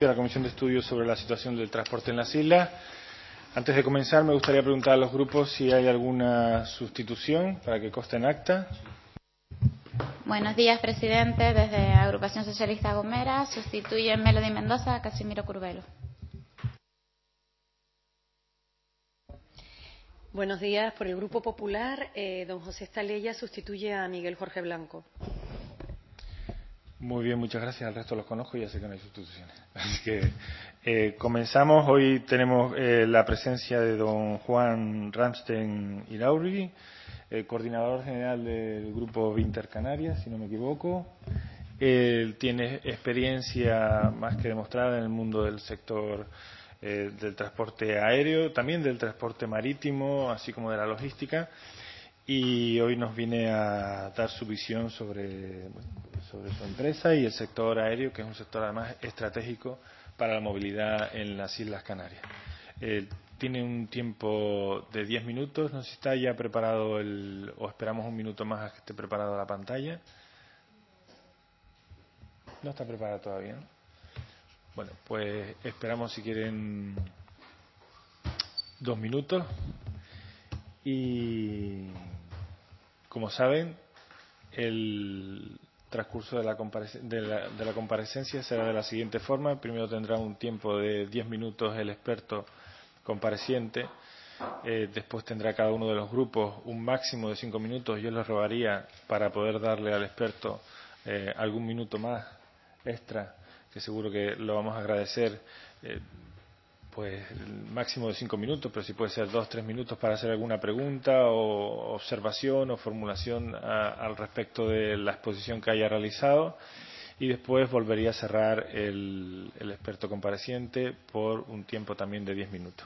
De la Comisión de Estudios sobre la situación del transporte en las islas. Antes de comenzar, me gustaría preguntar a los grupos si hay alguna sustitución para que conste en acta. Buenos días, presidente. Desde Agrupación Socialista Gomera, sustituye Melody Mendoza a Casimiro Curvelo. Buenos días. Por el Grupo Popular, don José Estalella sustituye a Miguel Jorge Blanco. Muy bien, muchas gracias. Al resto los conozco y ya sé que no hay sustituciones. Así que comenzamos. Hoy tenemos la presencia de don Juan Ramsten Iraurgi, coordinador general del Grupo Vinter Canarias, si no me equivoco. Él tiene experiencia más que demostrada en el mundo del sector del transporte aéreo, también del transporte marítimo, así como de la logística. Y hoy nos viene a dar su visión sobre su empresa y el sector aéreo, que es un sector además estratégico para la movilidad en las Islas Canarias. Tiene un tiempo de 10 minutos, no sé si está ya preparado o esperamos un minuto más a que esté preparada la pantalla. No está preparada todavía, ¿no? Bueno, pues esperamos si quieren 2 minutos y, como saben, el transcurso de la comparecencia será de la siguiente forma. Primero tendrá un tiempo de 10 minutos el experto compareciente. Después tendrá cada uno de los grupos un máximo de 5 minutos. Yo les rogaría, para poder darle al experto algún minuto más extra, que seguro que lo vamos a agradecer, pues máximo de 5 minutos, pero si puede ser 2 o 3 minutos para hacer alguna pregunta o observación o formulación al respecto de la exposición que haya realizado, y después volvería a cerrar el experto compareciente por un tiempo también de 10 minutos.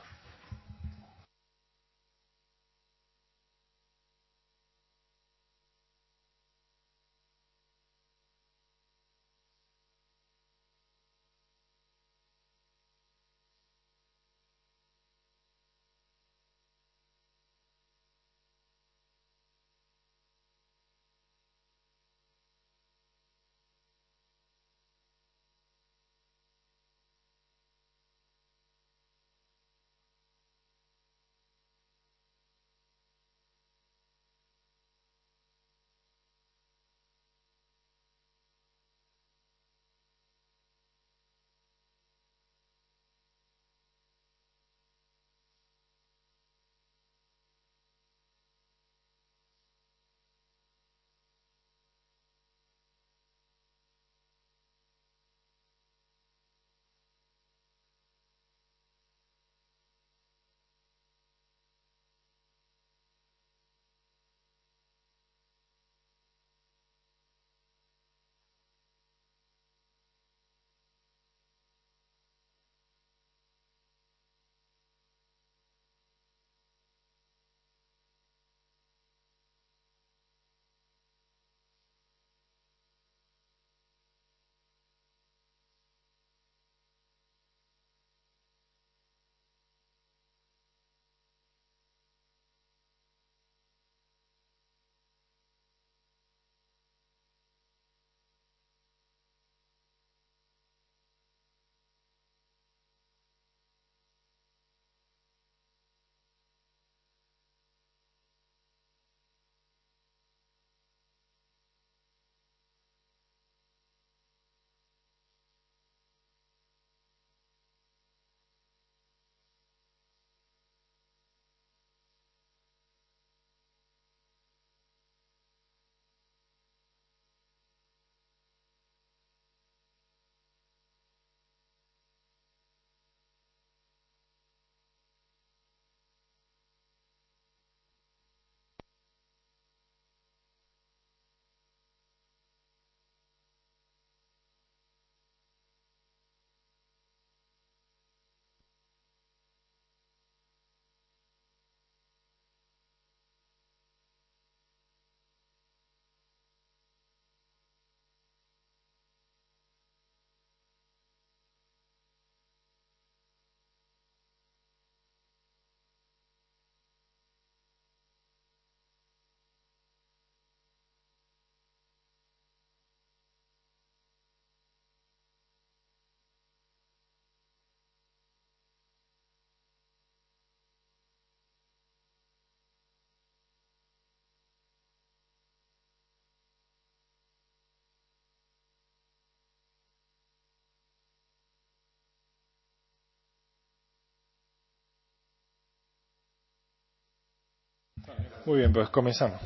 Muy bien, pues comenzamos.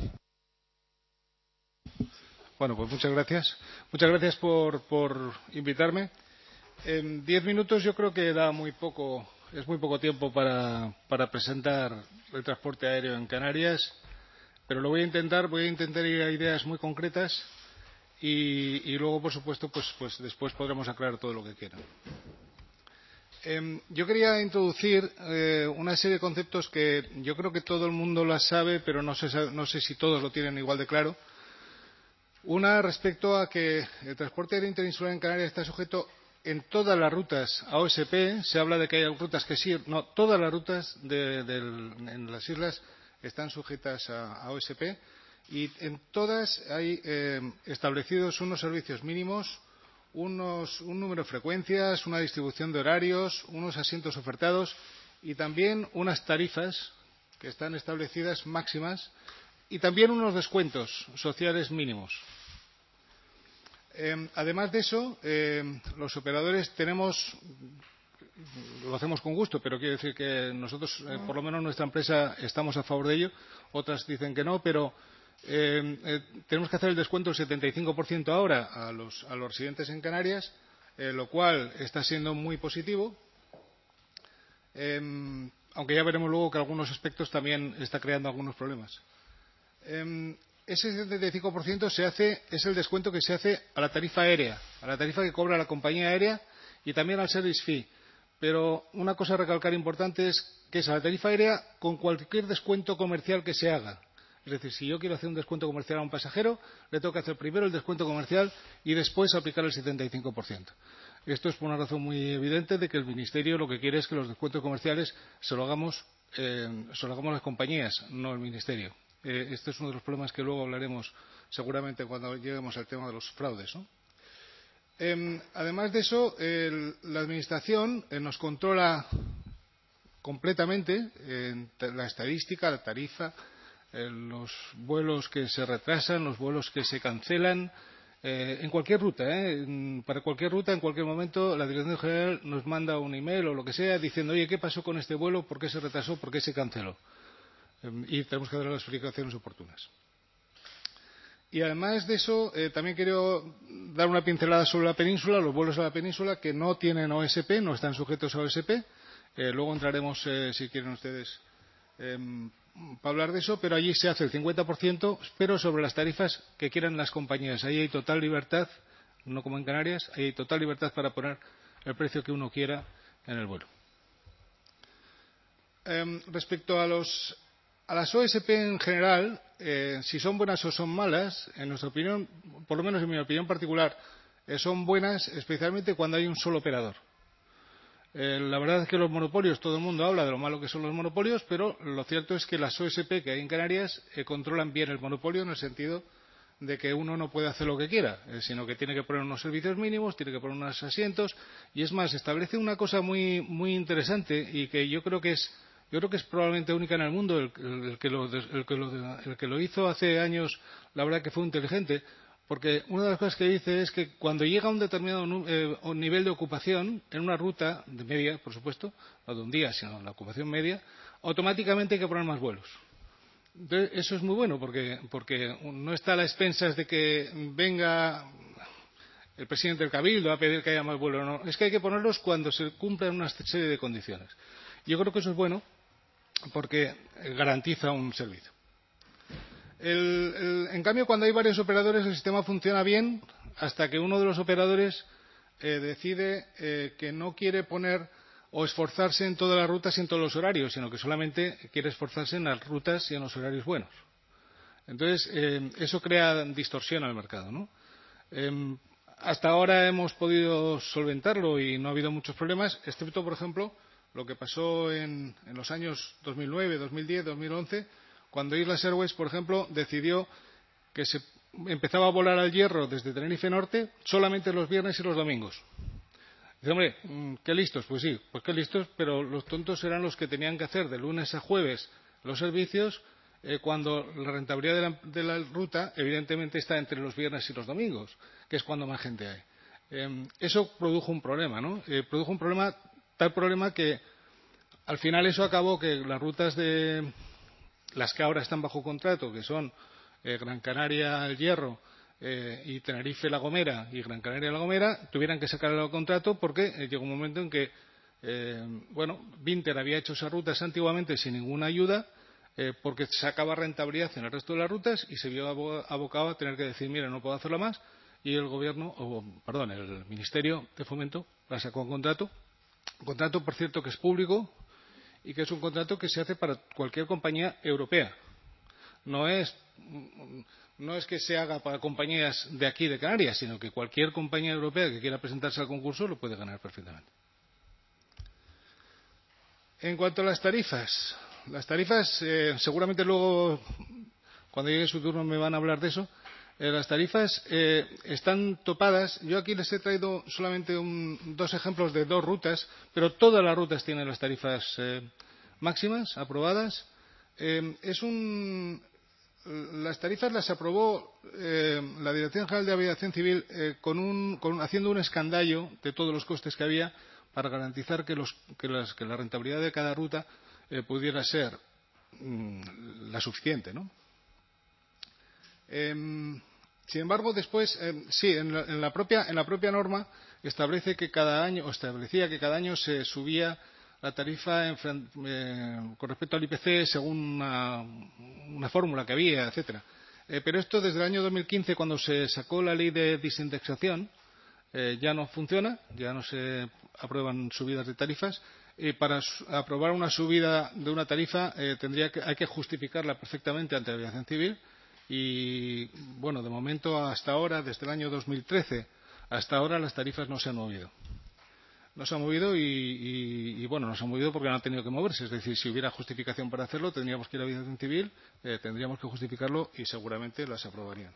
Bueno, pues muchas gracias. Muchas gracias por invitarme. En 10 minutos yo creo que da muy poco, es muy poco tiempo para presentar el transporte aéreo en Canarias, pero lo voy a intentar ir a ideas muy concretas y luego, por supuesto, pues después podremos aclarar todo lo que quieran. Yo quería introducir una serie de conceptos que yo creo que todo el mundo las sabe, pero no sé si todos lo tienen igual de claro. Una respecto a que el transporte aéreo interinsular en Canarias está sujeto en todas las rutas a OSP. Se habla de que hay rutas que sí, no, todas las rutas en las islas están sujetas a OSP y en todas hay establecidos unos servicios mínimos, un número de frecuencias, una distribución de horarios, unos asientos ofertados y también unas tarifas que están establecidas máximas y también unos descuentos sociales mínimos. Además de eso, los operadores lo hacemos con gusto, pero quiero decir que nosotros, por lo menos nuestra empresa, estamos a favor de ello. Otras dicen que no, pero tenemos que hacer el descuento del 75% ahora a los residentes en Canarias, lo cual está siendo muy positivo, aunque ya veremos luego que algunos aspectos también está creando algunos problemas. Ese 75% es el descuento que se hace a la tarifa aérea, a la tarifa que cobra la compañía aérea y también al service fee. Pero una cosa a recalcar importante es que es a la tarifa aérea con cualquier descuento comercial que se haga. Es decir, si yo quiero hacer un descuento comercial a un pasajero, le tengo que hacer primero el descuento comercial y después aplicar el 75%. Esto es por una razón muy evidente de que el Ministerio lo que quiere es que los descuentos comerciales se lo hagamos las compañías, no el Ministerio. Este es uno de los problemas que luego hablaremos seguramente cuando lleguemos al tema de los fraudes, ¿no? Además de eso, la Administración nos controla completamente la estadística, la tarifa, los vuelos que se retrasan, los vuelos que se cancelan, en cualquier ruta, para cualquier ruta, en cualquier momento, la Dirección General nos manda un email o lo que sea diciendo, oye, ¿qué pasó con este vuelo? ¿Por qué se retrasó? ¿Por qué se canceló? Y tenemos que dar las explicaciones oportunas. Y además de eso, también quiero dar una pincelada sobre la península, los vuelos a la península que no tienen OSP, no están sujetos a OSP. Luego entraremos, si quieren ustedes, para hablar de eso, pero allí se hace el 50%, pero sobre las tarifas que quieran las compañías. Ahí hay total libertad, no como en Canarias, ahí hay total libertad para poner el precio que uno quiera en el vuelo. Respecto a las OSP en general, si son buenas o son malas, en nuestra opinión, por lo menos en mi opinión particular, son buenas especialmente cuando hay un solo operador. La verdad es que los monopolios, todo el mundo habla de lo malo que son los monopolios, pero lo cierto es que las OSP que hay en Canarias controlan bien el monopolio en el sentido de que uno no puede hacer lo que quiera, sino que tiene que poner unos servicios mínimos, tiene que poner unos asientos y es más, establece una cosa muy, muy interesante y que yo creo que es probablemente única en el mundo, el que lo hizo hace años, la verdad que fue inteligente, porque una de las cosas que dice es que cuando llega a un determinado nivel de ocupación, en una ruta de media, por supuesto, no de un día, sino la ocupación media, automáticamente hay que poner más vuelos. Entonces, eso es muy bueno, porque no está a las expensas de que venga el presidente del Cabildo a pedir que haya más vuelos. No, es que hay que ponerlos cuando se cumplan una serie de condiciones. Yo creo que eso es bueno porque garantiza un servicio. En cambio, cuando hay varios operadores, el sistema funciona bien hasta que uno de los operadores decide que no quiere poner o esforzarse en todas las rutas y en todos los horarios, sino que solamente quiere esforzarse en las rutas y en los horarios buenos. Entonces, eso crea distorsión al mercado, ¿no? Hasta ahora hemos podido solventarlo y no ha habido muchos problemas, excepto, por ejemplo, lo que pasó en los años 2009, 2010, 2011, cuando Islas Airways, por ejemplo, decidió que se empezaba a volar al Hierro desde Tenerife Norte solamente los viernes y los domingos. Dice, hombre, qué listos, pues sí, pues qué listos, pero los tontos eran los que tenían que hacer de lunes a jueves los servicios cuando la rentabilidad de la ruta evidentemente está entre los viernes y los domingos, que es cuando más gente hay. Eso produjo un problema, ¿no? Produjo un problema, tal problema que al final eso acabó que las rutas de las que ahora están bajo contrato, que son Gran Canaria El Hierro y Tenerife La Gomera y Gran Canaria La Gomera, tuvieran que sacar el contrato porque llegó un momento en que Vinter había hecho esas rutas antiguamente sin ninguna ayuda, porque sacaba rentabilidad en el resto de las rutas y se vio abocado a tener que decir, mira, no puedo hacerlo más, y el Ministerio de Fomento la sacó en contrato, por cierto, que es público y que es un contrato que se hace para cualquier compañía europea. No es que se haga para compañías de aquí de Canarias, sino que cualquier compañía europea que quiera presentarse al concurso lo puede ganar perfectamente. En cuanto a las tarifas, seguramente luego, cuando llegue su turno, me van a hablar de eso. Las tarifas están topadas. Yo aquí les he traído solamente dos ejemplos de dos rutas, pero todas las rutas tienen las tarifas máximas aprobadas. Las tarifas las aprobó la Dirección General de Aviación Civil haciendo un escandallo de todos los costes que había para garantizar que la rentabilidad de cada ruta pudiera ser la suficiente, ¿no? Sin embargo, después, en la propia norma establecía que cada año se subía la tarifa con respecto al IPC según una fórmula que había, etcétera. Pero esto desde el año 2015, cuando se sacó la ley de desindexación, ya no funciona, ya no se aprueban subidas de tarifas. Y para aprobar una subida de una tarifa hay que justificarla perfectamente ante la Aviación Civil. Y bueno, de momento hasta ahora, desde el año 2013 hasta ahora, las tarifas no se han movido. No se han movido y bueno, no se han movido porque no han tenido que moverse. Es decir, si hubiera justificación para hacerlo, tendríamos que ir a la Aviación Civil, tendríamos que justificarlo y seguramente las aprobarían.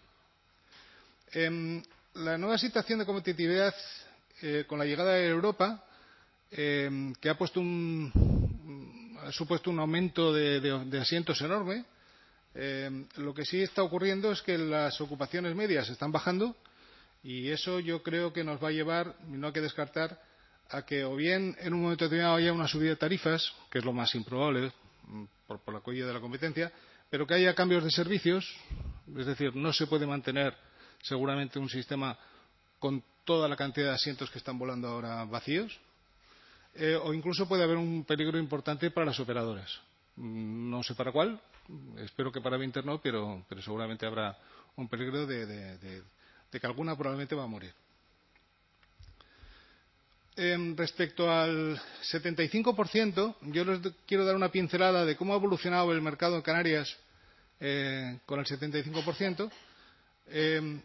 La nueva situación de competitividad con la llegada de Europa, que ha supuesto un aumento de asientos enorme. Lo que sí está ocurriendo es que las ocupaciones medias están bajando y eso yo creo que nos va a llevar, no hay que descartar, a que o bien en un momento determinado haya una subida de tarifas, que es lo más improbable por la cuella de la competencia, pero que haya cambios de servicios, es decir, no se puede mantener seguramente un sistema con toda la cantidad de asientos que están volando ahora vacíos, o incluso puede haber un peligro importante para las operadoras. No sé para cuál, espero que para Vinter no, pero seguramente habrá un peligro de que alguna probablemente va a morir. Respecto al 75%, yo les quiero dar una pincelada de cómo ha evolucionado el mercado en Canarias con el 75%. El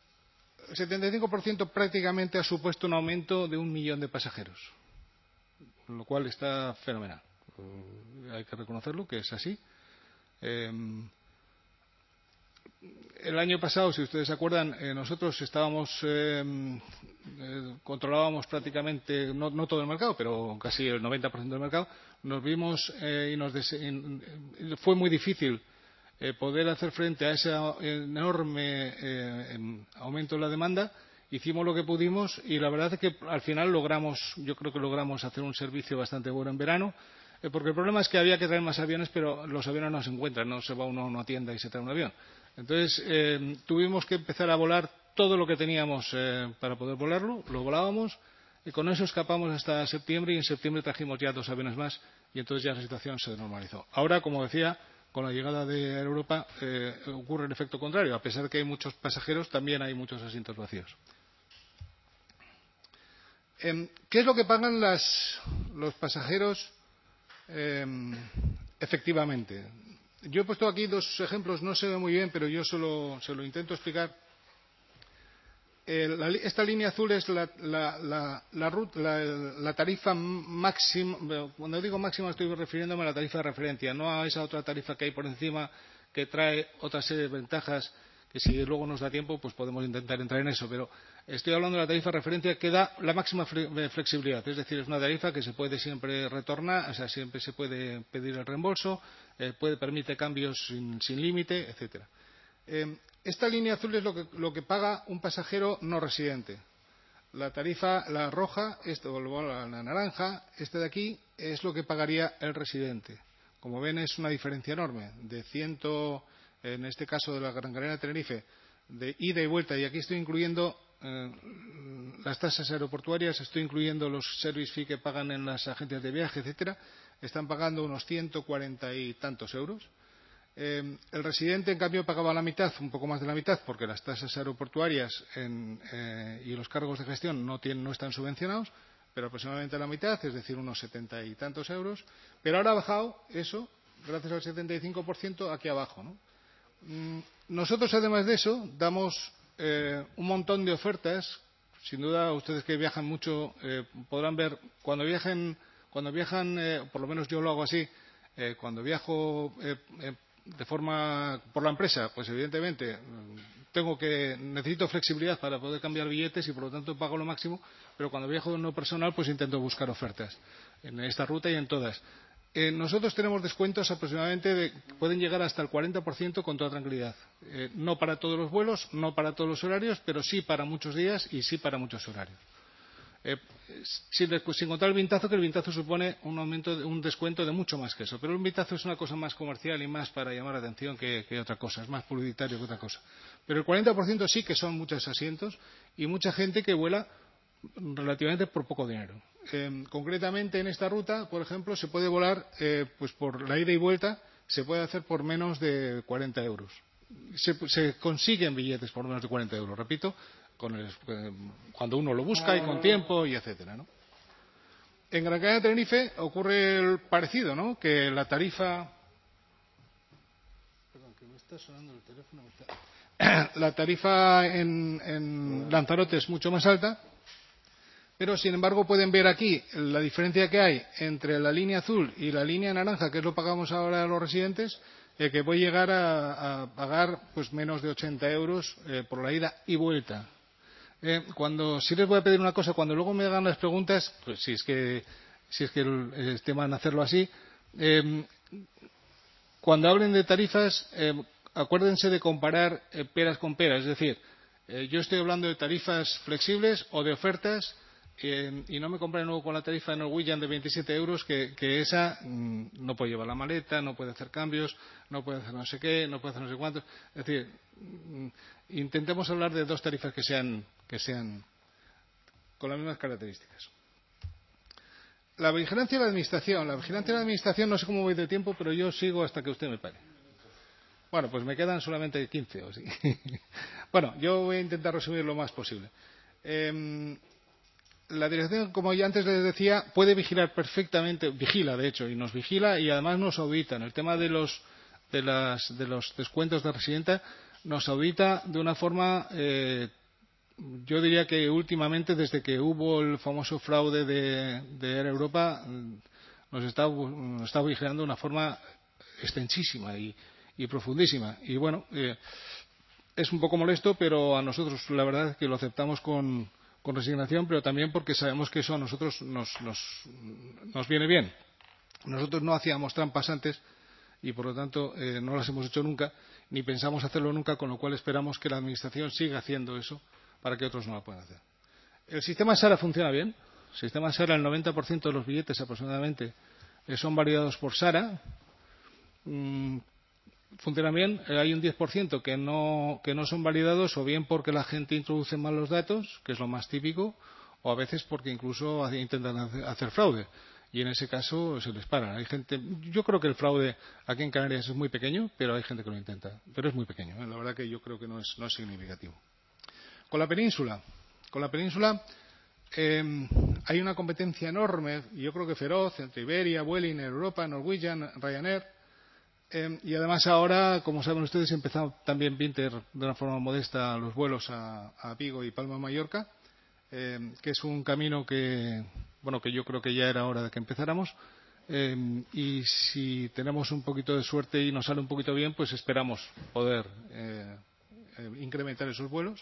75% prácticamente ha supuesto un aumento de 1 millón de pasajeros, lo cual está fenomenal. Hay que reconocerlo, que es así. El año pasado, si ustedes se acuerdan, nosotros controlábamos prácticamente, no todo el mercado, pero casi el 90% del mercado. Nos vimos fue muy difícil poder hacer frente a ese enorme aumento de la demanda. Hicimos lo que pudimos y la verdad es que al final yo creo que logramos hacer un servicio bastante bueno en verano. Porque el problema es que había que traer más aviones, pero los aviones no se encuentran, no se va uno a una tienda y se trae un avión. Entonces tuvimos que empezar a volar todo lo que teníamos para poder volarlo, lo volábamos y con eso escapamos hasta septiembre y en septiembre trajimos ya 2 aviones más y entonces ya la situación se normalizó. Ahora, como decía, con la llegada de Europa ocurre el efecto contrario. A pesar de que hay muchos pasajeros, también hay muchos asientos vacíos. ¿Qué es lo que pagan los pasajeros efectivamente? Yo he puesto aquí 2 ejemplos, no se ve muy bien, pero yo se lo intento explicar. Esta línea azul es la tarifa máxima. Cuando digo máxima estoy refiriéndome a la tarifa de referencia, no a esa otra tarifa que hay por encima que trae otra serie de ventajas que si luego nos da tiempo pues podemos intentar entrar en eso, pero estoy hablando de la tarifa de referencia que da la máxima flexibilidad, es decir, es una tarifa que se puede siempre retornar, o sea, siempre se puede pedir el reembolso, permite cambios sin límite, etcétera. Esta línea azul es lo que paga un pasajero no residente. La tarifa, la roja, la naranja, de aquí, es lo que pagaría el residente. Como ven, es una diferencia enorme. En este caso de la Gran Canaria de Tenerife, de ida y vuelta, y aquí estoy incluyendo las tasas aeroportuarias, estoy incluyendo los service fee que pagan en las agencias de viaje, etcétera, están pagando unos 140 y tantos euros. El residente, en cambio, pagaba la mitad, un poco más de la mitad, porque las tasas aeroportuarias y los cargos de gestión no están subvencionados, pero aproximadamente la mitad, es decir, unos 70 y tantos euros. Pero ahora ha bajado eso, gracias al 75%, aquí abajo, ¿no? Nosotros, además de eso, damos un montón de ofertas. Sin duda, ustedes que viajan mucho podrán ver, cuando viajan, por lo menos yo lo hago así, cuando viajo de forma por la empresa, pues evidentemente necesito flexibilidad para poder cambiar billetes y por lo tanto pago lo máximo, pero cuando viajo de no personal pues intento buscar ofertas en esta ruta y en todas. Nosotros tenemos descuentos aproximadamente pueden llegar hasta el 40% con toda tranquilidad. No para todos los vuelos, no para todos los horarios, pero sí para muchos días y sí para muchos horarios. Sin contar el vintazo, que el vintazo supone un descuento de mucho más que eso. Pero el vintazo es una cosa más comercial y más para llamar la atención que otra cosa. Es más publicitario que otra cosa. Pero el 40% sí que son muchos asientos y mucha gente que vuela relativamente por poco dinero. Concretamente en esta ruta, por ejemplo, se puede volar pues por la ida y vuelta, se puede hacer por menos de 40 euros. Se consiguen billetes por menos de 40 euros, repito, cuando uno lo busca y con tiempo y etcétera, ¿no? En Gran Canaria de Tenerife ocurre el parecido, ¿no? Que la tarifa... Perdón, que me está sonando el teléfono. La tarifa en Lanzarote es mucho más alta, pero sin embargo pueden ver aquí la diferencia que hay entre la línea azul y la línea naranja, que es lo que pagamos ahora a los residentes, que puede llegar a pagar pues menos de 80 euros por la ida y vuelta. Sí les voy a pedir una cosa, cuando luego me hagan las preguntas, pues si es que el tema en hacerlo así, cuando hablen de tarifas, acuérdense de comparar peras con peras, es decir, yo estoy hablando de tarifas flexibles o de ofertas, y no me comparen luego con la tarifa de Norwegian de 27 euros, que esa no puede llevar la maleta, no puede hacer cambios, no puede hacer no sé qué, no puede hacer no sé cuántos. Es decir, intentemos hablar de dos tarifas que sean con las mismas características. La vigilancia de la administración. La vigilancia de la administración, no sé cómo voy de tiempo, pero yo sigo hasta que usted me pare. Bueno, pues me quedan solamente 15 o así. Bueno, yo voy a intentar resumir lo más posible. La dirección, como ya antes les decía, puede vigilar perfectamente, vigila de hecho, y nos vigila y además nos audita. En el tema de los descuentos de residenta, nos audita de una forma, yo diría que últimamente, desde que hubo el famoso fraude de Air Europa, nos está vigilando de una forma extensísima y profundísima. Y bueno, es un poco molesto, pero a nosotros la verdad es que lo aceptamos con resignación, pero también porque sabemos que eso a nosotros nos viene bien. Nosotros no hacíamos trampas antes y por lo tanto no las hemos hecho nunca, ni pensamos hacerlo nunca, con lo cual esperamos que la administración siga haciendo eso para que otros no lo puedan hacer. El sistema SARA funciona bien. El sistema SARA, el 90% de los billetes aproximadamente son validados por SARA. Funciona bien. Hay un 10% que no son validados, o bien porque la gente introduce mal los datos, que es lo más típico, o a veces porque incluso intentan hacer fraude, y en ese caso se les paran. Hay gente, yo creo que el fraude aquí en Canarias es muy pequeño, pero hay gente que lo intenta, pero es muy pequeño, la verdad que yo creo que no es significativo. Con la península hay una competencia enorme, y yo creo que feroz, entre Iberia, Vueling, Europa, Norwegian, Ryanair. Y además ahora, como saben ustedes, empezado también Binter de una forma modesta los vuelos a Vigo y Palma de Mallorca, que es un camino que yo creo que ya era hora de que empezáramos. Y si tenemos un poquito de suerte y nos sale un poquito bien, pues esperamos poder incrementar esos vuelos.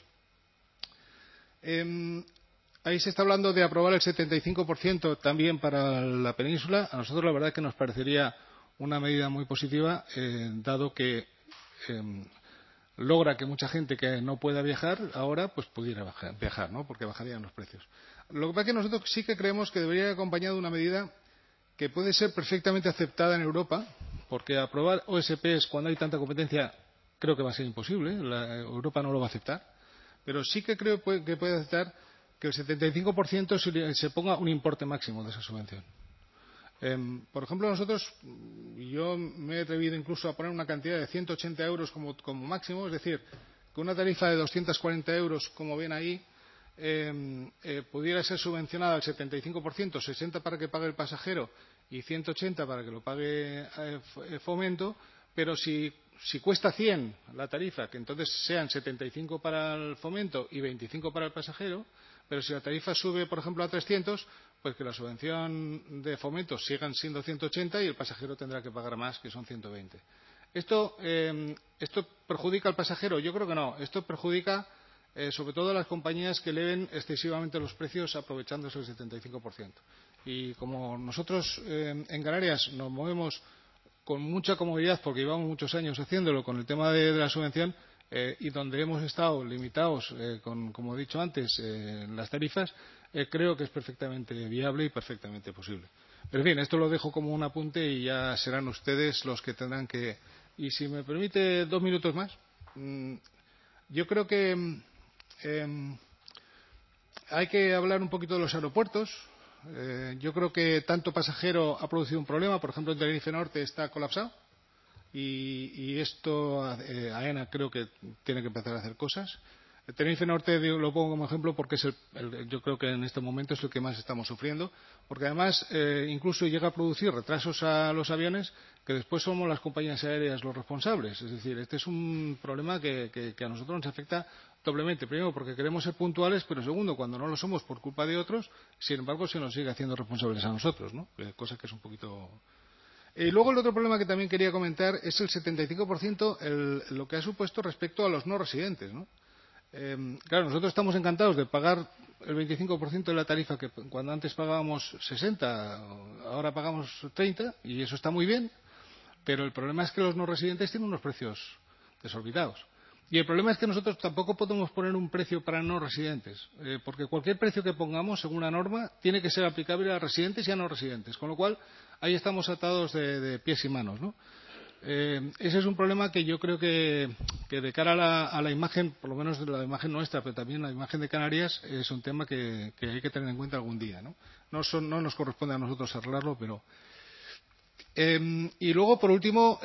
Ahí se está hablando de aprobar el 75% también para la península. A nosotros la verdad que nos parecería una medida muy positiva, dado que logra que mucha gente que no pueda viajar ahora pues pudiera viajar, ¿no? Porque bajarían los precios. Lo que pasa es que nosotros sí que creemos que debería ir acompañado de una medida que puede ser perfectamente aceptada en Europa, porque aprobar OSPs cuando hay tanta competencia creo que va a ser imposible, Europa no lo va a aceptar, pero sí que creo que puede aceptar que el 75% se ponga un importe máximo de esa subvención. Por ejemplo, nosotros, yo me he atrevido incluso a poner una cantidad de 180 euros como máximo, es decir, que una tarifa de 240 euros, como ven ahí, pudiera ser subvencionada al 75%, 60 para que pague el pasajero y 180 para que lo pague Fomento, pero si cuesta 100 la tarifa, que entonces sean 75 para el Fomento y 25 para el pasajero, pero si la tarifa sube, por ejemplo, a 300, pues que la subvención de Fomento sigan siendo 180 y el pasajero tendrá que pagar más, que son 120. ¿Esto perjudica al pasajero? Yo creo que no. Esto perjudica sobre todo a las compañías que eleven excesivamente los precios aprovechándose el 75%. Y como nosotros en Canarias nos movemos con mucha comodidad, porque llevamos muchos años haciéndolo con el tema de la subvención, y donde hemos estado limitados, como he dicho antes, en las tarifas, creo que es perfectamente viable y perfectamente posible. Pero en fin, esto lo dejo como un apunte y ya serán ustedes los que tendrán que... Y si me permite 2 minutos más, yo creo que hay que hablar un poquito de los aeropuertos. Yo creo que tanto pasajero ha producido un problema. Por ejemplo, en Tenerife Norte está colapsado. Y esto AENA creo que tiene que empezar a hacer cosas. El Tenerife Norte lo pongo como ejemplo porque yo creo que en este momento es el que más estamos sufriendo, porque además incluso llega a producir retrasos a los aviones que después somos las compañías aéreas los responsables. Es decir, este es un problema que a nosotros nos afecta doblemente. Primero, porque queremos ser puntuales, pero segundo, cuando no lo somos por culpa de otros, sin embargo se nos sigue haciendo responsables a nosotros, ¿no? Cosa que es un poquito... Y luego el otro problema que también quería comentar es el 75%, lo que ha supuesto respecto a los no residentes, ¿no? Claro, nosotros estamos encantados de pagar el 25% de la tarifa, que cuando antes pagábamos 60, ahora pagamos 30, y eso está muy bien, pero el problema es que los no residentes tienen unos precios desorbitados. Y el problema es que nosotros tampoco podemos poner un precio para no residentes, porque cualquier precio que pongamos, según la norma, tiene que ser aplicable a residentes y a no residentes, con lo cual ahí estamos atados de pies y manos, ¿no? Ese es un problema que yo creo que de cara a la imagen, por lo menos de la imagen nuestra, pero también la imagen de Canarias, es un tema que hay que tener en cuenta algún día, ¿no? No nos corresponde a nosotros arreglarlo, pero... y luego, por último,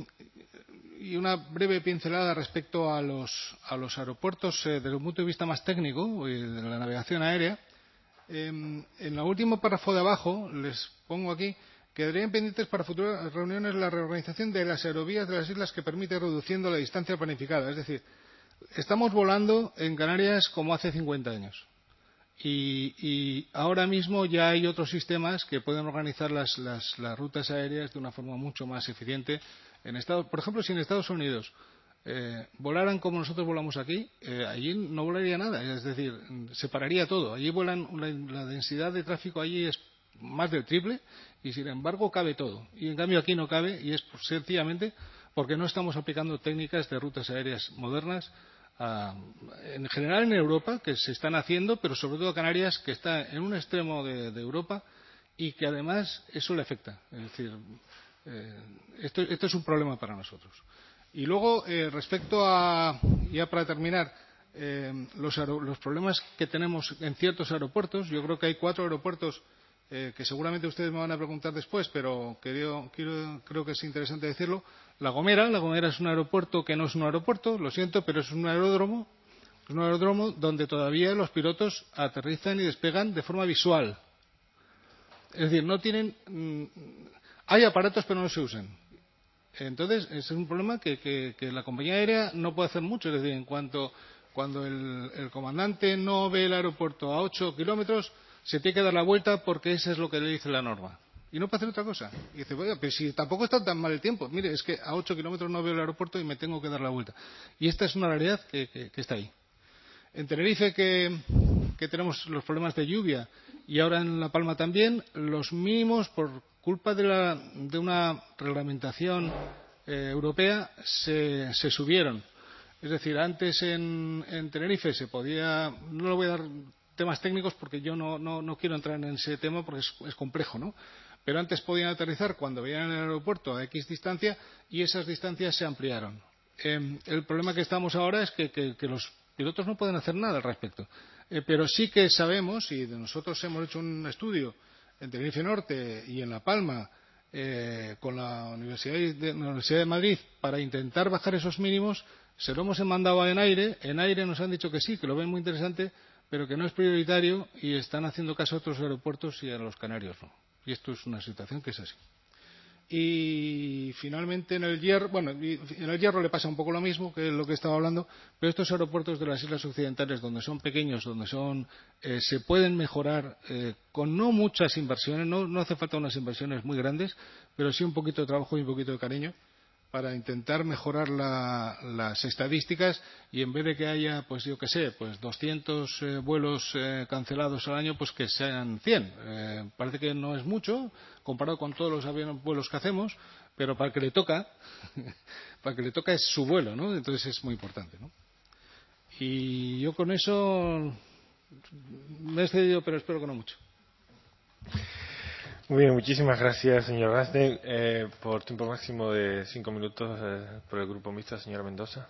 y una breve pincelada respecto a los aeropuertos desde un punto de vista más técnico, de la navegación aérea. En el último párrafo de abajo, les pongo aquí, quedarían pendientes para futuras reuniones la reorganización de las aerovías de las islas que permite reduciendo la distancia planificada. Es decir, estamos volando en Canarias como hace 50 años. Y ahora mismo ya hay otros sistemas que pueden organizar las rutas aéreas de una forma mucho más eficiente. Por ejemplo, si en Estados Unidos volaran como nosotros volamos aquí, allí no volaría nada. Es decir, se pararía todo. Allí la densidad de tráfico allí es más del triple y sin embargo cabe todo. Y en cambio aquí no cabe y es sencillamente porque no estamos aplicando técnicas de rutas aéreas modernas en general en Europa, que se están haciendo, pero sobre todo Canarias, que está en un extremo de Europa y que además eso le afecta. Es decir, esto es un problema para nosotros. Y luego, respecto a, ya para terminar, los problemas que tenemos en ciertos aeropuertos, yo creo que hay 4 aeropuertos que seguramente ustedes me van a preguntar después, pero creo que es interesante decirlo. La Gomera es un aeropuerto que no es un aeropuerto, lo siento, pero es un aeródromo donde todavía los pilotos aterrizan y despegan de forma visual. Es decir, no tienen... hay aparatos pero no se usan. Entonces, es un problema que la compañía aérea no puede hacer mucho. Es decir, cuando el comandante no ve el aeropuerto a 8 kilómetros, se tiene que dar la vuelta porque eso es lo que le dice la norma. Y no puede hacer otra cosa. Y dice, oiga, pero si tampoco está tan mal el tiempo. Mire, es que a 8 kilómetros no veo el aeropuerto y me tengo que dar la vuelta. Y esta es una realidad que está ahí. En Tenerife, que tenemos los problemas de lluvia, y ahora en La Palma también, los mínimos, por culpa de una reglamentación europea, se subieron. Es decir, antes en Tenerife se podía, no le voy a dar temas técnicos porque yo no quiero entrar en ese tema porque es complejo, ¿no? Pero antes podían aterrizar cuando veían el aeropuerto a X distancia y esas distancias se ampliaron. El problema que estamos ahora es que los pilotos no pueden hacer nada al respecto. Pero sí que sabemos, y nosotros hemos hecho un estudio en Tenerife Norte y en La Palma con la Universidad de Madrid para intentar bajar esos mínimos. Se lo hemos mandado en aire nos han dicho que sí, que lo ven muy interesante, pero que no es prioritario y están haciendo caso a otros aeropuertos y a los canarios no. Y esto es una situación que es así. Y finalmente en el Hierro le pasa un poco lo mismo, que es lo que estaba hablando, pero estos aeropuertos de las islas occidentales, donde son pequeños, donde se pueden mejorar con no muchas inversiones, no hace falta unas inversiones muy grandes, pero sí un poquito de trabajo y un poquito de cariño, para intentar mejorar las estadísticas y en vez de que haya, pues yo qué sé, pues 200 vuelos cancelados al año, pues que sean 100. Parece que no es mucho comparado con todos los vuelos que hacemos, pero para el que le toca, es su vuelo, ¿no? Entonces es muy importante, ¿no? Y yo con eso me he excedido, pero espero que no mucho. Muy bien, muchísimas gracias, señor Ramsden. Por tiempo máximo de 5 minutos por el Grupo Mixto, señora Mendoza.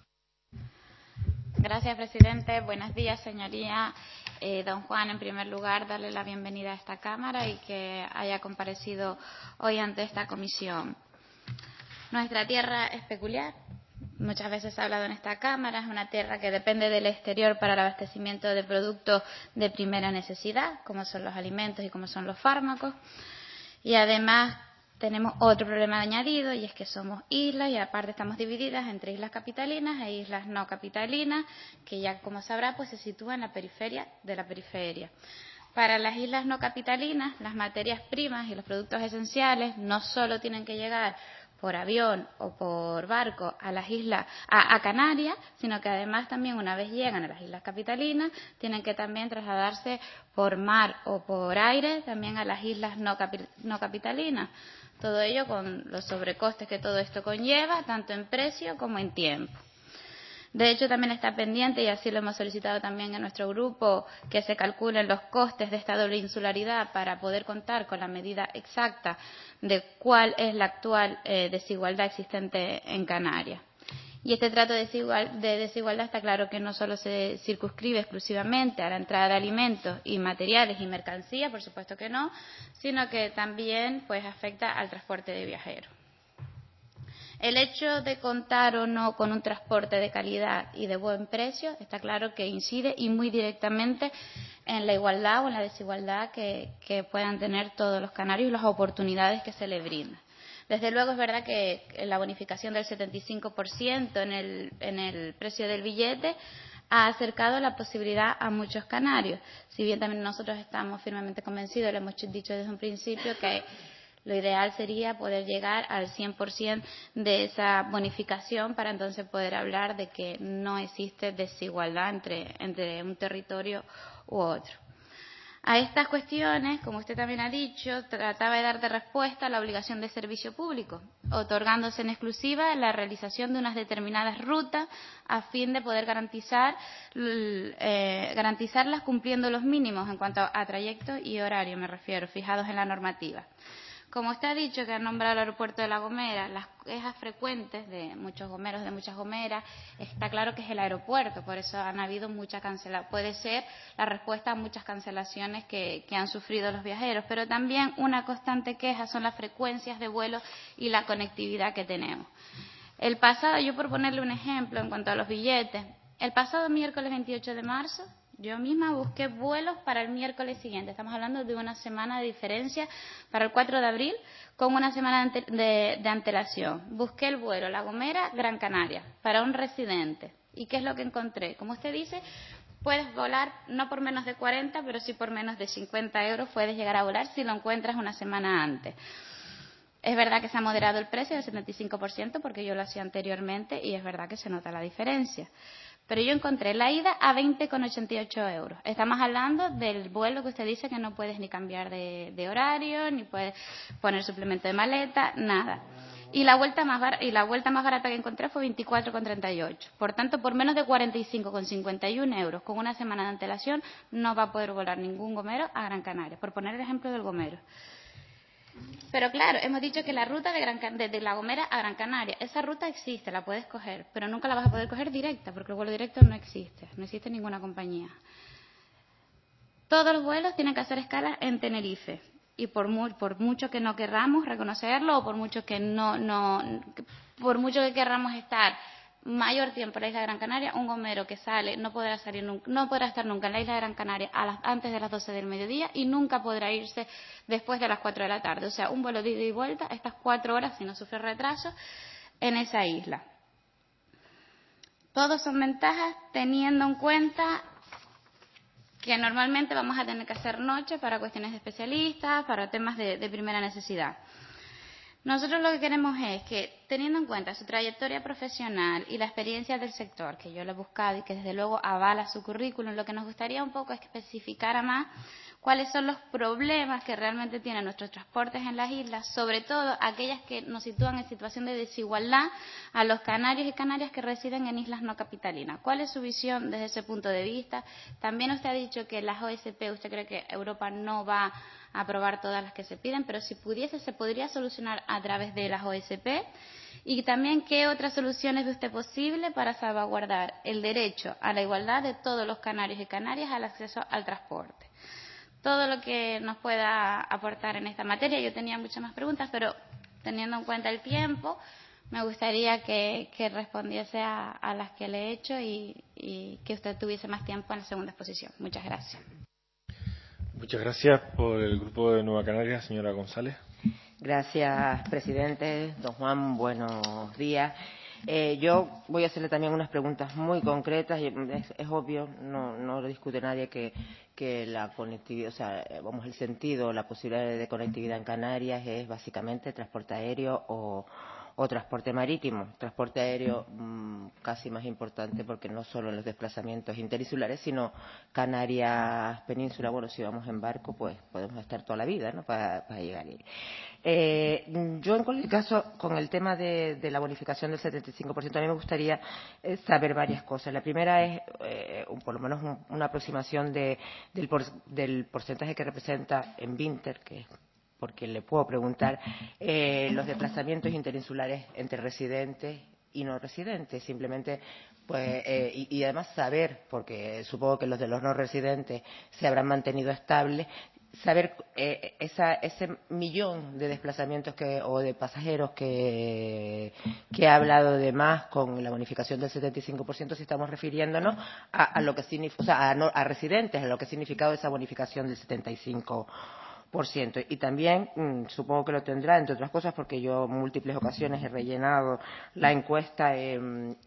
Gracias, presidente. Buenos días, señoría. Don Juan, en primer lugar, darle la bienvenida a esta Cámara y que haya comparecido hoy ante esta comisión. Nuestra tierra es peculiar. Muchas veces se ha hablado en esta Cámara. Es una tierra que depende del exterior para el abastecimiento de productos de primera necesidad, como son los alimentos y como son los fármacos. Y además tenemos otro problema añadido, y es que somos islas y aparte estamos divididas entre islas capitalinas e islas no capitalinas, que ya, como sabrá, pues se sitúan en la periferia de la periferia. Para las islas no capitalinas, las materias primas y los productos esenciales no solo tienen que llegar por avión o por barco a las islas, a Canarias, sino que además también una vez llegan a las islas capitalinas tienen que también trasladarse por mar o por aire también a las islas no capitalinas. Todo ello con los sobrecostes que todo esto conlleva, tanto en precio como en tiempo. De hecho, también está pendiente, y así lo hemos solicitado también en nuestro grupo, que se calculen los costes de esta doble insularidad para poder contar con la medida exacta de cuál es la actual desigualdad existente en Canarias. Y este trato de desigualdad está claro que no solo se circunscribe exclusivamente a la entrada de alimentos y materiales y mercancías, por supuesto que no, sino que también pues afecta al transporte de viajeros. El hecho de contar o no con un transporte de calidad y de buen precio está claro que incide y muy directamente en la igualdad o en la desigualdad que puedan tener todos los canarios y las oportunidades que se les brindan. Desde luego es verdad que la bonificación del 75% en el precio del billete ha acercado la posibilidad a muchos canarios. Si bien también nosotros estamos firmemente convencidos, lo hemos dicho desde un principio, que lo ideal sería poder llegar al 100% de esa bonificación para entonces poder hablar de que no existe desigualdad entre un territorio u otro. A estas cuestiones, como usted también ha dicho, trataba de dar respuesta a la obligación de servicio público, otorgándose en exclusiva la realización de unas determinadas rutas a fin de poder garantizarlas cumpliendo los mínimos en cuanto a trayecto y horario, me refiero, fijados en la normativa. Como usted ha dicho, que ha nombrado el aeropuerto de La Gomera, las quejas frecuentes de muchos gomeros, de muchas gomeras, está claro que es el aeropuerto, por eso han habido muchas cancelaciones. Puede ser la respuesta a muchas cancelaciones que han sufrido los viajeros, pero también una constante queja son las frecuencias de vuelo y la conectividad que tenemos. El pasado, yo por ponerle un ejemplo en cuanto a los billetes, el pasado miércoles 28 de marzo, yo misma busqué vuelos para el miércoles siguiente. Estamos hablando de una semana de diferencia para el 4 de abril con una semana de antelación. Busqué el vuelo La Gomera, Gran Canaria, para un residente. ¿Y qué es lo que encontré? Como usted dice, puedes volar no por menos de 40, pero sí por menos de 50 euros puedes llegar a volar si lo encuentras una semana antes. Es verdad que se ha moderado el precio del 75% porque yo lo hacía anteriormente y es verdad que se nota la diferencia. Pero yo encontré la ida a 20,88 euros. Estamos hablando del vuelo que usted dice que no puedes ni cambiar de horario, ni puedes poner suplemento de maleta, nada. y la vuelta más barata que encontré fue 24,38. Por tanto, por menos de 45,51 euros, con una semana de antelación, no va a poder volar ningún gomero a Gran Canaria, por poner el ejemplo del gomero. Pero claro, hemos dicho que la ruta de La Gomera a Gran Canaria, esa ruta existe, la puedes coger, pero nunca la vas a poder coger directa, porque el vuelo directo no existe ninguna compañía. Todos los vuelos tienen que hacer escala en Tenerife, y por mucho que no querramos reconocerlo, o por mucho que querramos estar mayor tiempo en la isla de Gran Canaria, un gomero que sale no podrá estar nunca en la isla de Gran Canaria antes de las 12 del mediodía, y nunca podrá irse después de las 4 de la tarde. O sea, un vuelo de ida y vuelta, estas 4 horas, si no sufre retraso, en esa isla. Todos son ventajas teniendo en cuenta que normalmente vamos a tener que hacer noche para cuestiones de especialistas, para temas de primera necesidad. Nosotros lo que queremos es que, teniendo en cuenta su trayectoria profesional y la experiencia del sector, que yo lo he buscado y que desde luego avala su currículum, lo que nos gustaría un poco es que especificara más cuáles son los problemas que realmente tienen nuestros transportes en las islas, sobre todo aquellas que nos sitúan en situación de desigualdad a los canarios y canarias que residen en islas no capitalinas. ¿Cuál es su visión desde ese punto de vista? También usted ha dicho que las OSP, usted cree que Europa no va a aprobar todas las que se piden, pero si pudiese, se podría solucionar a través de las OSP. Y también, ¿qué otras soluciones ve usted posible para salvaguardar el derecho a la igualdad de todos los canarios y canarias al acceso al transporte? Todo lo que nos pueda aportar en esta materia. Yo tenía muchas más preguntas, pero teniendo en cuenta el tiempo, me gustaría que respondiese a las que le he hecho y que usted tuviese más tiempo en la segunda exposición. Muchas gracias. Muchas gracias. Por el Grupo de Nueva Canarias, señora González. Gracias, presidente. Don Juan, buenos días. Yo voy a hacerle también unas preguntas muy concretas. Es obvio, no lo discute nadie, que la conectividad, o sea, el sentido, la posibilidad de conectividad en Canarias es básicamente transporte aéreo o transporte marítimo. Transporte aéreo casi más importante, porque no solo en los desplazamientos interinsulares, sino Canarias, Península. Bueno, si vamos en barco, pues podemos estar toda la vida, ¿no?, para llegar. Yo, en cualquier caso, con el tema de la bonificación del 75%, a mí me gustaría saber varias cosas. La primera es, por lo menos, una aproximación del porcentaje que representa en Vinter, que es porque le puedo preguntar, los desplazamientos interinsulares entre residentes y no residentes. Simplemente, pues, y además saber, porque supongo que los de los no residentes se habrán mantenido estables, saber ese millón de desplazamientos o de pasajeros que ha hablado de más con la bonificación del 75%, si estamos refiriéndonos a lo que significa, o sea, a residentes, a lo que ha significado esa bonificación del 75%. Y también supongo que lo tendrá, entre otras cosas, porque yo en múltiples ocasiones he rellenado la encuesta en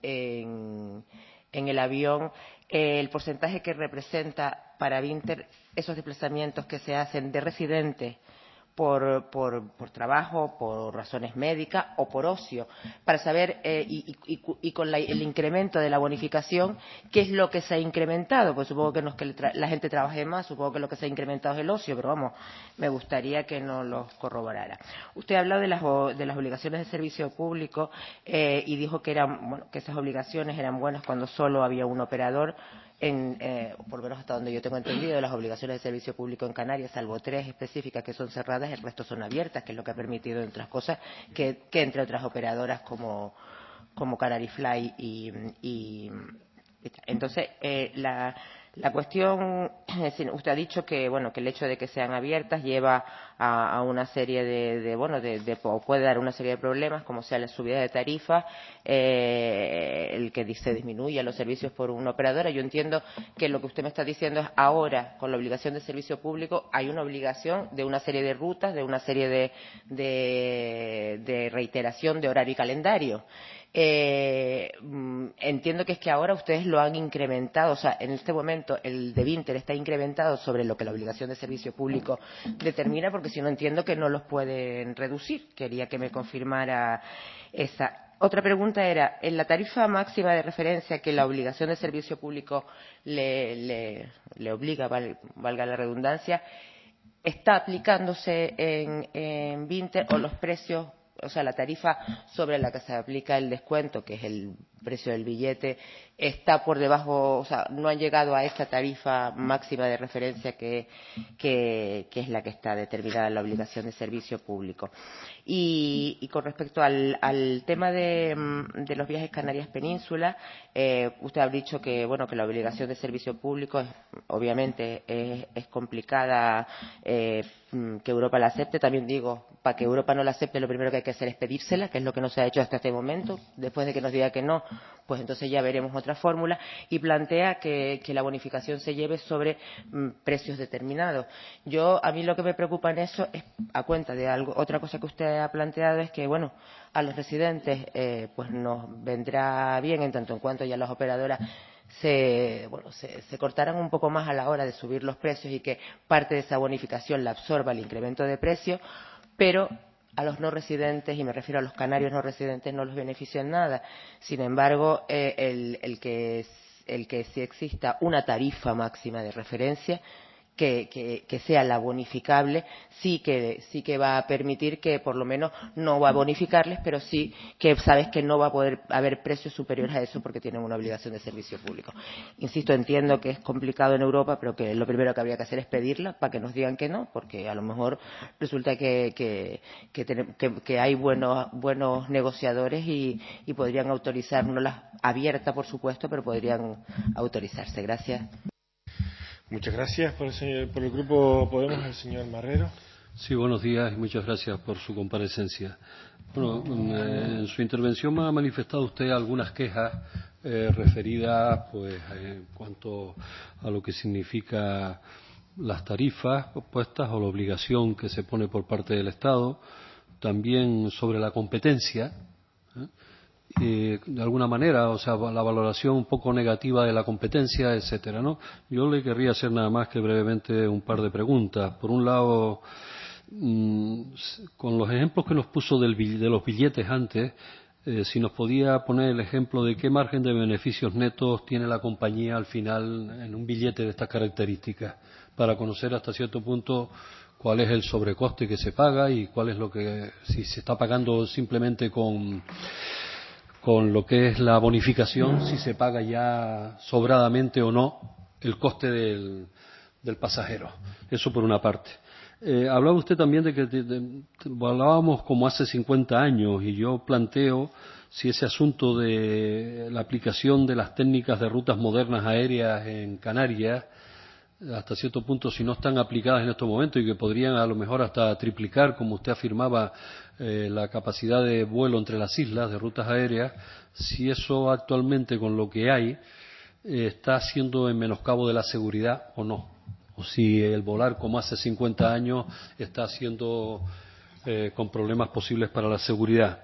el avión, el porcentaje que representa para Vinter esos desplazamientos que se hacen de residentes por trabajo, por razones médicas o por ocio, para saber, y con el incremento de la bonificación, qué es lo que se ha incrementado. Pues supongo que no es que la gente trabaje más, supongo que lo que se ha incrementado es el ocio, pero vamos, me gustaría que nos lo corroborara. Usted ha hablado de las obligaciones de servicio público y dijo que que esas obligaciones eran buenas cuando solo había un operador. Por lo menos hasta donde yo tengo entendido, las obligaciones de servicio público en Canarias, salvo 3 específicas que son cerradas, el resto son abiertas, que es lo que ha permitido, entre otras cosas, que entre otras operadoras como Canary Fly entonces, la cuestión, usted ha dicho que el hecho de que sean abiertas lleva a una serie o puede dar una serie de problemas, como sea la subida de tarifas, el que se disminuya los servicios por una operadora. Yo entiendo que lo que usted me está diciendo es, ahora, con la obligación de servicio público, hay una obligación de una serie de rutas, de una serie de reiteración de horario y calendario. Entiendo que es que ahora ustedes lo han incrementado, o sea, en este momento el de Vinter está incrementado sobre lo que la obligación de servicio público determina, porque si no, entiendo que no los pueden reducir. Quería que me confirmara esa. Otra pregunta era, en la tarifa máxima de referencia que la obligación de servicio público le obliga, valga la redundancia, ¿está aplicándose en Vinter, o los precios o sea, la tarifa sobre la que se aplica el descuento, que es el precio del billete, está por debajo, o sea, no han llegado a esta tarifa máxima de referencia que es la que está determinada en la obligación de servicio público. Y con respecto al tema de los viajes Canarias Península, usted ha dicho que, bueno, que la obligación de servicio público obviamente es complicada que Europa la acepte. También digo, para que Europa no la acepte, lo primero que hay que hacer es pedírsela, que es lo que no se ha hecho hasta este momento. Después de que nos diga que no, pues entonces ya veremos otra fórmula. Y plantea que la bonificación se lleve sobre precios determinados. A mí lo que me preocupa en eso es, a cuenta de algo, otra cosa que usted ha planteado es que, bueno, a los residentes pues nos vendrá bien en tanto en cuanto ya las operadoras se cortaran un poco más a la hora de subir los precios y que parte de esa bonificación la absorba el incremento de precios, pero a los no residentes, y me refiero a los canarios no residentes, no los beneficia en nada. Sin embargo, el que sí exista una tarifa máxima de referencia que sea la bonificable, sí que va a permitir que por lo menos no va a bonificarles, pero sí que sabes que no va a poder haber precios superiores a eso porque tienen una obligación de servicio público. Insisto, entiendo que es complicado en Europa, pero que lo primero que habría que hacer es pedirla para que nos digan que no, porque a lo mejor resulta que hay buenos negociadores y podrían autorizárnoslas, abierta por supuesto, pero podrían autorizarse. Gracias. Muchas gracias por el Grupo Podemos, el señor Marrero. Sí, buenos días y muchas gracias por su comparecencia. Bueno, en su intervención me ha manifestado usted algunas quejas referidas, pues, en cuanto a lo que significa las tarifas puestas o la obligación que se pone por parte del Estado, también sobre la competencia. De alguna manera, o sea, la valoración un poco negativa de la competencia, etcétera, ¿no? Yo le querría hacer nada más que brevemente un par de preguntas. Por un lado, con los ejemplos que nos puso de los billetes antes, si nos podía poner el ejemplo de qué margen de beneficios netos tiene la compañía al final en un billete de estas características, para conocer hasta cierto punto cuál es el sobrecoste que se paga y cuál es si se está pagando simplemente con lo que es la bonificación, si se paga ya sobradamente o no el coste del pasajero. Eso por una parte. Hablaba usted también de que hablábamos como hace 50 años y yo planteo si ese asunto de la aplicación de las técnicas de rutas modernas aéreas en Canarias, hasta cierto punto, si no están aplicadas en estos momentos y que podrían a lo mejor hasta triplicar, como usted afirmaba, la capacidad de vuelo entre las islas de rutas aéreas, si eso actualmente con lo que hay está haciendo en menoscabo de la seguridad o no, o si el volar como hace 50 años está haciendo con problemas posibles para la seguridad.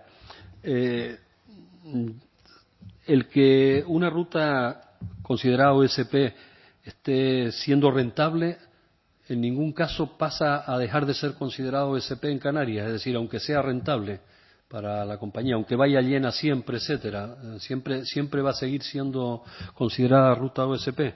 El que una ruta considerada OSP esté siendo rentable, en ningún caso pasa a dejar de ser considerado OSP en Canarias, es decir, aunque sea rentable para la compañía, aunque vaya llena siempre, etcétera, siempre va a seguir siendo considerada ruta OSP.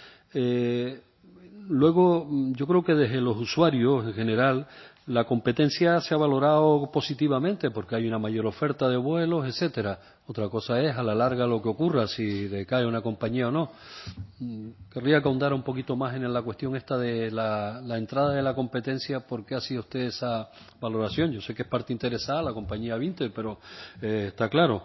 Luego, yo creo que desde los usuarios en general, la competencia se ha valorado positivamente porque hay una mayor oferta de vuelos, etcétera. Otra cosa es a la larga lo que ocurra, si decae una compañía o no. Querría que ahondara un poquito más en la cuestión esta de la entrada de la competencia. ¿Por qué ha sido usted esa valoración? Yo sé que es parte interesada la compañía Vinter, pero está claro.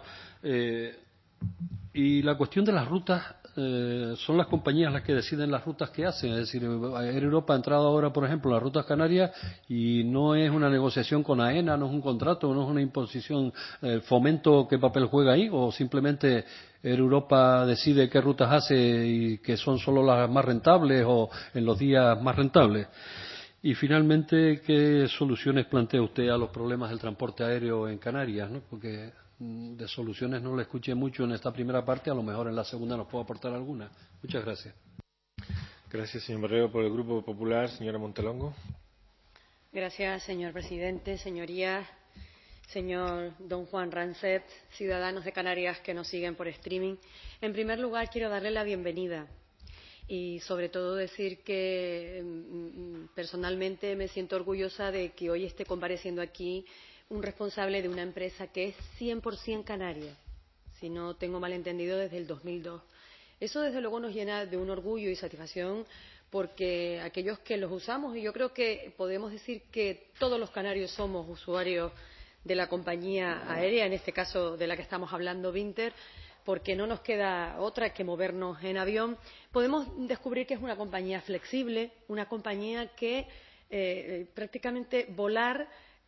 Y la cuestión de las rutas, son las compañías las que deciden las rutas que hacen. Es decir, Air Europa ha entrado ahora, por ejemplo, en las rutas canarias y no es una negociación con AENA, no es un contrato, no es una imposición. ¿Fomento qué papel juega ahí? ¿O simplemente Air Europa decide qué rutas hace y que son solo las más rentables o en los días más rentables? Y finalmente, ¿qué soluciones plantea usted a los problemas del transporte aéreo en Canarias, ¿no? Porque de soluciones no le escuché mucho en esta primera parte, a lo mejor en la segunda nos puedo aportar alguna. Muchas gracias. Gracias, señor Marrero. Por el Grupo Popular, señora Montelongo. Gracias, señor presidente, señorías, señor don Juan Rancet, ciudadanos de Canarias que nos siguen por streaming. En primer lugar, quiero darle la bienvenida y sobre todo decir que personalmente me siento orgullosa de que hoy esté compareciendo aquí un responsable de una empresa que es 100% canaria, si no tengo malentendido, desde el 2002. Eso desde luego nos llena de un orgullo y satisfacción, porque aquellos que los usamos, y yo creo que podemos decir que todos los canarios somos usuarios de la compañía aérea, en este caso de la que estamos hablando, Binter, porque no nos queda otra que movernos en avión, podemos descubrir que es una compañía flexible, una compañía que prácticamente volar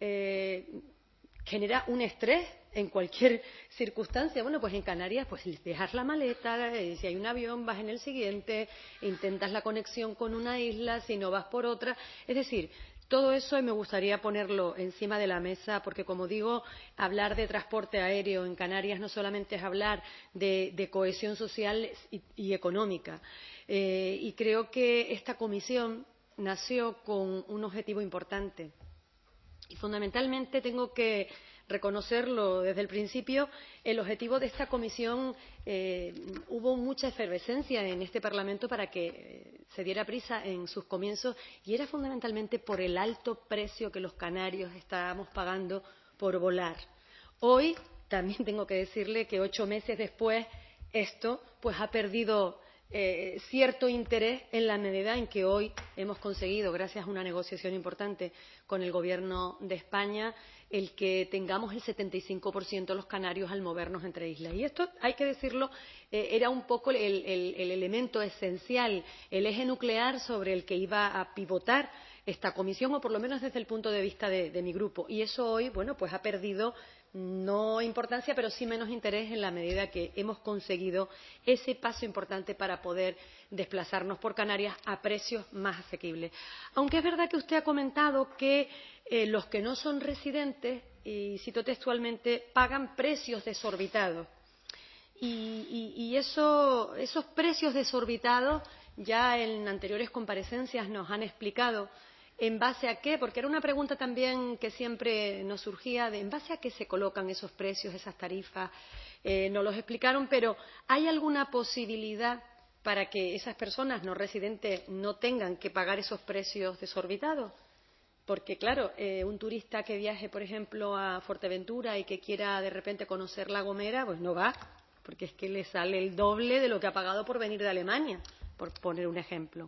genera un estrés en cualquier circunstancia. Bueno, pues en Canarias, pues dejas la maleta, si hay un avión vas en el siguiente, intentas la conexión con una isla, si no vas por otra. Es decir, todo eso me gustaría ponerlo encima de la mesa, porque, como digo, hablar de transporte aéreo en Canarias no solamente es hablar de cohesión social y económica. Y creo que esta comisión nació con un objetivo importante. Y fundamentalmente tengo que reconocerlo desde el principio, el objetivo de esta comisión, hubo mucha efervescencia en este Parlamento para que se diera prisa en sus comienzos, y era fundamentalmente por el alto precio que los canarios estábamos pagando por volar. Hoy también tengo que decirle que 8 meses después esto pues ha perdido cierto interés, en la medida en que hoy hemos conseguido, gracias a una negociación importante con el Gobierno de España, el que tengamos el 75% los canarios al movernos entre islas. Y esto, hay que decirlo, era un poco el elemento esencial, el eje nuclear sobre el que iba a pivotar esta comisión, o por lo menos desde el punto de vista de mi grupo. Y eso hoy, bueno, pues ha perdido no importancia, pero sí menos interés, en la medida que hemos conseguido ese paso importante para poder desplazarnos por Canarias a precios más asequibles. Aunque es verdad que usted ha comentado que los que no son residentes, y cito textualmente, pagan precios desorbitados. Y esos precios desorbitados ya en anteriores comparecencias nos han explicado en base a qué, porque era una pregunta también que siempre nos surgía, de en base a qué se colocan esos precios, esas tarifas. Nos los explicaron, pero ¿hay alguna posibilidad para que esas personas no residentes no tengan que pagar esos precios desorbitados? Porque, claro, un turista que viaje, por ejemplo, a Fuerteventura y que quiera de repente conocer La Gomera, pues no va, porque es que le sale el doble de lo que ha pagado por venir de Alemania, por poner un ejemplo.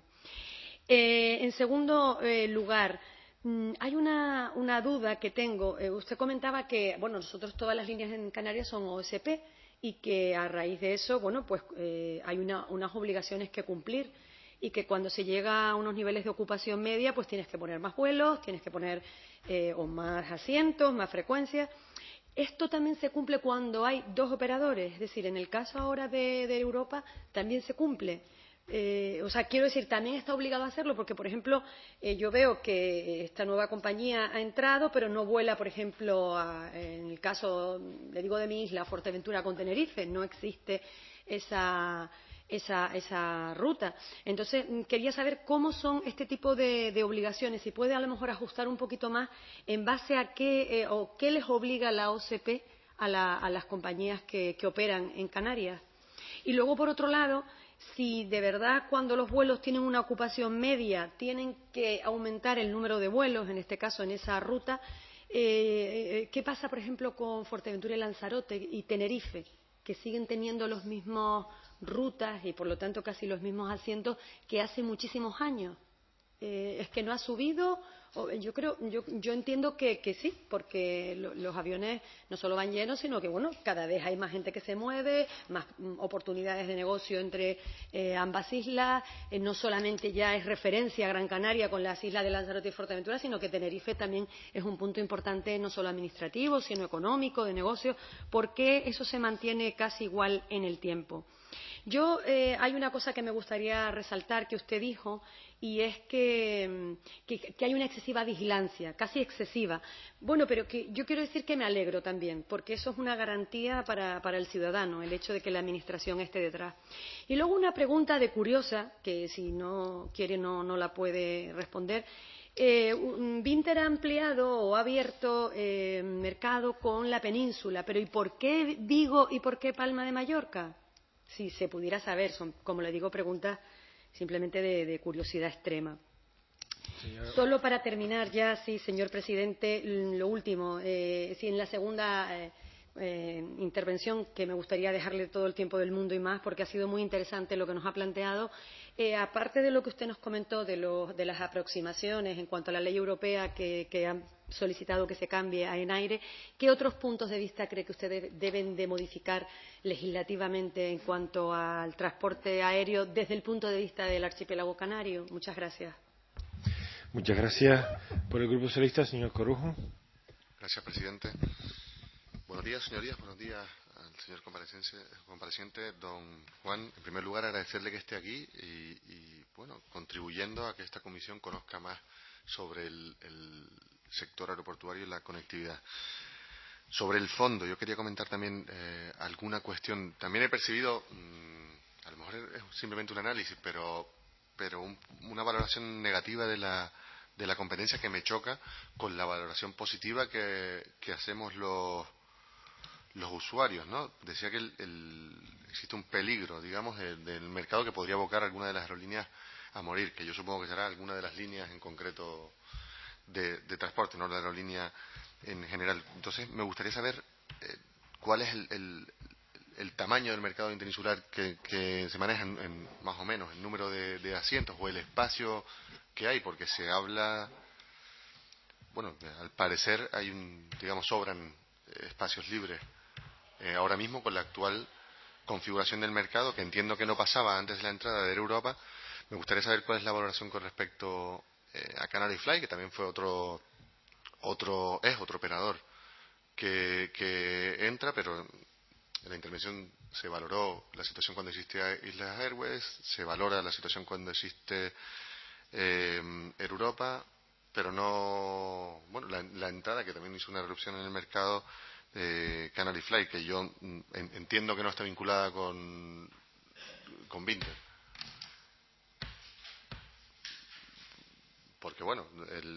En segundo lugar, hay una duda que tengo. Usted comentaba que, bueno, nosotros todas las líneas en Canarias son OSP y que a raíz de eso, bueno, pues hay unas obligaciones que cumplir, y que cuando se llega a unos niveles de ocupación media, pues tienes que poner más vuelos, tienes que poner o más asientos, más frecuencia. Esto también se cumple cuando hay 2 operadores, es decir, en el caso ahora de Europa también se cumple. O sea, quiero decir, también está obligado a hacerlo, porque, por ejemplo, yo veo que esta nueva compañía ha entrado, pero no vuela, por ejemplo, en el caso, le digo, de mi isla, Fuerteventura con Tenerife, no existe esa ruta. Entonces, quería saber cómo son este tipo de obligaciones, si puede a lo mejor ajustar un poquito más en base a qué o qué les obliga la OCP a las compañías que operan en Canarias. Y luego, por otro lado, si de verdad, cuando los vuelos tienen una ocupación media, tienen que aumentar el número de vuelos, en este caso en esa ruta, ¿qué pasa, por ejemplo, con Fuerteventura y Lanzarote y Tenerife, que siguen teniendo los mismos rutas y, por lo tanto, casi los mismos asientos que hace muchísimos años? ¿Es que no ha subido? Yo entiendo que sí, porque los aviones no solo van llenos, sino que, bueno, cada vez hay más gente que se mueve, más oportunidades de negocio entre ambas islas. No solamente ya es referencia Gran Canaria con las islas de Lanzarote y Fuerteventura, sino que Tenerife también es un punto importante, no solo administrativo, sino económico, de negocio, porque eso se mantiene casi igual en el tiempo. Hay una cosa que me gustaría resaltar que usted dijo, y es que hay una excesiva vigilancia, casi excesiva. Bueno, pero que yo quiero decir que me alegro también, porque eso es una garantía para el ciudadano, el hecho de que la Administración esté detrás. Y luego una pregunta de curiosa, que si no quiere no la puede responder. Binter ha ampliado o ha abierto mercado con la península, pero ¿y por qué Vigo y por qué Palma de Mallorca? Si se pudiera saber, son, como le digo, preguntas simplemente de curiosidad extrema. Solo para terminar ya, sí, señor presidente, lo último, sí, en la segunda intervención, que me gustaría dejarle todo el tiempo del mundo y más, porque ha sido muy interesante lo que nos ha planteado. Aparte de lo que usted nos comentó de las aproximaciones en cuanto a la ley europea que han solicitado que se cambie a ENAIRE, ¿qué otros puntos de vista cree que ustedes deben de modificar legislativamente en cuanto al transporte aéreo desde el punto de vista del archipiélago canario? Muchas gracias. Muchas gracias. Por el Grupo Socialista, señor Corujo. Gracias, presidente. Buenos días, señorías. Buenos días al señor compareciente, don Juan. En primer lugar, agradecerle que esté aquí y bueno, contribuyendo a que esta comisión conozca más sobre el sector aeroportuario y la conectividad. Sobre el fondo, yo quería comentar también alguna cuestión. También he percibido, a lo mejor es simplemente un análisis, pero una valoración negativa de la competencia que me choca con la valoración positiva que hacemos los usuarios, ¿no? Decía que existe un peligro, digamos, del mercado que podría abocar a alguna de las aerolíneas a morir, que yo supongo que será alguna de las líneas en concreto de transporte, no la aerolínea en general. Entonces, me gustaría saber cuál es el tamaño del mercado interinsular que se maneja en más o menos, el número de asientos o el espacio que hay, porque se habla, bueno, al parecer sobran espacios libres. Ahora mismo, con la actual configuración del mercado, que entiendo que no pasaba antes de la entrada de Air Europa, me gustaría saber cuál es la valoración con respecto a Canary Fly, que también fue otro operador que entra, pero en la intervención se valoró la situación cuando existía Islas Airways, se valora la situación cuando existe Air Europa, pero no, bueno, la entrada, que también hizo una erupción en el mercado, Canary Fly, que yo entiendo que no está vinculada con Vinter. Porque bueno,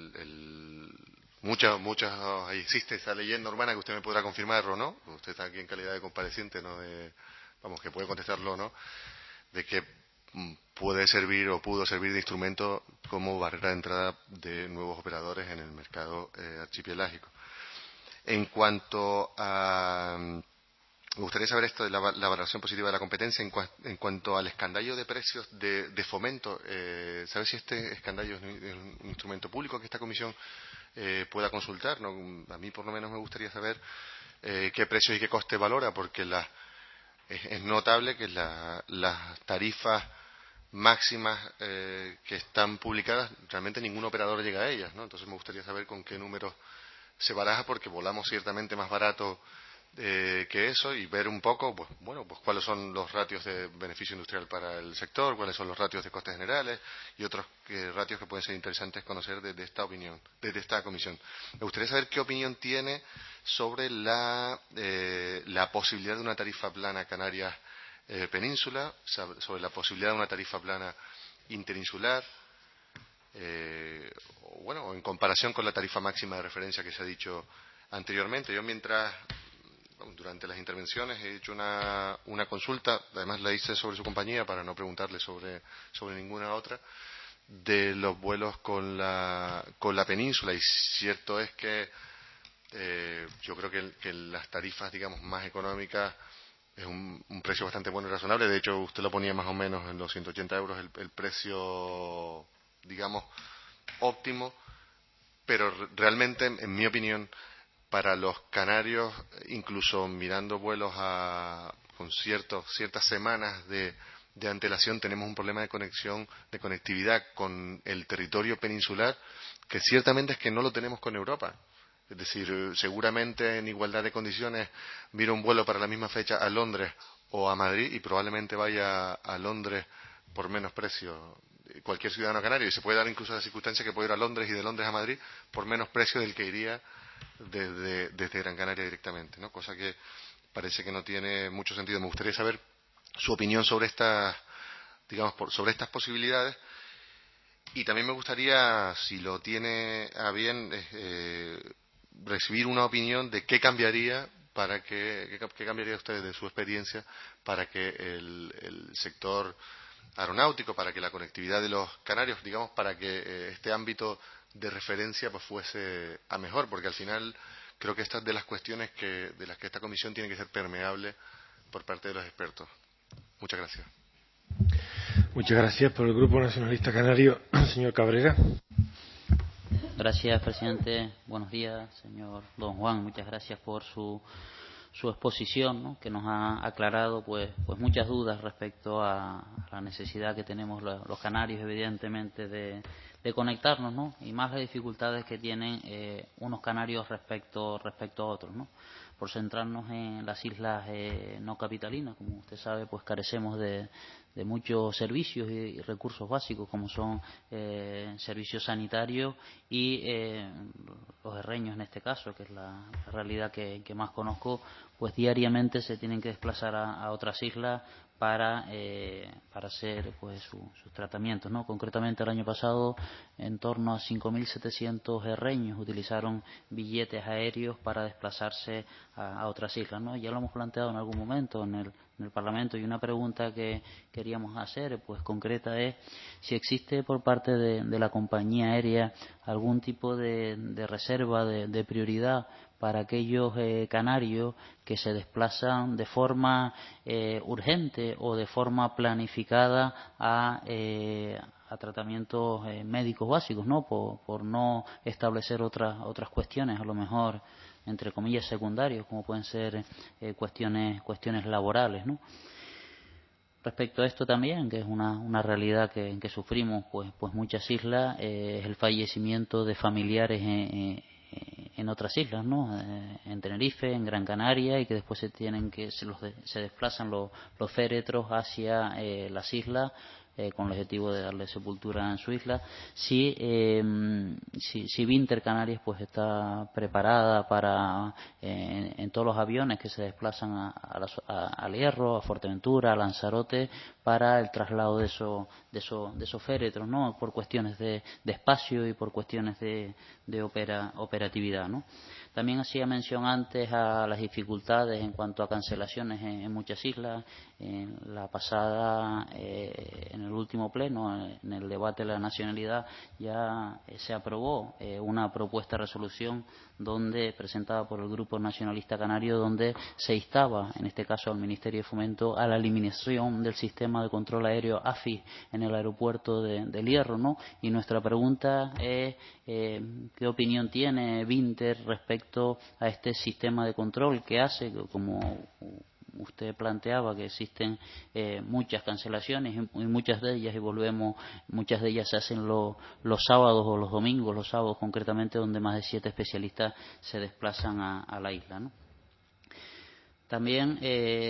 ahí existe esa leyenda urbana que usted me podrá confirmar o no, usted está aquí en calidad de compareciente, no que puede contestarlo o no, de que puede servir o pudo servir de instrumento como barrera de entrada de nuevos operadores en el mercado archipelágico. En cuanto a me gustaría saber esto de la valoración positiva de la competencia en cuanto al escandallo de precios de fomento. ¿Sabe si este escandallo es un instrumento público que esta comisión pueda consultar? ¿No? A mí, por lo menos, me gustaría saber qué precios y qué coste valora, porque es notable que las tarifas máximas que están publicadas, realmente ningún operador llega a ellas, ¿no? Entonces me gustaría saber con qué números se baraja, porque volamos ciertamente más barato que eso, y ver un poco, pues cuáles son los ratios de beneficio industrial para el sector, cuáles son los ratios de costes generales y otros ratios que pueden ser interesantes conocer desde esta comisión. Me gustaría saber qué opinión tiene sobre la posibilidad de una tarifa plana Canarias Península, sobre la posibilidad de una tarifa plana interinsular, o en comparación con la tarifa máxima de referencia que se ha dicho anteriormente. Yo durante las intervenciones he hecho una consulta, además la hice sobre su compañía para no preguntarle sobre ninguna otra, de los vuelos con la península, y cierto es que yo creo que las tarifas, digamos, más económicas es un precio bastante bueno y razonable. De hecho, usted lo ponía más o menos en los 180 euros el precio, digamos, óptimo, pero realmente, en mi opinión, para los canarios, incluso mirando vuelos con ciertas semanas de antelación, tenemos un problema de conectividad con el territorio peninsular, que ciertamente es que no lo tenemos con Europa. Es decir, seguramente en igualdad de condiciones miro un vuelo para la misma fecha a Londres o a Madrid y probablemente vaya a Londres por menos precio. Cualquier ciudadano canario, y se puede dar incluso la circunstancia que puede ir a Londres y de Londres a Madrid por menos precio del que iría desde Gran Canaria directamente, ¿no? Cosa que parece que no tiene mucho sentido. Me gustaría saber su opinión sobre estas posibilidades, y también me gustaría, si lo tiene a bien, recibir una opinión de qué cambiaría qué cambiaría usted de su experiencia para que el sector aeronáutico, para que la conectividad de los canarios, digamos, para que este ámbito de referencia pues fuese a mejor, porque al final creo que esta es de las cuestiones de las que esta comisión tiene que ser permeable por parte de los expertos. Muchas gracias. Muchas gracias. Por el Grupo Nacionalista Canario, señor Cabrera. Gracias, presidente. Buenos días, señor don Juan. Muchas gracias por su exposición, ¿no?, que nos ha aclarado pues muchas dudas respecto a la necesidad que tenemos los canarios, evidentemente, de conectarnos, ¿no?, y más las dificultades que tienen unos canarios respecto a otros, ¿no? Por centrarnos en las islas no capitalinas, como usted sabe, pues carecemos de muchos servicios y recursos básicos, como son servicios sanitarios y los herreños, en este caso, que es la realidad que más conozco, pues diariamente se tienen que desplazar a otras islas para hacer pues sus tratamientos, ¿no? Concretamente, el año pasado, en torno a 5.700 herreños utilizaron billetes aéreos para desplazarse a otras islas, ¿no? Ya lo hemos planteado en algún momento en el Parlamento, y una pregunta que queríamos hacer, pues concreta, es si existe por parte de la compañía aérea algún tipo de reserva, de prioridad para aquellos canarios que se desplazan de forma urgente o de forma planificada a tratamientos médicos básicos, ¿no? Por no establecer otras cuestiones, a lo mejor entre comillas secundarios, como pueden ser cuestiones laborales, ¿no? Respecto a esto también, que es una realidad que sufrimos pues muchas islas, es el fallecimiento de familiares en otras islas, ¿no? En Tenerife, en Gran Canaria, y que después se desplazan los féretros hacia las islas con el objetivo de darle sepultura en su isla. Si Binter Canarias pues está preparada para en todos los aviones que se desplazan al Hierro, a Fuerteventura, a Lanzarote, para el traslado de esos féretros, ¿no? Por cuestiones de espacio y por cuestiones de operatividad, ¿no? También hacía mención antes a las dificultades en cuanto a cancelaciones en muchas islas. En la pasada, en el último pleno, en el debate de la nacionalidad, ya se aprobó una propuesta de resolución presentada por el Grupo Nacionalista Canario, donde se instaba, en este caso al Ministerio de Fomento, a la eliminación del sistema de control aéreo AFI en el aeropuerto del Hierro, ¿no? Y nuestra pregunta es ¿qué opinión tiene Binter respecto a este sistema de control que hace, como usted planteaba, que existen muchas cancelaciones y muchas de ellas se hacen los sábados o los domingos, los sábados concretamente, donde más de 7 especialistas se desplazan a la isla, ¿no? También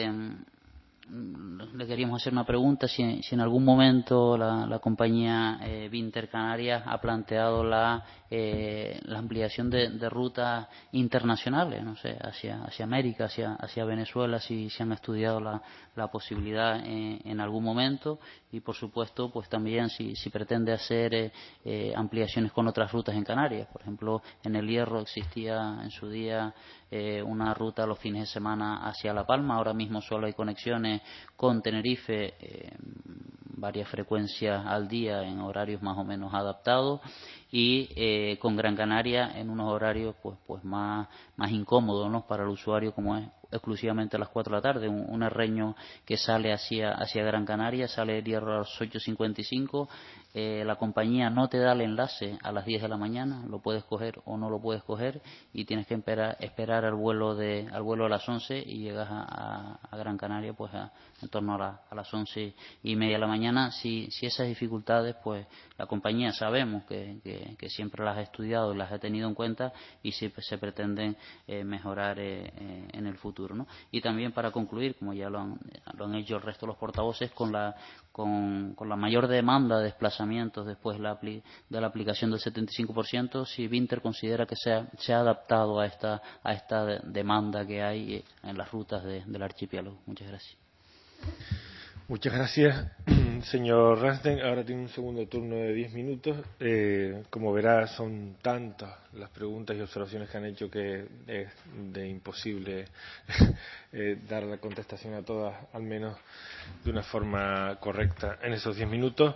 le queríamos hacer una pregunta, si en algún momento la compañía Binter Canarias ha planteado la ampliación de rutas internacionales, no sé, hacia América, hacia Venezuela, si se han estudiado la posibilidad en algún momento, y por supuesto pues también si pretende hacer ampliaciones con otras rutas en Canarias. Por ejemplo, en el Hierro existía en su día una ruta los fines de semana hacia La Palma. Ahora mismo solo hay conexiones con Tenerife, varias frecuencias al día en horarios más o menos adaptados, y con Gran Canaria en unos horarios pues más incómodos, ¿no?, para el usuario, como es exclusivamente a las 4 de la tarde. Un herreño que sale hacia Gran Canaria sale del Hierro a las 8:55. La compañía no te da el enlace a las 10 de la mañana, lo puedes coger o no lo puedes coger, y tienes que esperar al vuelo a las 11, y llegas a Gran Canaria pues en torno a las 11:30 de la mañana. Si esas dificultades, pues la compañía sabemos que siempre las ha estudiado y las ha tenido en cuenta, y si se pretenden mejorar en el futuro, ¿no? Y también, para concluir, como ya lo han hecho el resto de los portavoces, con la mayor demanda de desplazamientos después de la aplicación del 75%, si Binter considera que se ha adaptado a esta demanda que hay en las rutas del archipiélago. Muchas gracias. Muchas gracias. Bien, señor Ramsten, ahora tiene un segundo turno de 10 minutos. Como verá, son tantas las preguntas y observaciones que han hecho que es de imposible dar la contestación a todas, al menos de una forma correcta, en esos 10 minutos.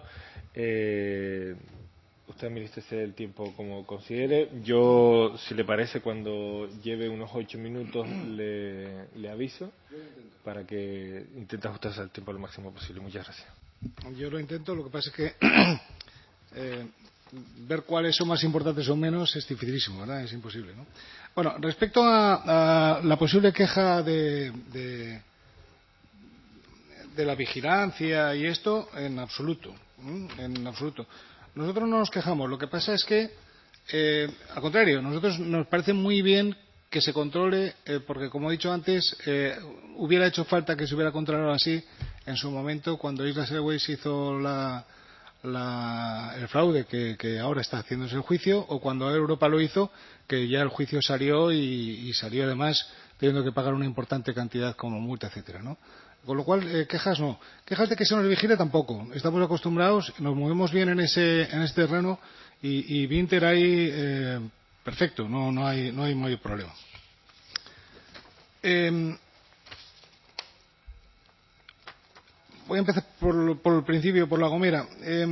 Usted administre el tiempo como considere. Yo, si le parece, cuando lleve unos 8 minutos le aviso para que intente ajustarse al tiempo lo máximo posible. Muchas gracias. Yo lo intento, lo que pasa es que ver cuáles son más importantes o menos es dificilísimo, ¿verdad? Es imposible, ¿no? Bueno, respecto a la posible queja de la vigilancia y esto, en absoluto, en absoluto. Nosotros no nos quejamos, lo que pasa es que, al contrario, nosotros nos parece muy bien que se controle, porque como he dicho antes, hubiera hecho falta que se hubiera controlado así en su momento cuando Islas Airways hizo el fraude que ahora está haciéndose el juicio, o cuando Europa lo hizo, que ya el juicio salió y salió además teniendo que pagar una importante cantidad como multa, etcétera, ¿no? Con lo cual, quejas no. Quejas de que se nos vigile tampoco. Estamos acostumbrados, nos movemos bien en ese terreno y Vinter ahí perfecto, no hay mayor problema. Voy a empezar por el principio, por La Gomera.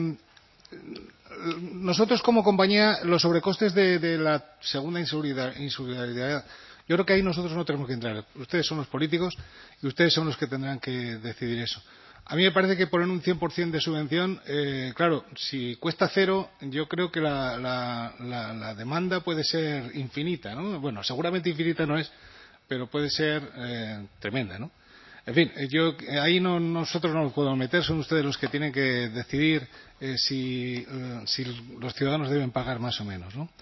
Nosotros como compañía, los sobrecostes de la segunda insularidad, yo creo que ahí nosotros no tenemos que entrar. Ustedes son los políticos y ustedes son los que tendrán que decidir eso. A mí me parece que poner un 100% de subvención, claro, si cuesta cero, yo creo que la demanda puede ser infinita, ¿no? Bueno, seguramente infinita no es, pero puede ser tremenda, ¿no? En fin, ahí nosotros no nos podemos meter, son ustedes los que tienen que decidir si los ciudadanos deben pagar más o menos, ¿no?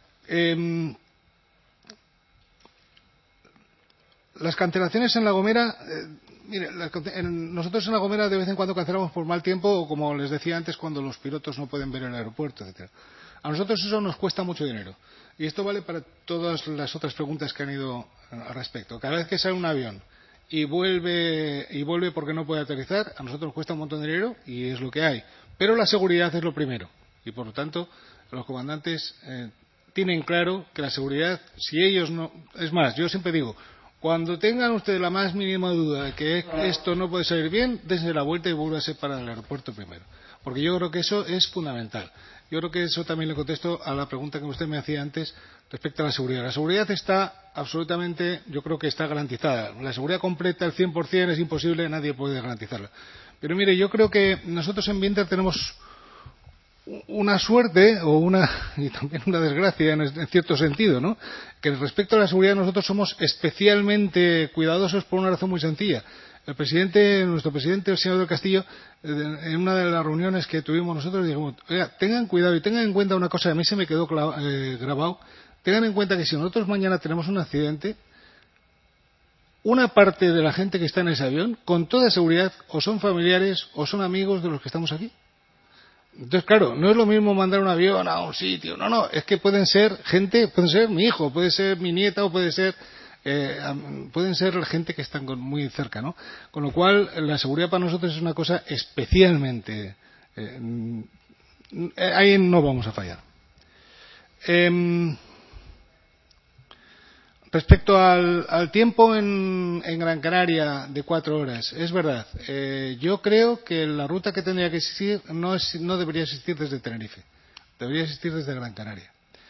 Las cancelaciones en La Gomera, mire, nosotros en La Gomera de vez en cuando cancelamos por mal tiempo, o como les decía antes, cuando los pilotos no pueden ver el aeropuerto, etcétera. A nosotros eso nos cuesta mucho dinero. Y esto vale para todas las otras preguntas que han ido al respecto. Cada vez que sale un avión y vuelve porque no puede aterrizar, a nosotros nos cuesta un montón de dinero y es lo que hay. Pero la seguridad es lo primero. Y por lo tanto, los comandantes tienen claro que la seguridad, si ellos no... Es más, yo siempre digo, cuando tengan ustedes la más mínima duda de que esto no puede salir bien, dense la vuelta y vuélvase para el aeropuerto primero. Porque yo creo que eso es fundamental. Yo creo que eso también le contesto a la pregunta que usted me hacía antes respecto a la seguridad. La seguridad está absolutamente, yo creo que está garantizada. La seguridad completa, al 100%, es imposible, nadie puede garantizarla. Pero mire, yo creo que nosotros en Vinter tenemos una suerte y también una desgracia en cierto sentido, ¿no? Que respecto a la seguridad nosotros somos especialmente cuidadosos por una razón muy sencilla. Nuestro presidente, el señor del Castillo, en una de las reuniones que tuvimos nosotros, dijo, oiga, tengan cuidado y tengan en cuenta una cosa que a mí se me quedó grabado, tengan en cuenta que si nosotros mañana tenemos un accidente, una parte de la gente que está en ese avión, con toda seguridad, o son familiares o son amigos de los que estamos aquí. Entonces, claro, no es lo mismo mandar un avión a un sitio, no, es que pueden ser gente, puede ser mi hijo, puede ser mi nieta o pueden ser la gente que están muy cerca, ¿no? Con lo cual, la seguridad para nosotros es una cosa especialmente... ahí no vamos a fallar. Respecto al tiempo en Gran Canaria de 4 horas, es verdad. Yo creo que la ruta que tendría que existir no debería existir desde Tenerife, debería existir desde Gran Canaria.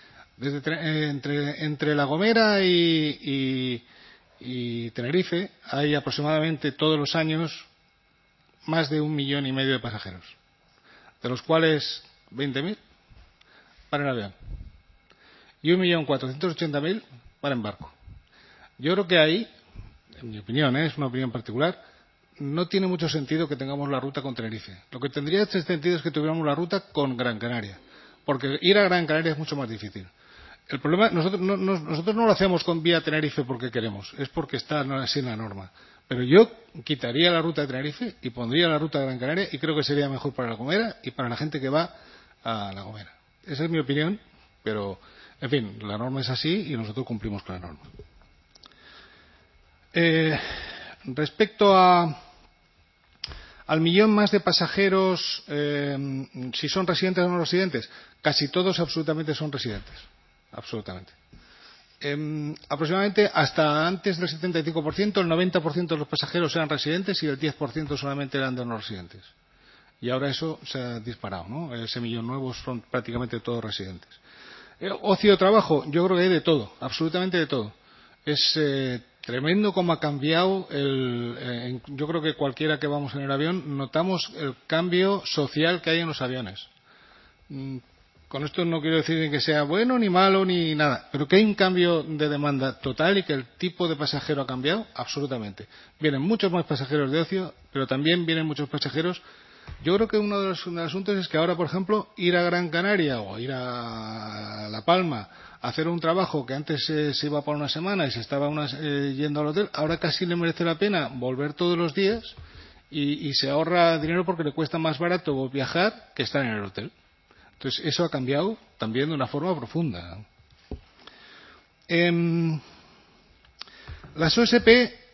Entre La Gomera y Tenerife hay aproximadamente todos los años más de 1,5 millones de pasajeros, de los cuales 20.000 para en avión y 1.480.000 para en barco. Yo creo que ahí, en mi opinión, es una opinión particular, no tiene mucho sentido que tengamos la ruta con Tenerife. Lo que tendría sentido es que tuviéramos la ruta con Gran Canaria, porque ir a Gran Canaria es mucho más difícil. El problema, nosotros no lo hacemos con vía Tenerife porque queremos, es porque está así en la norma. Pero yo quitaría la ruta de Tenerife y pondría la ruta de Gran Canaria y creo que sería mejor para La Gomera y para la gente que va a La Gomera. Esa es mi opinión, pero, en fin, la norma es así y nosotros cumplimos con la norma. Respecto a al millón más de pasajeros, si son residentes o no residentes, casi todos absolutamente son residentes, absolutamente. Aproximadamente hasta antes del 75%, el 90% de los pasajeros eran residentes y el 10% solamente eran de no residentes. Y ahora eso se ha disparado, ¿no? Ese millón nuevos son prácticamente todos residentes. Ocio, trabajo, yo creo que hay de todo, absolutamente de todo. Es tremendo cómo ha cambiado yo creo que cualquiera que vamos en el avión notamos el cambio social que hay en los aviones. Con esto no quiero decir que sea bueno ni malo ni nada, pero que hay un cambio de demanda total y que el tipo de pasajero ha cambiado absolutamente. Vienen muchos más pasajeros de ocio, pero también vienen muchos pasajeros. Yo creo que uno de los asuntos es que ahora, por ejemplo, ir a Gran Canaria o ir a La Palma a hacer un trabajo que antes se iba por una semana y se estaba yendo al hotel, ahora casi le merece la pena volver todos los días y se ahorra dinero porque le cuesta más barato viajar que estar en el hotel. Entonces, eso ha cambiado también de una forma profunda. Las OSP,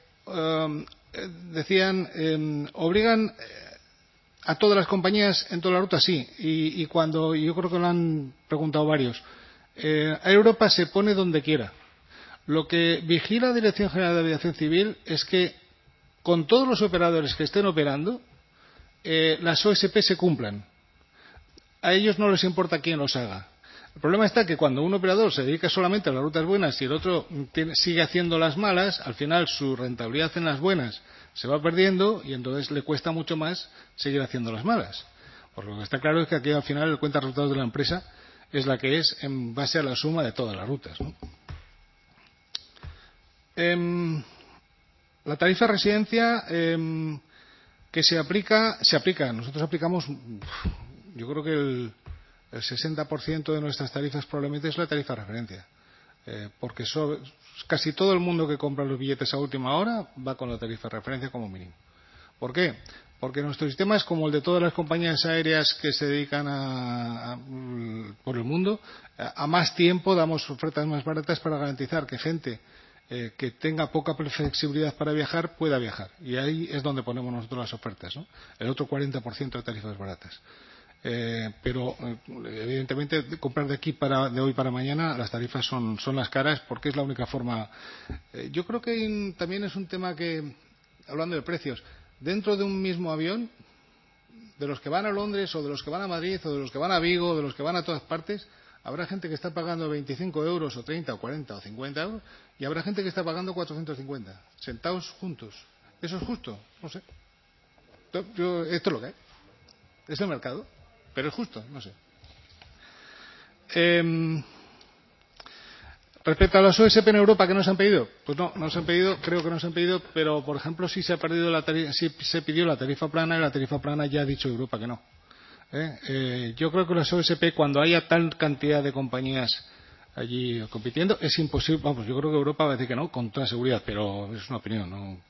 decían, obligan a todas las compañías en toda la ruta, sí. Y cuando, yo creo que lo han preguntado varios, Air Europa se pone donde quiera. Lo que vigila la Dirección General de Aviación Civil es que con todos los operadores que estén operando, las OSP se cumplan. A ellos no les importa quién los haga. El problema está que cuando un operador se dedica solamente a las rutas buenas y el otro sigue haciendo las malas, al final su rentabilidad en las buenas se va perdiendo y entonces le cuesta mucho más seguir haciendo las malas. Por lo que está claro es que aquí al final el cuenta de resultados de la empresa es la que es en base a la suma de todas las rutas, ¿no? La tarifa de residencia que se aplica. Nosotros aplicamos, yo creo que el 60% de nuestras tarifas probablemente es la tarifa de referencia, porque casi todo el mundo que compra los billetes a última hora va con la tarifa de referencia como mínimo. ¿Por qué? Porque nuestro sistema es como el de todas las compañías aéreas que se dedican por el mundo. A más tiempo damos ofertas más baratas para garantizar que gente que tenga poca flexibilidad para viajar pueda viajar. Y ahí es donde ponemos nosotros las ofertas, ¿no? El otro 40% de tarifas baratas. Pero evidentemente comprar de hoy para mañana las tarifas son las caras porque es la única forma. Yo creo que también es un tema que, hablando de precios, dentro de un mismo avión, de los que van a Londres o de los que van a Madrid o de los que van a Vigo o de los que van a todas partes, habrá gente que está pagando 25 euros o 30 o 40 o 50 euros y habrá gente que está pagando 450 sentados juntos. ¿Eso es justo? No sé. Esto es lo que hay. Es el mercado. Pero es justo, no sé. Respecto a las OSP en Europa, ¿qué nos han pedido? Pues no nos han pedido, creo que nos han pedido, pero por ejemplo sí se pidió la tarifa plana y la tarifa plana ya ha dicho Europa que no. Yo creo que las OSP, cuando haya tal cantidad de compañías allí compitiendo, es imposible. Vamos, yo creo que Europa va a decir que no, con toda seguridad, pero es una opinión, ¿no?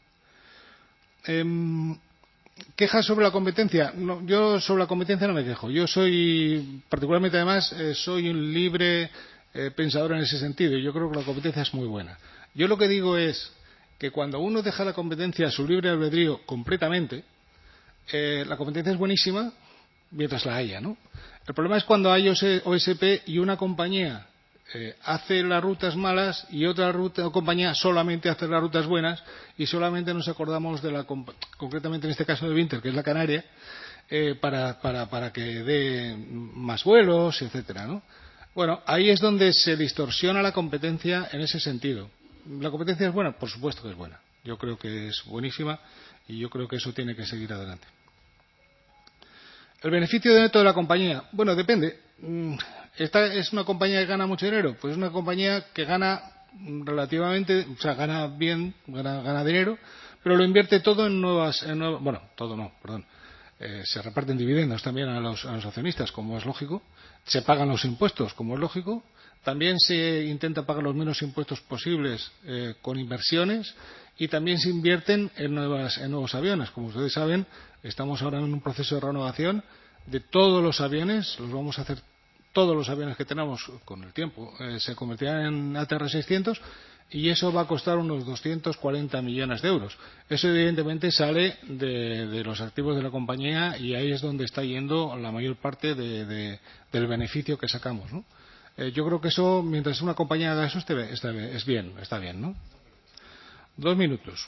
¿Quejas sobre la competencia? No, yo sobre la competencia no me quejo. Yo soy, particularmente además, soy un libre pensador en ese sentido. Y yo creo que la competencia es muy buena. Yo lo que digo es que cuando uno deja la competencia a su libre albedrío completamente, la competencia es buenísima mientras la haya, ¿no? El problema es cuando hay OSP y una compañía hace las rutas malas y otra compañía solamente hace las rutas buenas y solamente nos acordamos de concretamente en este caso de Winter, que es la Canaria, para que dé más vuelos, etcétera, ¿no? Bueno, ahí es donde se distorsiona la competencia en ese sentido. ¿La competencia es buena? Por supuesto que es buena. Yo creo que es buenísima y yo creo que eso tiene que seguir adelante. ¿El beneficio neto de la compañía? Bueno, depende. ¿Esta es una compañía que gana mucho dinero? Pues es una compañía que gana relativamente, o sea, gana bien, gana dinero, pero lo invierte todo en nuevas, bueno, todo no, perdón. Se reparten dividendos también a los accionistas, como es lógico. Se pagan los impuestos, como es lógico. También se intenta pagar los menos impuestos posibles con inversiones y también se invierten en nuevos aviones. Como ustedes saben, estamos ahora en un proceso de renovación de todos los aviones. Los vamos a hacer todos los aviones que tenemos con el tiempo. Se convertirán en ATR 600 y eso va a costar unos 240 millones de euros. Eso evidentemente sale de los activos de la compañía y ahí es donde está yendo la mayor parte del beneficio que sacamos, ¿no? Yo creo que eso, mientras una compañía haga eso, está bien, ¿no? 2 minutos.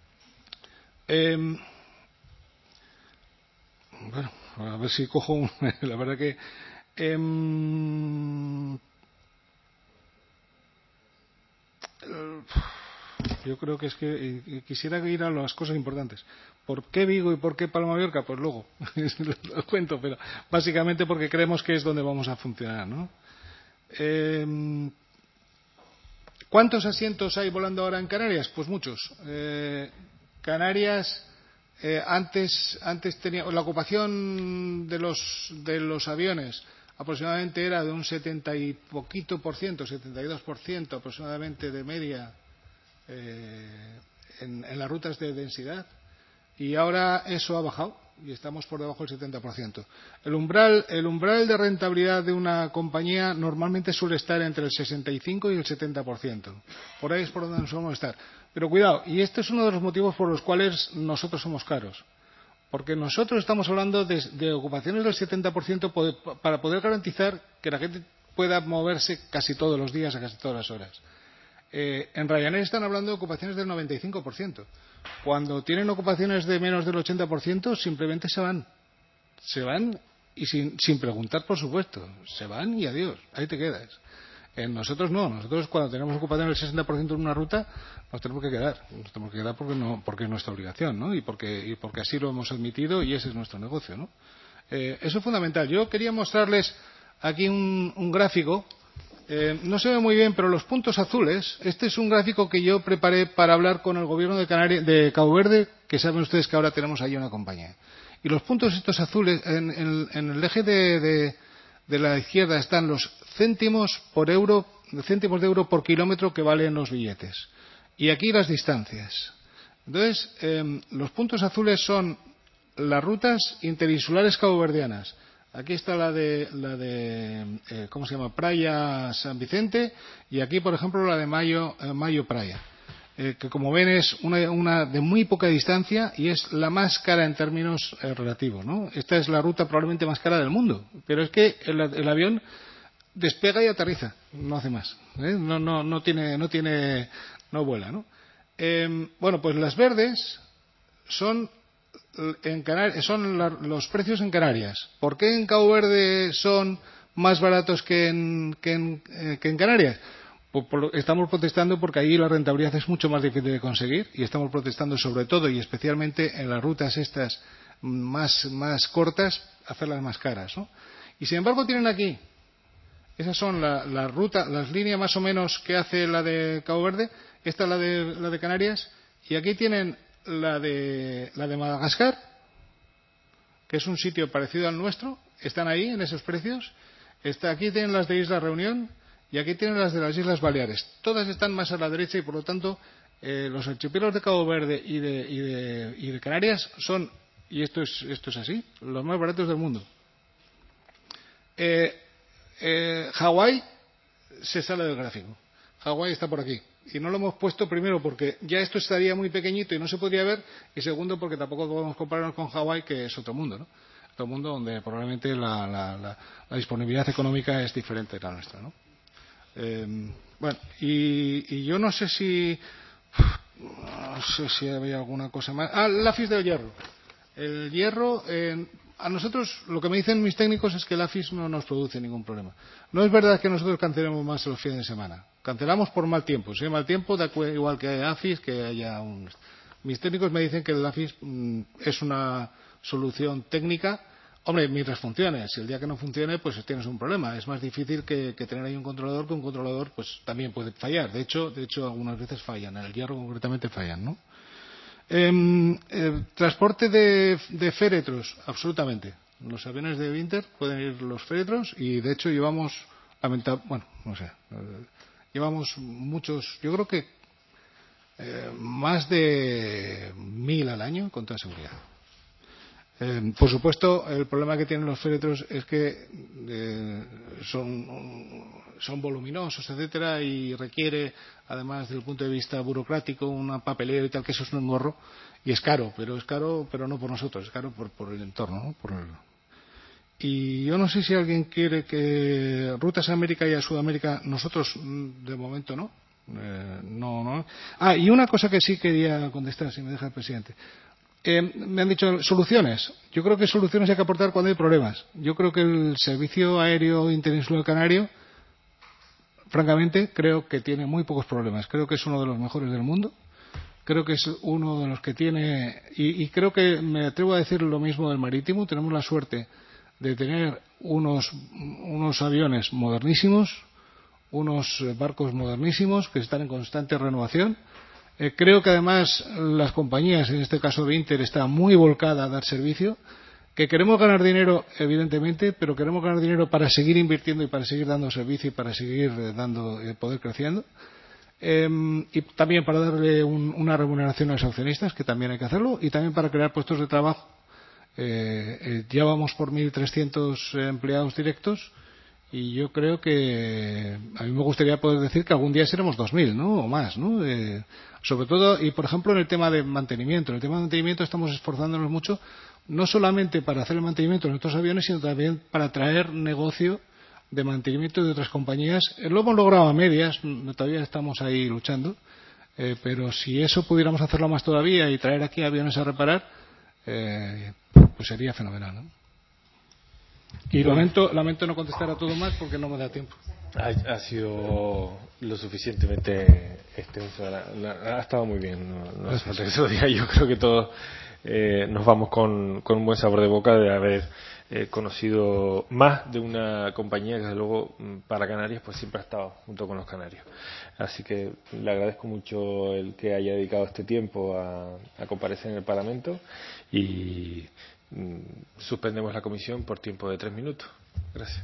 Bueno, a ver si cojo la verdad que yo creo que es que quisiera ir a las cosas importantes. ¿Por qué Vigo y por qué Palma de Mallorca? Pues luego lo cuento, pero básicamente porque creemos que es donde vamos a funcionar, ¿no? ¿Cuántos asientos hay volando ahora en Canarias? Pues muchos. Canarias antes tenía la ocupación de los aviones aproximadamente era de un 70 y poquito por ciento, 72% aproximadamente de media en las rutas de densidad, y ahora eso ha bajado y estamos por debajo del 70%. El umbral de rentabilidad de una compañía normalmente suele estar entre el 65 y el 70%. Por ahí es por donde nos vamos a estar. Pero cuidado, y este es uno de los motivos por los cuales nosotros somos caros. Porque nosotros estamos hablando de ocupaciones del 70% para poder garantizar que la gente pueda moverse casi todos los días a casi todas las horas. En Ryanair están hablando de ocupaciones del 95%. Cuando tienen ocupaciones de menos del 80%, simplemente se van. Se van y sin preguntar, por supuesto. Se van y adiós, ahí te quedas. Nosotros no, nosotros cuando tenemos ocupaciones del 60% en una ruta, nos tenemos que quedar. Nos tenemos que quedar porque es nuestra obligación, ¿no? Y porque así lo hemos admitido y ese es nuestro negocio, ¿no? Eso es fundamental. Yo quería mostrarles aquí un gráfico. No se ve muy bien, pero los puntos azules, este es un gráfico que yo preparé para hablar con el gobierno de Cabo Verde, que saben ustedes que ahora tenemos ahí una compañía. Y los puntos estos azules, en el eje de la izquierda están los céntimos de euro por kilómetro que valen los billetes. Y aquí las distancias. Entonces, los puntos azules son las rutas interinsulares caboverdianas. Aquí está la de ¿cómo se llama? Praia San Vicente, y aquí, por ejemplo, la de Mayo Praia, que como ven es una de muy poca distancia y es la más cara en términos relativos, ¿no? Esta es la ruta probablemente más cara del mundo, pero es que el avión despega y aterriza, no hace más, no vuela, ¿no? Bueno, pues las verdes son los precios en Canarias. ¿Por qué en Cabo Verde son más baratos que en Canarias? Estamos protestando porque ahí la rentabilidad es mucho más difícil de conseguir, y estamos protestando sobre todo y especialmente en las rutas estas más cortas, hacerlas más caras, ¿no? Y sin embargo tienen aquí, esas son las líneas más o menos que hace la de Cabo Verde, esta es la de Canarias, y aquí tienen la de Madagascar, que es un sitio parecido al nuestro, están ahí en esos precios. Aquí tienen las de Isla Reunión y aquí tienen las de las Islas Baleares. Todas están más a la derecha y por lo tanto los archipiélagos de Cabo Verde y de Canarias son, y esto es así, los más baratos del mundo. Hawái se sale del gráfico. Hawái está por aquí. Y no lo hemos puesto primero porque ya esto estaría muy pequeñito y no se podría ver, y segundo porque tampoco podemos compararnos con Hawái, que es otro mundo, ¿no? Otro mundo donde probablemente la disponibilidad económica es diferente de la nuestra, ¿no? Bueno, y yo no sé si había alguna cosa más. El AFIS del hierro. El hierro, a nosotros lo que me dicen mis técnicos es que el AFIS no nos produce ningún problema. No es verdad que nosotros cancelemos más los fines de semana. Cancelamos por mal tiempo. Si hay mal tiempo, da igual que haya AFIS, que haya un... Mis técnicos me dicen que el AFIS es una solución técnica. Hombre, mientras funcione. Si el día que no funcione, pues tienes un problema. Es más difícil que tener ahí un controlador, que un controlador pues también puede fallar. De hecho algunas veces fallan. En el hierro concretamente fallan, ¿no? Transporte de féretros, absolutamente. Los aviones de Winter pueden ir los féretros y de hecho llevamos llevamos muchos, yo creo que más de 1000 al año con toda seguridad. Por supuesto, el problema que tienen los féretros es que son voluminosos, etcétera, y requiere, además, desde el punto de vista burocrático, una papelera y tal, que eso es un engorro, y es caro, pero no por nosotros, es caro por el entorno, ¿no? Y yo no sé si alguien quiere que rutas a América y a Sudamérica, nosotros de momento no. No. Y una cosa que sí quería contestar, si me deja el presidente. Me han dicho soluciones. Yo creo que soluciones hay que aportar cuando hay problemas. Yo creo que el servicio aéreo interinsular canario, francamente, creo que tiene muy pocos problemas. Creo que es uno de los mejores del mundo. Creo que es uno de los que tiene, y creo que me atrevo a decir lo mismo del marítimo. Tenemos la suerte de tener unos aviones modernísimos, unos barcos modernísimos que están en constante renovación. Creo que además las compañías, en este caso de Inter, está muy volcada a dar servicio, que queremos ganar dinero, evidentemente, pero queremos ganar dinero para seguir invirtiendo y para seguir dando servicio y para seguir poder creciendo. Y también para darle una remuneración a los accionistas, que también hay que hacerlo, y también para crear puestos de trabajo. Ya vamos por 1.300 empleados directos y yo creo que a mí me gustaría poder decir que algún día seremos 2.000, ¿no? O más, ¿no? Sobre todo, y por ejemplo en el tema de mantenimiento. En el tema de mantenimiento estamos esforzándonos mucho, no solamente para hacer el mantenimiento de nuestros aviones, sino también para traer negocio de mantenimiento de otras compañías. Lo hemos logrado a medias, todavía estamos ahí luchando, pero si eso pudiéramos hacerlo más todavía y traer aquí aviones a reparar, pues sería fenomenal, ¿no? Y lamento no contestar a todo más porque no me da tiempo. Ha sido lo suficientemente extenso. Ha estado muy bien. No hace falta que se lo diga. Yo creo que todos nos vamos con un buen sabor de boca de haber conocido más de una compañía que, desde luego, para Canarias, pues siempre ha estado junto con los canarios. Así que le agradezco mucho el que haya dedicado este tiempo a comparecer en el Parlamento y suspendemos la comisión por tiempo de 3 minutos. Gracias.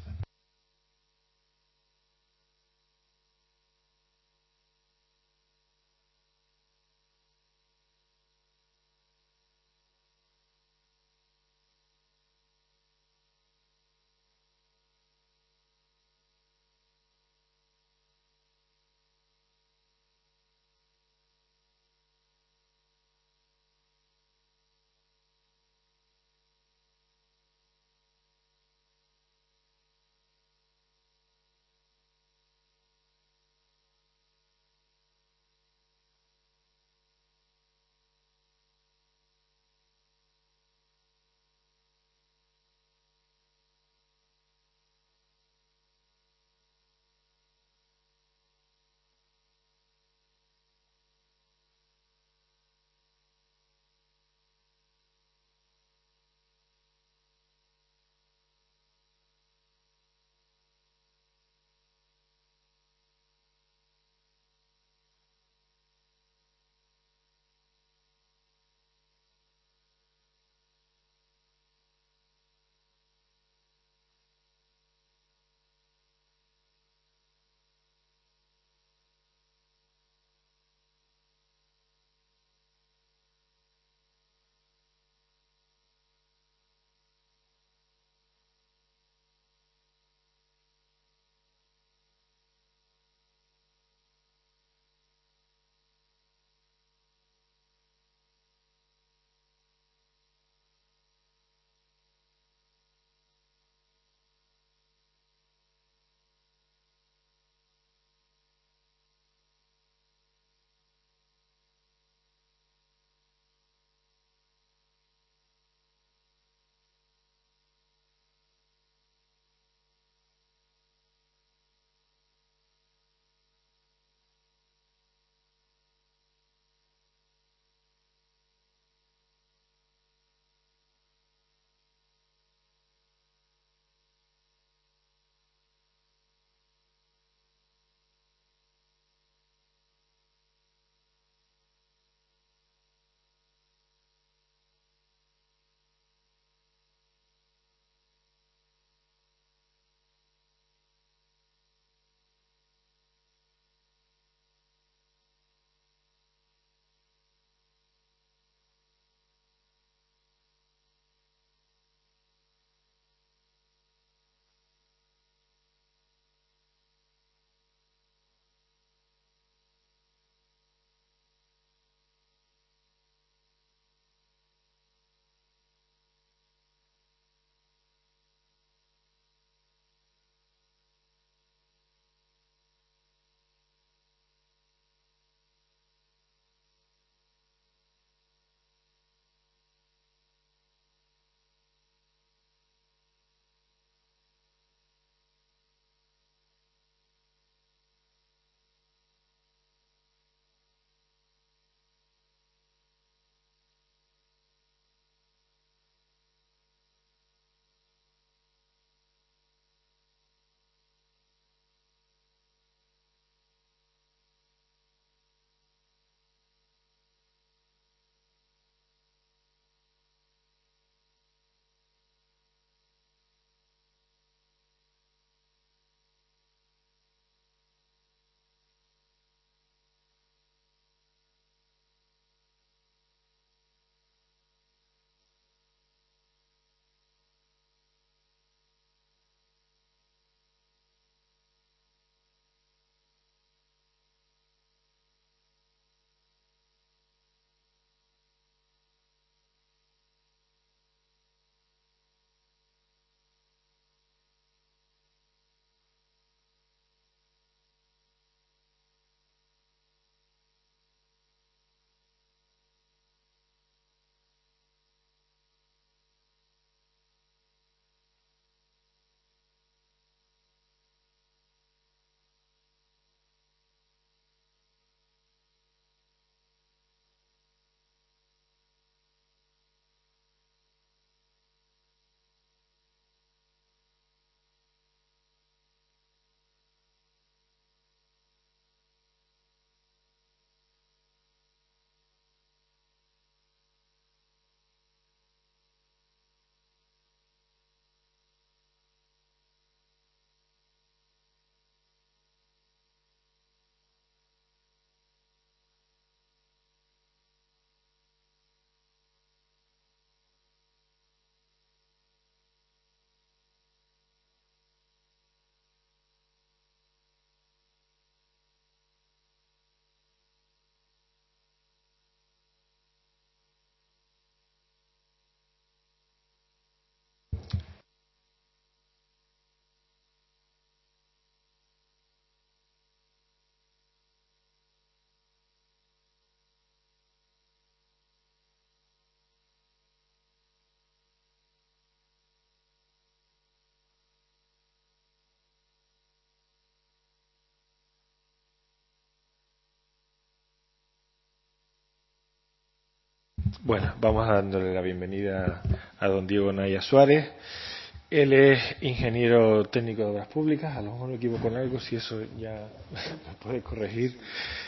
Bueno, vamos dándole la bienvenida a don Diego Naya Suárez. Él es ingeniero técnico de obras públicas, a lo mejor me equivoco en algo, si eso ya me puede corregir.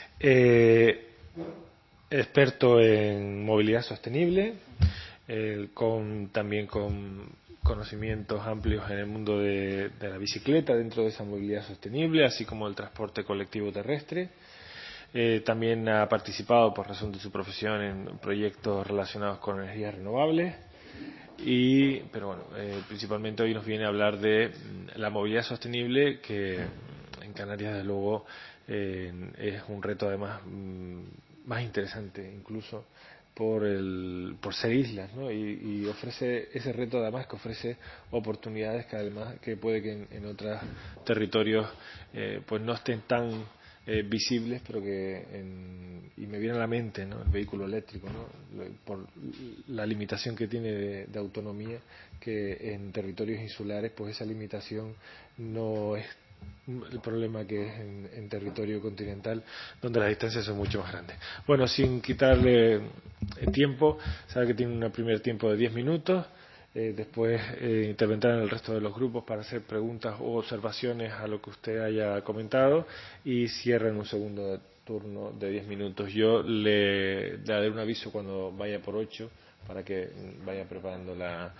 Experto en movilidad sostenible, también con conocimientos amplios en el mundo de la bicicleta dentro de esa movilidad sostenible, así como el transporte colectivo terrestre. También ha participado, por razón de su profesión, en proyectos relacionados con energías renovables. Pero bueno, principalmente hoy nos viene a hablar de la movilidad sostenible, que en Canarias, desde luego, es un reto además más interesante incluso por ser islas, ¿no? Y ofrece ese reto, además, que ofrece oportunidades que además que puede que en otros territorios pues no estén tan visibles, pero y me viene a la mente, ¿no?, el vehículo eléctrico, ¿no?, por la limitación que tiene de autonomía, que en territorios insulares pues esa limitación no es el problema que es en territorio continental, donde las distancias son mucho más grandes. Bueno, sin quitarle tiempo, sabe que tiene un primer tiempo de 10 minutos. Después intervendrán el resto de los grupos para hacer preguntas o observaciones a lo que usted haya comentado, y cierran un segundo turno de 10 minutos. Yo le daré un aviso cuando vaya por 8 para que vaya preparando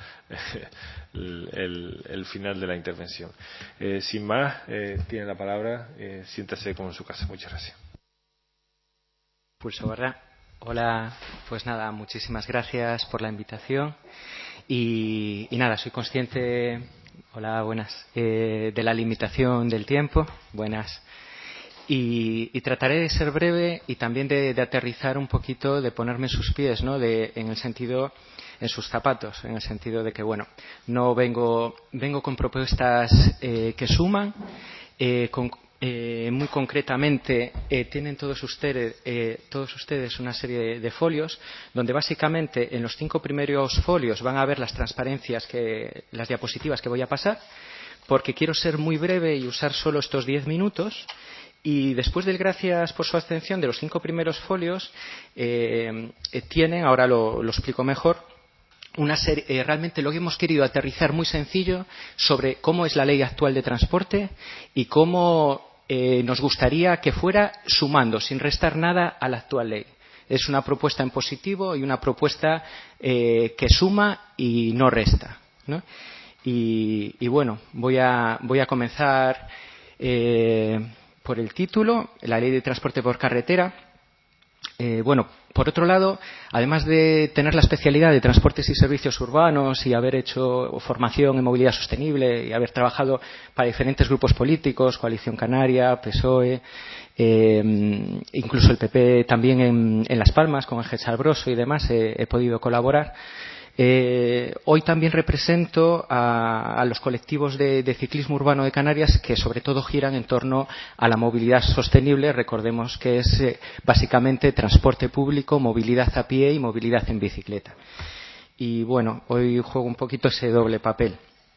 el final de la intervención. Sin más, tiene la palabra. Siéntase como en su casa. Muchas gracias. Pulso, ¿verdad? Hola, pues nada, muchísimas gracias por la invitación. Y nada, soy consciente, hola, buenas, de la limitación del tiempo, buenas, y trataré de ser breve y también de aterrizar un poquito, de ponerme en sus pies, ¿no?, en el sentido, en sus zapatos, en el sentido de que, bueno, no vengo con propuestas que suman, muy concretamente tienen todos ustedes una serie de folios donde básicamente en los 5 primeros folios van a ver las transparencias, las diapositivas que voy a pasar, porque quiero ser muy breve y usar solo estos 10 minutos. Y después del gracias por su atención de los 5 primeros folios tienen, ahora lo explico mejor, una serie, realmente lo que hemos querido aterrizar muy sencillo sobre cómo es la ley actual de transporte y cómo nos gustaría que fuera sumando, sin restar nada a la actual ley. Es una propuesta en positivo y una propuesta que suma y no resta, ¿no? Y bueno, voy a comenzar por el título, la ley de transporte por carretera. Bueno, por otro lado, además de tener la especialidad de transportes y servicios urbanos y haber hecho formación en movilidad sostenible y haber trabajado para diferentes grupos políticos, Coalición Canaria, PSOE, incluso el PP también en Las Palmas, con Ángel Salbroso y demás, he podido colaborar. Hoy también represento a los colectivos de ciclismo urbano de Canarias, que sobre todo giran en torno a la movilidad sostenible. Recordemos que es básicamente transporte público, movilidad a pie y movilidad en bicicleta. Y bueno, hoy juego un poquito ese doble papel.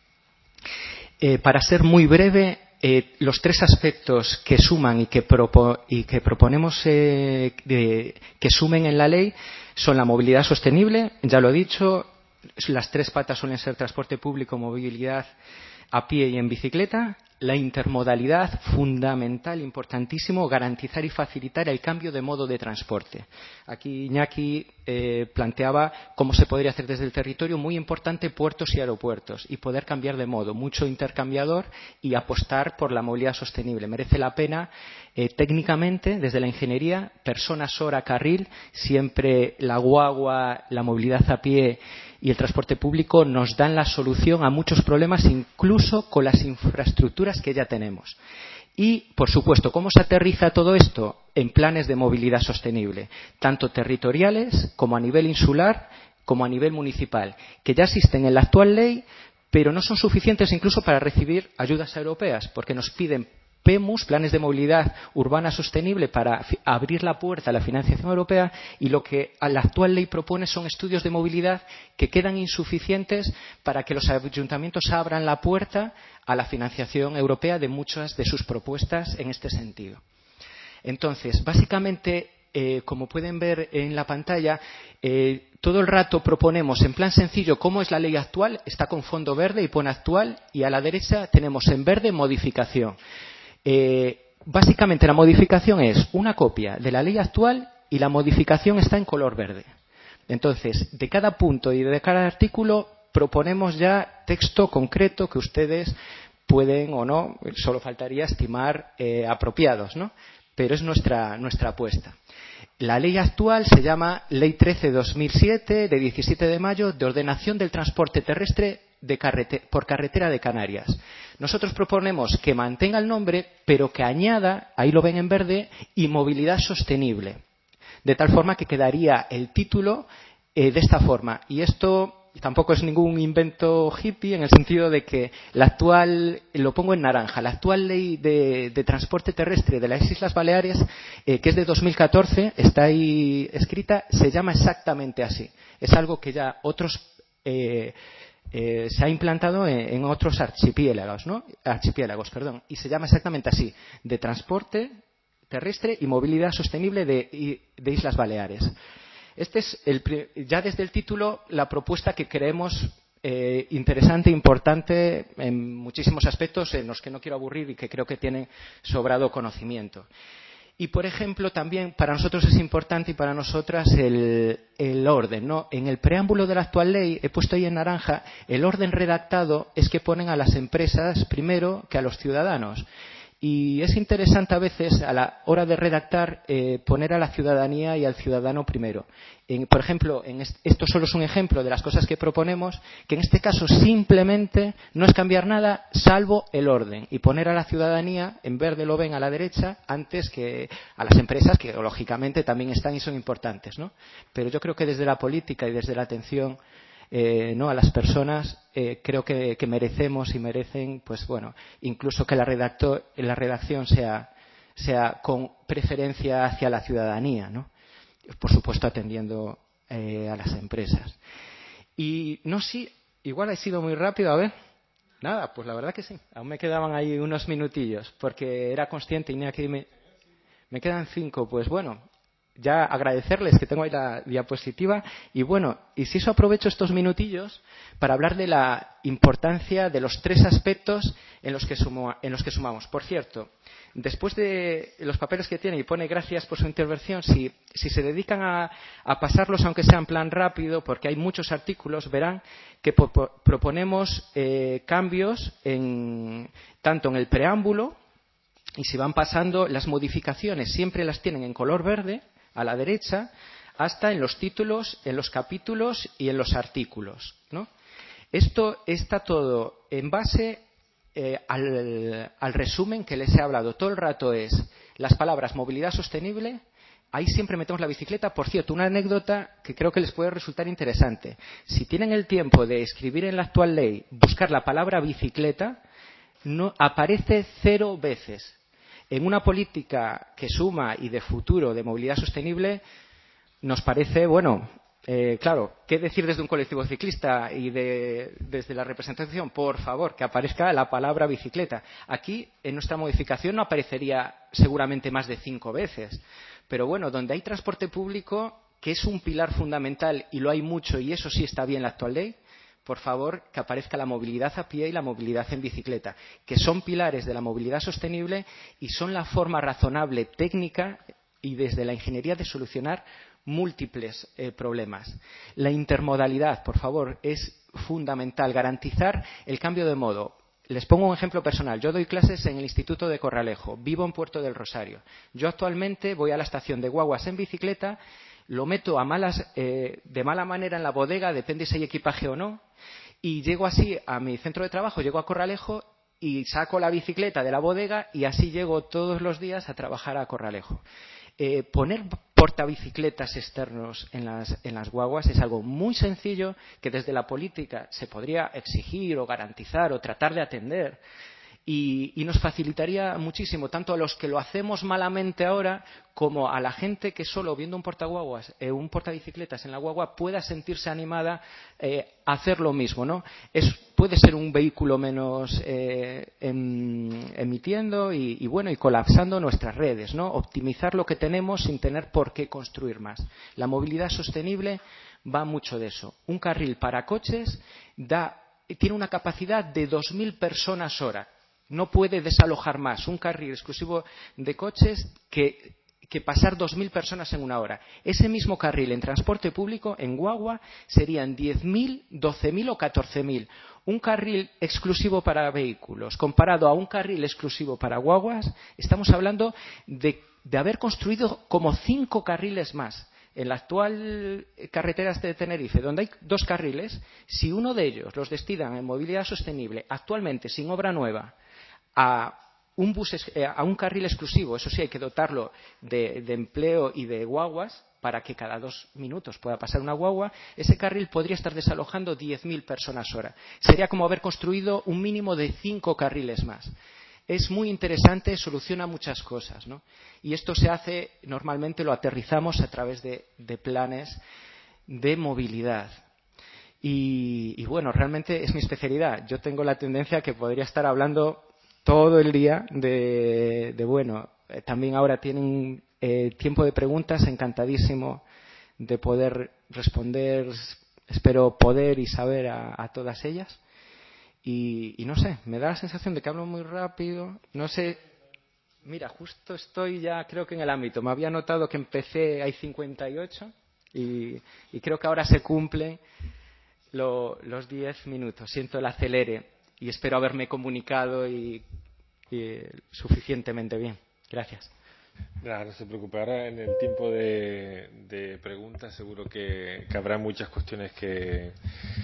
Para ser muy breve, los 3 aspectos que suman y que proponemos que sumen en la ley son la movilidad sostenible, ya lo he dicho, las 3 patas suelen ser transporte público, movilidad a pie y en bicicleta, la intermodalidad, fundamental, importantísimo, garantizar y facilitar el cambio de modo de transporte. Aquí Iñaki planteaba cómo se podría hacer desde el territorio, muy importante, puertos y aeropuertos, y poder cambiar de modo, mucho intercambiador, y apostar por la movilidad sostenible. Merece la pena técnicamente, desde la ingeniería, personas hora carril, siempre la guagua, la movilidad a pie y el transporte público nos dan la solución a muchos problemas, incluso con las infraestructuras que ya tenemos. Y, por supuesto, ¿cómo se aterriza todo esto? En planes de movilidad sostenible, tanto territoriales como a nivel insular, como a nivel municipal, que ya existen en la actual ley, pero no son suficientes incluso para recibir ayudas europeas, porque nos piden PEMUS, planes de movilidad urbana sostenible, para abrir la puerta a la financiación europea, y lo que la actual ley propone son estudios de movilidad que quedan insuficientes para que los ayuntamientos abran la puerta a la financiación europea de muchas de sus propuestas en este sentido. Entonces, básicamente, como pueden ver en la pantalla, todo el rato proponemos en plan sencillo cómo es la ley actual, está con fondo verde y pone actual, y a la derecha tenemos en verde modificación. Básicamente la modificación es una copia de la ley actual y la modificación está en color verde. Entonces, de cada punto y de cada artículo proponemos ya texto concreto que ustedes pueden o no, solo faltaría estimar apropiados, ¿no? Pero es nuestra apuesta. La ley actual se llama Ley 13/2007, de 17 de mayo, de ordenación del transporte terrestre por carretera de Canarias. Nosotros proponemos que mantenga el nombre, pero que añada, ahí lo ven en verde, y movilidad sostenible. De tal forma que quedaría el título de esta forma. Y esto tampoco es ningún invento hippie, en el sentido de que la actual, lo pongo en naranja, la actual ley de transporte terrestre de las Islas Baleares, que es de 2014, está ahí escrita, se llama exactamente así. Es algo que ya se ha implantado en otros archipiélagos, ¿no? Y se llama exactamente así, de transporte terrestre y movilidad sostenible de Islas Baleares. Este es ya desde el título la propuesta que creemos interesante, importante en muchísimos aspectos en los que no quiero aburrir y que creo que tienen sobrado conocimiento. Y, por ejemplo, también para nosotros es importante y para nosotras el orden, ¿no? En el preámbulo de la actual ley, he puesto ahí en naranja, el orden redactado es que ponen a las empresas primero que a los ciudadanos. Y es interesante a veces, a la hora de redactar, poner a la ciudadanía y al ciudadano primero. Por ejemplo, esto solo es un ejemplo de las cosas que proponemos, que en este caso simplemente no es cambiar nada salvo el orden y poner a la ciudadanía, en verde lo ven a la derecha, antes que a las empresas, que lógicamente también están y son importantes, ¿no? Pero yo creo que desde la política y desde la atención no a las personas, creo que merecemos y merecen, pues bueno, incluso que la redacción sea con preferencia hacia la ciudadanía, ¿no? Por supuesto atendiendo a las empresas. Y no sé, igual he sido muy rápido, a ver. Nada, pues la verdad que sí. Aún me quedaban ahí unos minutillos, porque era consciente y aquí me quedan 5, pues bueno. Ya agradecerles que tengo ahí la diapositiva y bueno, y si eso aprovecho estos minutillos para hablar de la importancia de los 3 aspectos en los que sumamos. Por cierto, después de los papeles que tiene y pone gracias por su intervención, si se dedican a pasarlos aunque sea en plan rápido, porque hay muchos artículos, verán que proponemos cambios tanto en el preámbulo, y si van pasando las modificaciones siempre las tienen en color verde a la derecha, hasta en los títulos, en los capítulos y en los artículos, ¿no? Esto está todo en base al resumen que les he hablado. Todo el rato es las palabras movilidad sostenible, ahí siempre metemos la bicicleta. Por cierto, una anécdota que creo que les puede resultar interesante. Si tienen el tiempo de escribir en la actual ley, buscar la palabra bicicleta, no aparece 0 veces. En una política que suma y de futuro de movilidad sostenible nos parece, bueno, claro, ¿qué decir desde un colectivo ciclista y desde la representación? Por favor, que aparezca la palabra bicicleta. Aquí, en nuestra modificación, no aparecería seguramente más de 5 veces. Pero bueno, donde hay transporte público, que es un pilar fundamental y lo hay mucho y eso sí está bien en la actual ley, por favor, que aparezca la movilidad a pie y la movilidad en bicicleta, que son pilares de la movilidad sostenible y son la forma razonable, técnica y desde la ingeniería de solucionar múltiples problemas. La intermodalidad, por favor, es fundamental, garantizar el cambio de modo. Les pongo un ejemplo personal. Yo doy clases en el Instituto de Corralejo, vivo en Puerto del Rosario. Yo actualmente voy a la estación de guaguas en bicicleta, lo meto de mala manera en la bodega, depende si hay equipaje o no, y llego así a mi centro de trabajo, llego a Corralejo y saco la bicicleta de la bodega y así llego todos los días a trabajar a Corralejo. Poner portabicicletas externos en las guaguas es algo muy sencillo que desde la política se podría exigir o garantizar o tratar de atender. y nos facilitaría muchísimo, tanto a los que lo hacemos malamente ahora, como a la gente que solo viendo un portaguaguas, un portabicicletas en la guagua pueda sentirse animada a hacer lo mismo, ¿no? Puede ser un vehículo menos emitiendo y colapsando nuestras redes, ¿no? Optimizar lo que tenemos sin tener por qué construir más. La movilidad sostenible va mucho de eso. Un carril para coches tiene una capacidad de 2.000 personas hora. No puede desalojar más un carril exclusivo de coches que pasar 2.000 personas en una hora. Ese mismo carril en transporte público, en guagua, serían 10.000, 12.000 o 14.000. Un carril exclusivo para vehículos comparado a un carril exclusivo para guaguas, estamos hablando de haber construido como 5 carriles más. En la actual carretera de Tenerife, donde hay 2 carriles, si uno de ellos los destinan en movilidad sostenible, actualmente sin obra nueva, a un carril exclusivo, eso sí, hay que dotarlo de empleo y de guaguas para que cada 2 minutos pueda pasar una guagua, ese carril podría estar desalojando 10.000 personas hora. Sería como haber construido un mínimo de 5 carriles más. Es muy interesante, soluciona muchas cosas, ¿no? Y esto se hace, normalmente lo aterrizamos a través de planes de movilidad. Y bueno, realmente es mi especialidad. Yo tengo la tendencia que podría estar hablando todo el día también ahora tienen tiempo de preguntas, encantadísimo de poder responder, espero poder y saber a todas ellas. Y no sé, me da la sensación de que hablo muy rápido, no sé, mira, justo estoy ya creo que en el ámbito, me había notado que empecé, hay 58 y creo que ahora se cumplen los 10 minutos, siento el acelere. Y espero haberme comunicado y suficientemente bien. Gracias. No se preocupe. Ahora en el tiempo de preguntas seguro que habrá muchas cuestiones que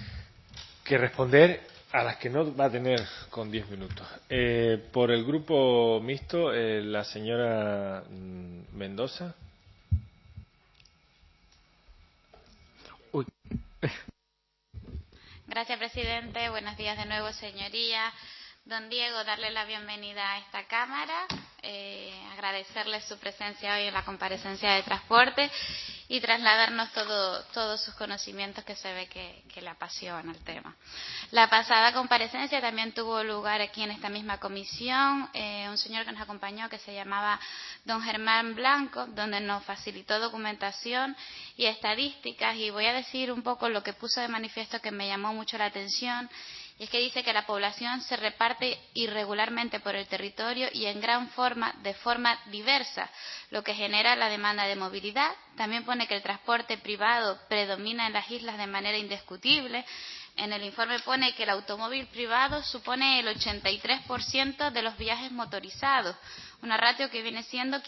responder a las que no va a tener con 10 minutos. Por el grupo mixto, la señora Mendoza. Uy. Gracias, presidente. Buenos días de nuevo, señoría. Don Diego, darle la bienvenida a esta Cámara, agradecerle su presencia hoy en la comparecencia de transporte y trasladarnos todos sus conocimientos, que se ve que le apasiona el tema. La pasada comparecencia también tuvo lugar aquí en esta misma comisión, un señor que nos acompañó que se llamaba don Germán Blanco, donde nos facilitó documentación y estadísticas, y voy a decir un poco lo que puso de manifiesto que me llamó mucho la atención. Y es que dice que la población se reparte irregularmente por el territorio y de forma diversa, lo que genera la demanda de movilidad. También pone que el transporte privado predomina en las islas de manera indiscutible. En el informe pone que el automóvil privado supone el 83% de los viajes motorizados, una ratio que viene siendo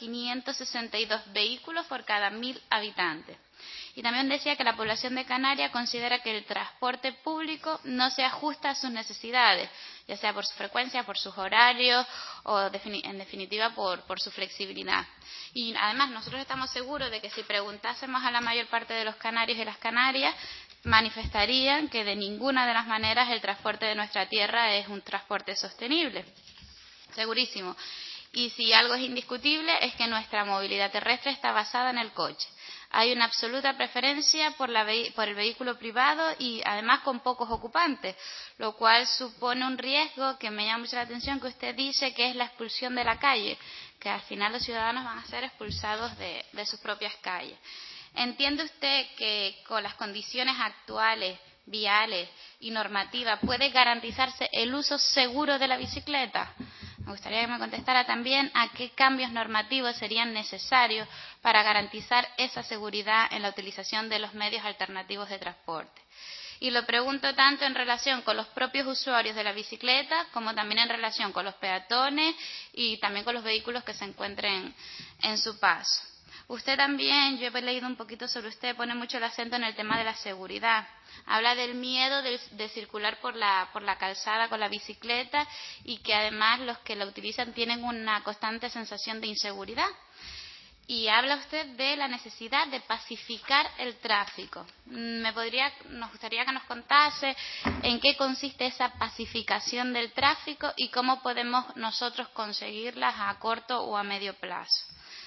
562 vehículos por cada 1.000 habitantes. Y también decía que la población de Canarias considera que el transporte público no se ajusta a sus necesidades, ya sea por su frecuencia, por sus horarios o, en definitiva, por su flexibilidad. Y además nosotros estamos seguros de que si preguntásemos a la mayor parte de los canarios y las canarias, manifestarían que de ninguna de las maneras el transporte de nuestra tierra es un transporte sostenible. Segurísimo. Y si algo es indiscutible es que nuestra movilidad terrestre está basada en el coche. Hay una absoluta preferencia por el vehículo privado y además con pocos ocupantes, lo cual supone un riesgo que me llama mucho la atención, que usted dice que es la expulsión de la calle, que al final los ciudadanos van a ser expulsados de sus propias calles. ¿Entiende usted que con las condiciones actuales, viales y normativas, puede garantizarse el uso seguro de la bicicleta? Me gustaría que me contestara también a qué cambios normativos serían necesarios para garantizar esa seguridad en la utilización de los medios alternativos de transporte. Y lo pregunto tanto en relación con los propios usuarios de la bicicleta como también en relación con los peatones y también con los vehículos que se encuentren en su paso. Usted también, yo he leído un poquito sobre usted, pone mucho el acento en el tema de la seguridad. Habla del miedo de circular por la calzada con la bicicleta y que además los que la utilizan tienen una constante sensación de inseguridad. y habla usted de la necesidad de pacificar el tráfico. Nos gustaría que nos contase en qué consiste esa pacificación del tráfico y cómo podemos nosotros conseguirlas a corto o a medio plazo.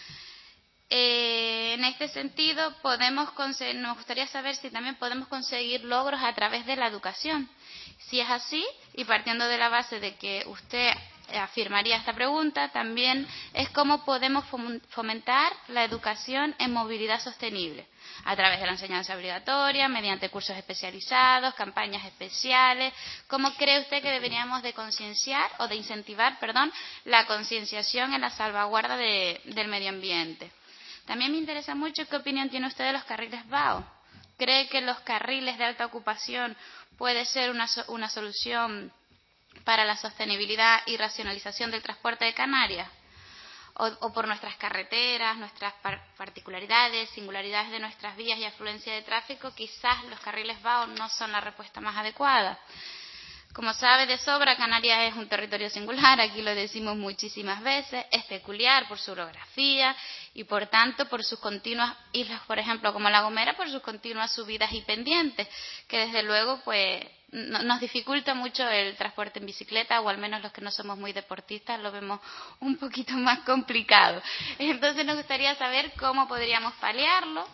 En este sentido, nos gustaría saber si también podemos conseguir logros a través de la educación. Si es así, y partiendo de la base de que usted afirmaría esta pregunta, también es cómo podemos fomentar la educación en movilidad sostenible, a través de la enseñanza obligatoria, mediante cursos especializados, campañas especiales. ¿Cómo cree usted que deberíamos de incentivar la concienciación en la salvaguarda del medio ambiente? También me interesa mucho qué opinión tiene usted de los carriles VAO. ¿Cree que los carriles de alta ocupación puede ser una solución para la sostenibilidad y racionalización del transporte de Canarias? O por nuestras carreteras, nuestras particularidades, singularidades de nuestras vías y afluencia de tráfico, quizás los carriles VAO no son la respuesta más adecuada. Como sabe de sobra, Canarias es un territorio singular, aquí lo decimos muchísimas veces, es peculiar por su orografía y por tanto por sus continuas islas, por ejemplo, como La Gomera, por sus continuas subidas y pendientes, que desde luego pues nos dificulta mucho el transporte en bicicleta, o al menos los que no somos muy deportistas lo vemos un poquito más complicado. Entonces nos gustaría saber cómo podríamos paliarlo.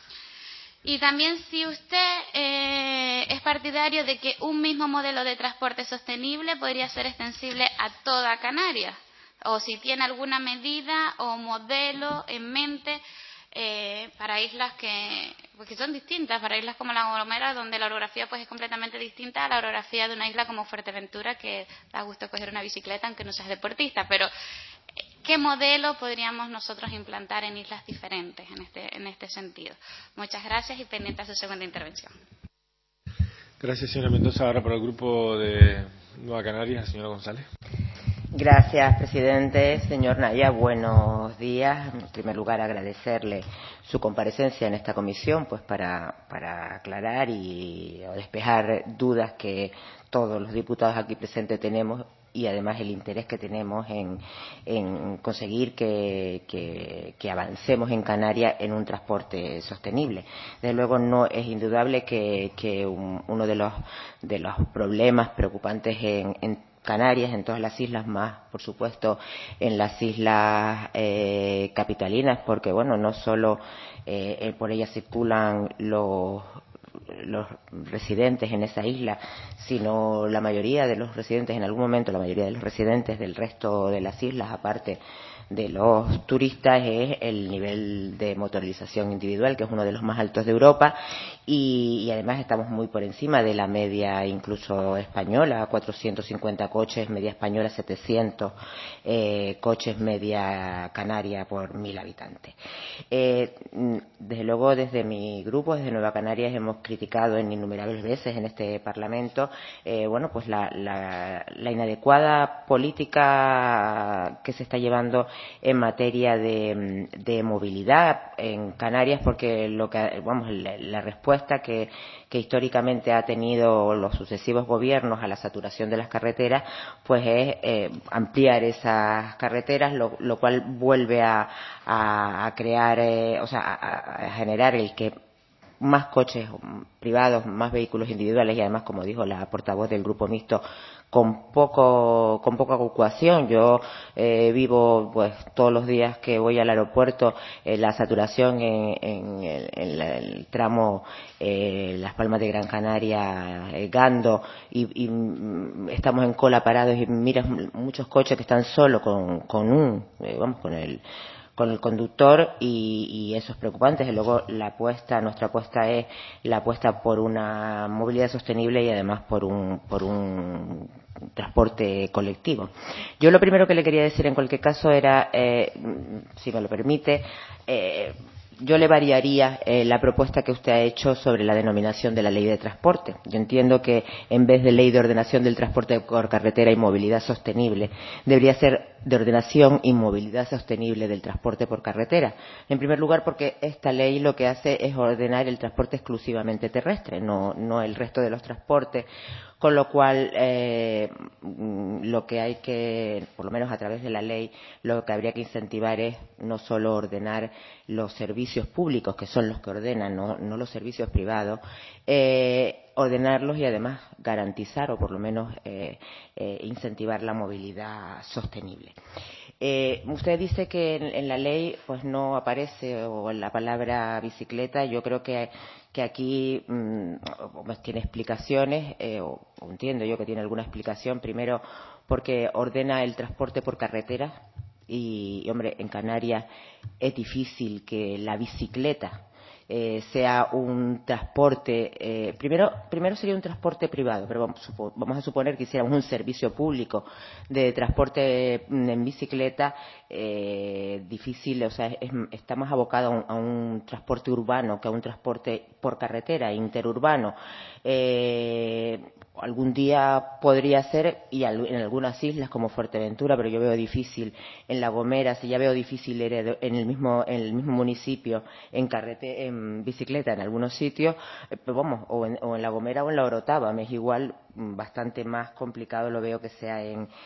Y también si usted es partidario de que un mismo modelo de transporte sostenible podría ser extensible a toda Canarias, o si tiene alguna medida o modelo en mente para islas que son distintas, para islas como La Gomera, donde la orografía pues es completamente distinta a la orografía de una isla como Fuerteventura, que da gusto coger una bicicleta aunque no seas deportista. Pero ¿qué modelo podríamos nosotros implantar en islas diferentes en este sentido? Muchas gracias y pendiente a su segunda intervención. Gracias, señora Mendoza. Ahora para el grupo de Nueva Canarias, señora González. Gracias, presidente. Señor Naya, buenos días. En primer lugar, agradecerle su comparecencia en esta comisión, pues para aclarar y despejar dudas que todos los diputados aquí presentes tenemos, y además el interés que tenemos en conseguir que avancemos en Canarias en un transporte sostenible. Desde luego no es indudable que uno de los problemas preocupantes en Canarias, en todas las islas, más por supuesto en las islas capitalinas, porque bueno, no solo por ellas circulan los residentes en esa isla, sino la mayoría de los residentes, en algún momento la mayoría de los residentes del resto de las islas, aparte de los turistas, es el nivel de motorización individual, que es uno de los más altos de Europa, y además estamos muy por encima de la media incluso española, 450 coches, media española 700 coches, media canaria por 1000 habitantes. Desde luego, desde mi grupo, desde Nueva Canarias, hemos criticado en innumerables veces en este Parlamento pues la inadecuada política que se está llevando en materia de movilidad en Canarias, porque la respuesta que históricamente ha tenido los sucesivos gobiernos a la saturación de las carreteras pues es ampliar esas carreteras, lo cual vuelve a crear a generar el que más coches privados, más vehículos individuales, y además, como dijo la portavoz del grupo mixto, con poca ocupación. Yo vivo pues todos los días que voy al aeropuerto la saturación en el tramo Las Palmas de Gran Canaria, Gando, y estamos en cola parados y miras muchos coches que están solo con el conductor, y eso es preocupante. Y luego nuestra apuesta es la apuesta por una movilidad sostenible y además por un transporte colectivo. Yo lo primero que le quería decir en cualquier caso era, si me lo permite, yo le variaría la propuesta que usted ha hecho sobre la denominación de la ley de transporte. Yo entiendo que en vez de ley de ordenación del transporte por carretera y movilidad sostenible, debería ser de ordenación y movilidad sostenible del transporte por carretera. En primer lugar, porque esta ley lo que hace es ordenar el transporte exclusivamente terrestre, no el resto de los transportes, con lo cual lo que hay que, por lo menos a través de la ley, lo que habría que incentivar es no solo ordenar los servicios públicos, que son los que ordenan, no los servicios privados, ordenarlos y además garantizar o por lo menos incentivar la movilidad sostenible. Usted dice que en la ley pues no aparece o la palabra bicicleta. Yo creo que aquí tiene explicaciones, o entiendo yo que tiene alguna explicación. Primero, porque ordena el transporte por carretera y hombre, en Canarias es difícil que la bicicleta sea un transporte, primero sería un transporte privado, pero vamos a suponer que hiciéramos un servicio público de transporte en bicicleta, difícil, o sea, está más abocado a un transporte urbano que a un transporte por carretera, interurbano. Algún día podría ser, y en algunas islas como Fuerteventura, pero yo veo difícil en La Gomera, si ya veo difícil en el mismo municipio, en bicicleta en algunos sitios, pero vamos, o en La Gomera o en La Orotava, me es igual, bastante más complicado lo veo que sea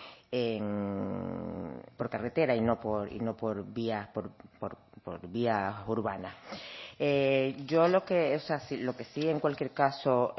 por carretera y no por vías urbanas. Yo lo que sí en cualquier caso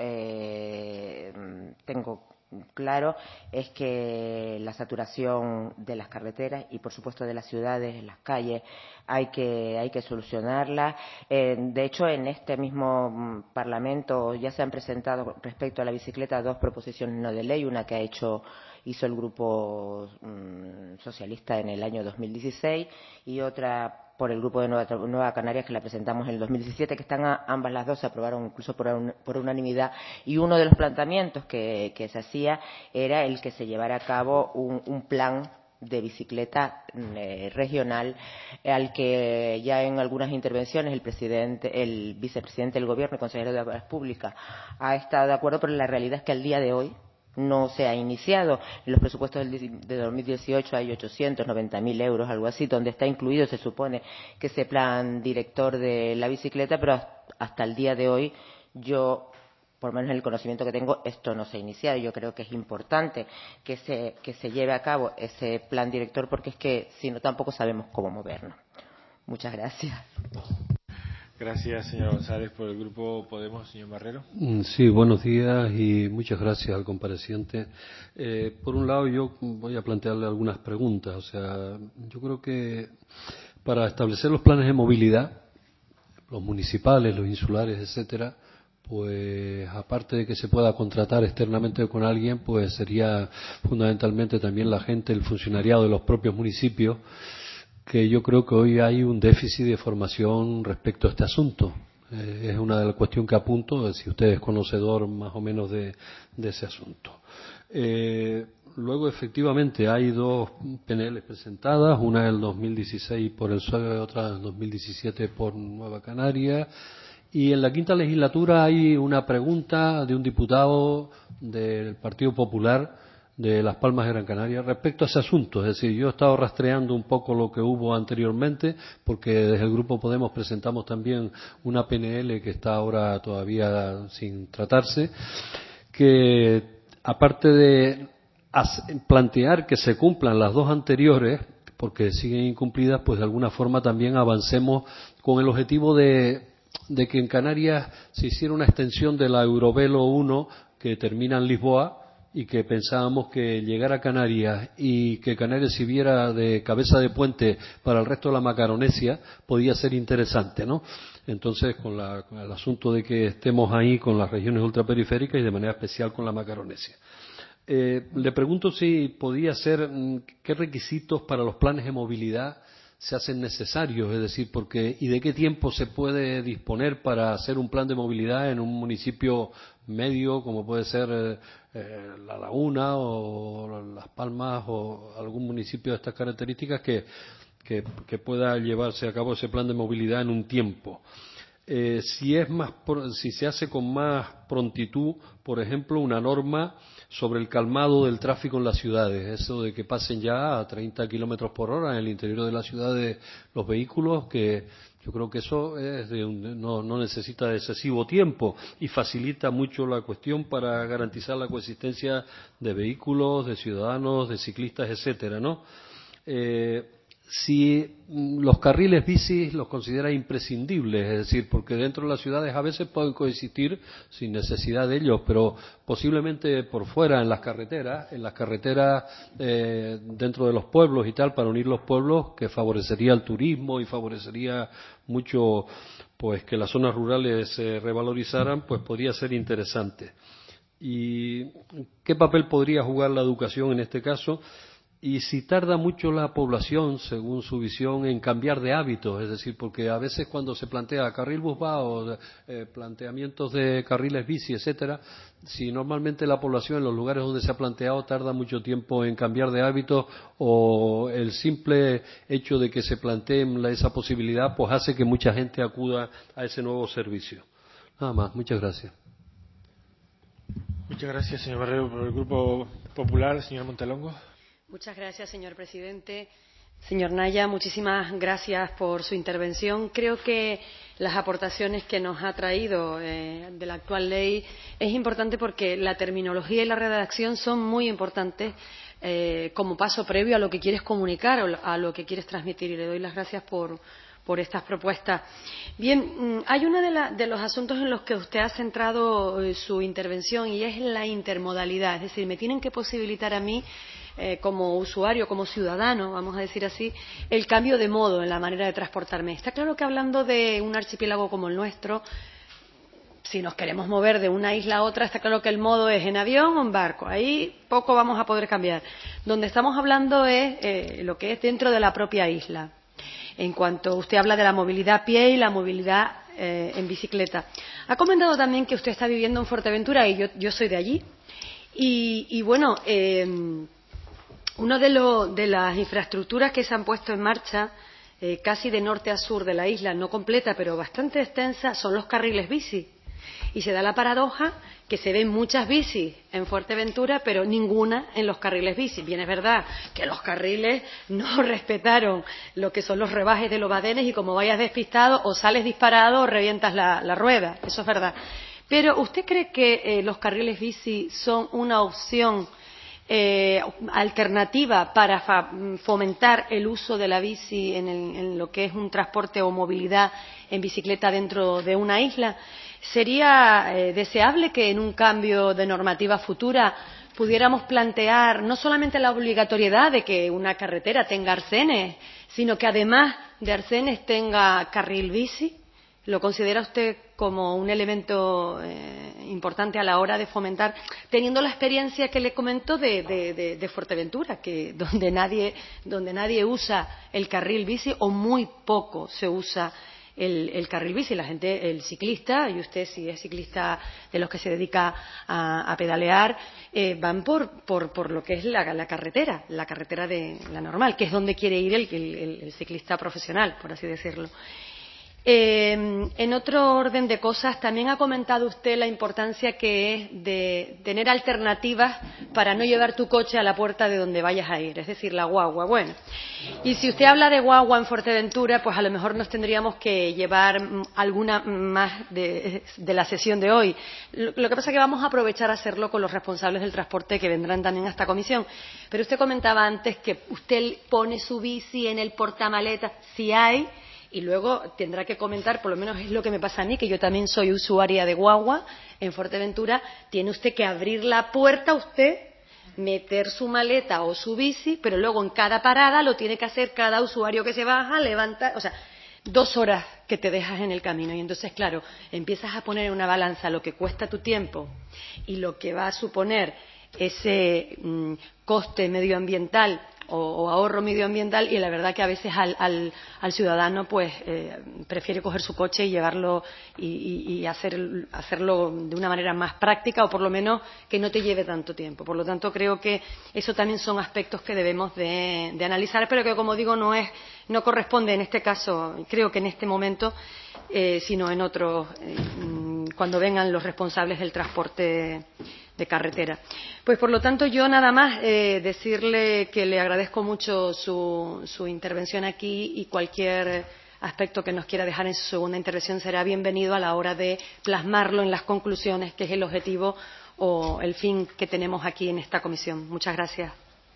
tengo claro es que la saturación de las carreteras y por supuesto de las ciudades, en las calles, hay que solucionarla. De hecho, en este mismo Parlamento ya se han presentado respecto a la bicicleta 2 proposiciones no de ley, una que hizo el grupo socialista en el año 2016 y otra por el grupo de Nueva Canarias, que la presentamos en el 2017, que están ambas las dos, se aprobaron incluso por unanimidad, y uno de los planteamientos que se hacía era el que se llevara a cabo un plan de bicicleta regional, al que ya en algunas intervenciones el vicepresidente del Gobierno y consejero de Obras Públicas ha estado de acuerdo, pero la realidad es que al día de hoy no se ha iniciado. En los presupuestos de 2018 hay 890.000 euros, algo así, donde está incluido, se supone, que ese plan director de la bicicleta, pero hasta el día de hoy yo, por lo menos en el conocimiento que tengo, esto no se ha iniciado. Yo creo que es importante que se lleve a cabo ese plan director, porque es que si no tampoco sabemos cómo movernos. Muchas gracias. Gracias, señor González. Por el Grupo Podemos, señor Barrero. Sí, buenos días y muchas gracias al compareciente. Por un lado, yo voy a plantearle algunas preguntas. O sea, yo creo que para establecer los planes de movilidad, los municipales, los insulares, etcétera, pues aparte de que se pueda contratar externamente con alguien, pues sería fundamentalmente también la gente, el funcionariado de los propios municipios, que yo creo que hoy hay un déficit de formación respecto a este asunto. Es una de las cuestiones que apunto, si usted es conocedor más o menos de ese asunto. Luego, efectivamente, hay 2 PNL presentadas, una del 2016 por el PSOE, otra del 2017 por Nueva Canarias. Y en la quinta legislatura hay una pregunta de un diputado del Partido Popular de Las Palmas de Gran Canaria respecto a ese asunto. Es decir, yo he estado rastreando un poco lo que hubo anteriormente, porque desde el Grupo Podemos presentamos también una PNL que está ahora todavía sin tratarse, que aparte de plantear que se cumplan las 2 anteriores, porque siguen incumplidas, pues de alguna forma también avancemos con el objetivo de que en Canarias se hiciera una extensión de la Eurovelo 1 que termina en Lisboa, y que pensábamos que llegar a Canarias y que Canarias sirviera de cabeza de puente para el resto de la Macaronesia podía ser interesante, ¿no? Entonces, con el asunto de que estemos ahí con las regiones ultraperiféricas y de manera especial con la Macaronesia. Le pregunto si podía ser, qué requisitos para los planes de movilidad se hacen necesarios, es decir, y de qué tiempo se puede disponer para hacer un plan de movilidad en un municipio medio, como puede ser La Laguna o Las Palmas o algún municipio de estas características, que que pueda llevarse a cabo ese plan de movilidad en un tiempo. Si se hace con más prontitud, por ejemplo, una norma sobre el calmado del tráfico en las ciudades, eso de que pasen ya a 30 kilómetros por hora en el interior de las ciudades los vehículos, que yo creo que eso no necesita de excesivo tiempo y facilita mucho la cuestión para garantizar la coexistencia de vehículos, de ciudadanos, de ciclistas, etcétera, ¿no? Si los carriles bici los considera imprescindibles, es decir, porque dentro de las ciudades a veces pueden coexistir sin necesidad de ellos, pero posiblemente por fuera en las carreteras dentro de los pueblos y tal, para unir los pueblos, que favorecería el turismo y favorecería mucho pues que las zonas rurales se revalorizaran, pues podría ser interesante. ¿Y qué papel podría jugar la educación en este caso? Y si tarda mucho la población, según su visión, en cambiar de hábitos, es decir, porque a veces cuando se plantea carril bus va o planteamientos de carriles bici, etcétera, si normalmente la población en los lugares donde se ha planteado tarda mucho tiempo en cambiar de hábitos, o el simple hecho de que se plantee esa posibilidad pues hace que mucha gente acuda a ese nuevo servicio. Nada más, muchas gracias. Muchas gracias, señor Barrero. Por el Grupo Popular, señor Montelongo. Muchas gracias, señor presidente. Señor Naya, muchísimas gracias por su intervención. Creo que las aportaciones que nos ha traído de la actual ley es importante porque la terminología y la redacción son muy importantes como paso previo a lo que quieres comunicar o a lo que quieres transmitir. Y le doy las gracias por estas propuestas. Bien, hay uno de los asuntos en los que usted ha centrado su intervención y es la intermodalidad. Es decir, me tienen que posibilitar a mí como usuario, como ciudadano, vamos a decir así, el cambio de modo en la manera de transportarme. Está claro que hablando de un archipiélago como el nuestro, si nos queremos mover de una isla a otra, está claro que el modo es en avión o en barco. Ahí poco vamos a poder cambiar. Donde estamos hablando es lo que es dentro de la propia isla. En cuanto usted habla de la movilidad a pie y la movilidad en bicicleta. Ha comentado también que usted está viviendo en Fuerteventura y yo soy de allí. Y bueno, una de las infraestructuras que se han puesto en marcha casi de norte a sur de la isla, no completa pero bastante extensa, son los carriles bici. Y se da la paradoja que se ven muchas bicis en Fuerteventura, pero ninguna en los carriles bici. Bien, es verdad que los carriles no respetaron lo que son los rebajes de los badenes y como vayas despistado o sales disparado o revientas la rueda. Eso es verdad. Pero ¿usted cree que los carriles bici son una opción alternativa para fomentar el uso de la bici en lo que es un transporte o movilidad en bicicleta dentro de una isla? ¿Sería deseable que en un cambio de normativa futura pudiéramos plantear no solamente la obligatoriedad de que una carretera tenga arcenes, sino que además de arcenes tenga carril bici? ¿Lo considera usted como un elemento importante a la hora de fomentar, teniendo la experiencia que le comento de Fuerteventura, que donde nadie usa el carril bici o muy poco se usa el carril bici? La gente, el ciclista, y usted si es ciclista de los que se dedica a pedalear, van por lo que es la carretera de la normal, que es donde quiere ir el ciclista profesional, por así decirlo. En otro orden de cosas, también ha comentado usted la importancia que es de tener alternativas para no llevar tu coche a la puerta de donde vayas a ir, es decir, la guagua. Bueno, y si usted habla de guagua en Fuerteventura, pues a lo mejor nos tendríamos que llevar alguna más de la sesión de hoy. Lo que pasa es que vamos a aprovechar a hacerlo con los responsables del transporte que vendrán también a esta comisión. Pero usted comentaba antes que usted pone su bici en el portamaletas, si hay. Y luego tendrá que comentar, por lo menos es lo que me pasa a mí, que yo también soy usuaria de guagua en Fuerteventura. Tiene usted que abrir la puerta, meter su maleta o su bici, pero luego en cada parada lo tiene que hacer cada usuario que se baja, levanta, 2 horas que te dejas en el camino. Y entonces, claro, empiezas a poner en una balanza lo que cuesta tu tiempo y lo que va a suponer ese coste medioambiental o ahorro medioambiental, y la verdad que a veces al ciudadano pues prefiere coger su coche y llevarlo y hacerlo de una manera más práctica, o por lo menos que no te lleve tanto tiempo. Por lo tanto, creo que eso también son aspectos que debemos de analizar, pero que, como digo, no corresponde en este caso, creo que en este momento, sino en otros, cuando vengan los responsables del transporte de carretera. Pues, por lo tanto, yo nada más decirle que le agradezco mucho su intervención aquí, y cualquier aspecto que nos quiera dejar en su segunda intervención será bienvenido a la hora de plasmarlo en las conclusiones, que es el objetivo o el fin que tenemos aquí en esta comisión. Muchas gracias.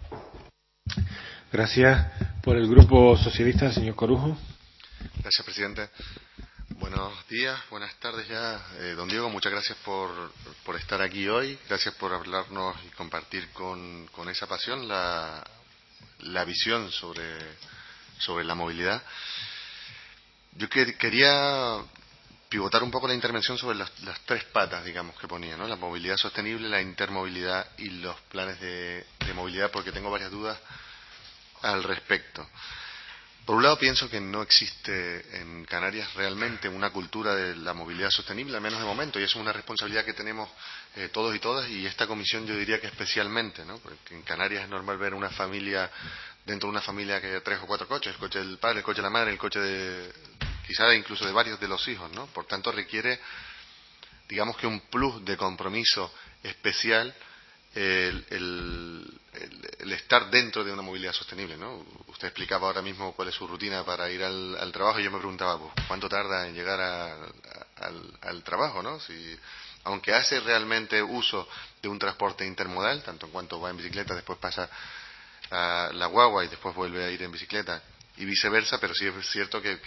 Gracias. Por el Grupo Socialista, señor Corujo. Gracias, presidente. Buenos días, buenas tardes ya. Don Diego, muchas gracias por estar aquí hoy. Gracias por hablarnos y compartir con esa pasión la visión sobre la movilidad. Yo quería pivotar un poco la intervención sobre las tres patas, digamos, que ponía, ¿no? La movilidad sostenible, la intermovilidad y los planes de movilidad, porque tengo varias dudas al respecto. Por un lado, pienso que no existe en Canarias realmente una cultura de la movilidad sostenible, al menos de momento, y eso es una responsabilidad que tenemos todos y todas, y esta comisión yo diría que especialmente, ¿no? Porque en Canarias es normal ver una familia, dentro de una familia que haya 3 o 4 coches, el coche del padre, el coche de la madre, el coche quizá incluso de varios de los hijos, ¿no? Por tanto, requiere, digamos que un plus de compromiso especial el estar dentro de una movilidad sostenible, ¿no? Usted explicaba ahora mismo cuál es su rutina para ir al trabajo, y yo me preguntaba, pues, ¿cuánto tarda en llegar al trabajo, ¿no? Aunque hace realmente uso de un transporte intermodal, tanto en cuanto va en bicicleta, después pasa a la guagua y después vuelve a ir en bicicleta y viceversa, pero sí es cierto que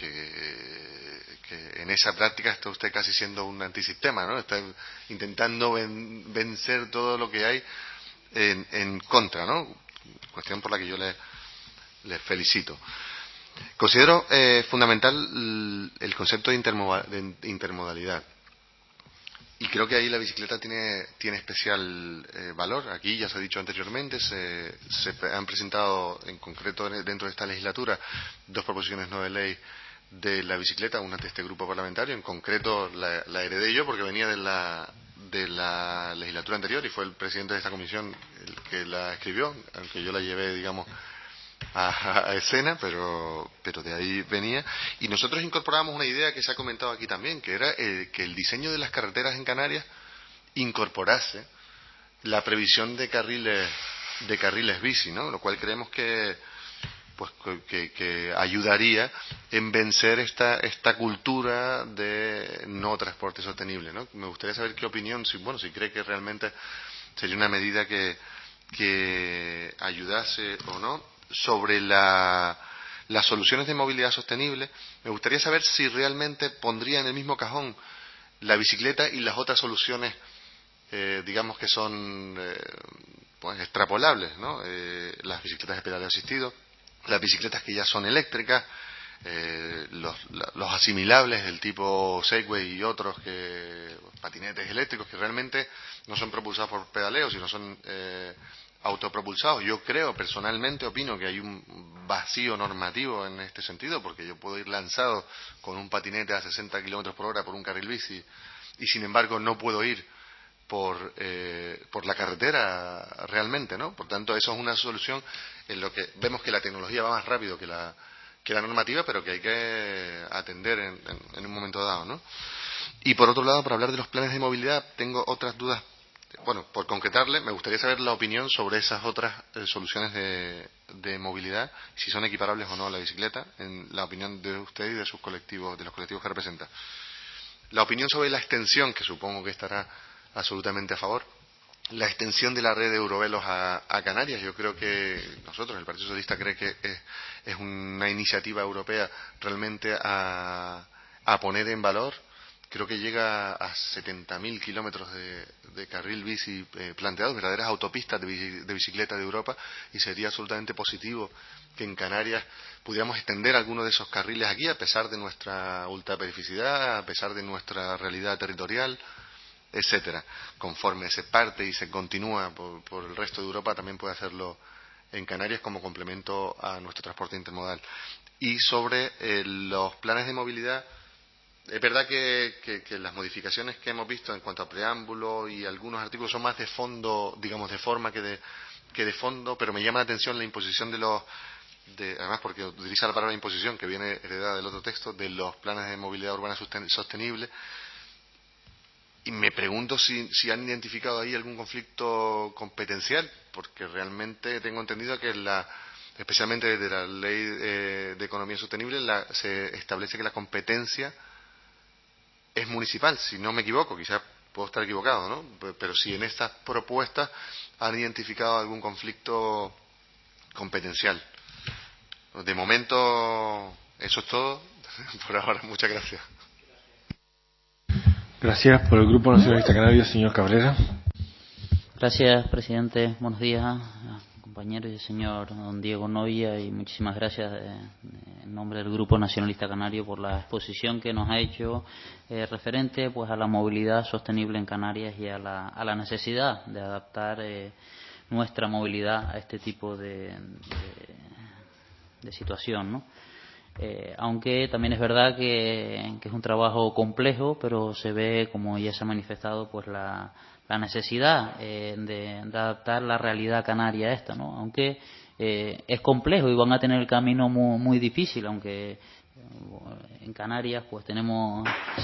en esa práctica está usted casi siendo un antisistema, ¿no? Está intentando vencer todo lo que hay en contra, ¿no? Cuestión por la que yo le felicito. Considero fundamental el concepto de intermodalidad. Y creo que ahí la bicicleta tiene especial valor. Aquí ya se ha dicho anteriormente, se han presentado en concreto dentro de esta legislatura 2 proposiciones no de ley de la bicicleta, una de este grupo parlamentario. En concreto la heredé yo porque venía de la legislatura anterior, y fue el presidente de esta comisión el que la escribió, aunque yo la llevé, digamos, a escena, pero de ahí venía. Y nosotros incorporamos una idea que se ha comentado aquí también, que era que el diseño de las carreteras en Canarias incorporase la previsión de carriles bici, ¿no? Lo cual creemos que ayudaría en vencer esta cultura de no transporte sostenible, ¿no? Me gustaría saber qué opinión, si cree que realmente sería una medida que ayudase o no. Sobre las soluciones de movilidad sostenible, me gustaría saber si realmente pondría en el mismo cajón la bicicleta y las otras soluciones, digamos que son extrapolables, ¿no? Las bicicletas de pedaleo asistido, las bicicletas que ya son eléctricas, los asimilables del tipo Segway y otros, patinetes eléctricos que realmente no son propulsados por pedaleo, sino son autopropulsados. Yo personalmente opino que hay un vacío normativo en este sentido, porque yo puedo ir lanzado con un patinete a 60 kilómetros por hora por un carril bici y sin embargo no puedo ir por la carretera realmente, ¿no? Por tanto, eso es una solución en lo que vemos que la tecnología va más rápido que la normativa, pero que hay que atender en un momento dado, ¿no? Y por otro lado, para hablar de los planes de movilidad, tengo otras dudas. Bueno, por concretarle, me gustaría saber la opinión sobre esas otras soluciones de movilidad, si son equiparables o no a la bicicleta, en la opinión de usted y de sus colectivos, de los colectivos que representa. La opinión sobre la extensión, que supongo que estará absolutamente a favor, la extensión de la red de Eurovelos a Canarias. Yo creo que nosotros, el Partido Socialista, cree que es una iniciativa europea realmente a poner en valor. Creo que llega a 70.000 kilómetros de carril bici planteados, verdaderas autopistas de bicicleta de Europa, y sería absolutamente positivo que en Canarias pudiéramos extender algunos de esos carriles aquí, a pesar de nuestra ultraperificidad, a pesar de nuestra realidad territorial. etcétera. Conforme se parte y se continúa por el resto de Europa, también puede hacerlo en Canarias como complemento a nuestro transporte intermodal. Y sobre los planes de movilidad, es verdad que las modificaciones que hemos visto en cuanto a preámbulo y algunos artículos son más de fondo, digamos, de forma que de fondo, pero me llama la atención la imposición además porque utiliza la palabra imposición, que viene heredada del otro texto, de los planes de movilidad urbana sostenible. Y me pregunto si han identificado ahí algún conflicto competencial, porque realmente tengo entendido que especialmente desde la Ley de Economía Sostenible se establece que la competencia es municipal, si no me equivoco, quizás puedo estar equivocado, ¿no? Pero si en estas propuestas han identificado algún conflicto competencial. De momento, eso es todo. Por ahora, muchas gracias. Gracias. Por el Grupo Nacionalista Canario, señor Cabrera. Gracias, presidente. Buenos días, compañeros y señor don Diego Noya, y muchísimas gracias en nombre del Grupo Nacionalista Canario por la exposición que nos ha hecho referente pues a la movilidad sostenible en Canarias y a la necesidad de adaptar nuestra movilidad a este tipo de situación, ¿no? Aunque también es verdad que es un trabajo complejo, pero se ve, como ya se ha manifestado, pues la necesidad de adaptar la realidad canaria a esta, ¿no? Aunque es complejo y van a tener el camino muy difícil, aunque en Canarias pues tenemos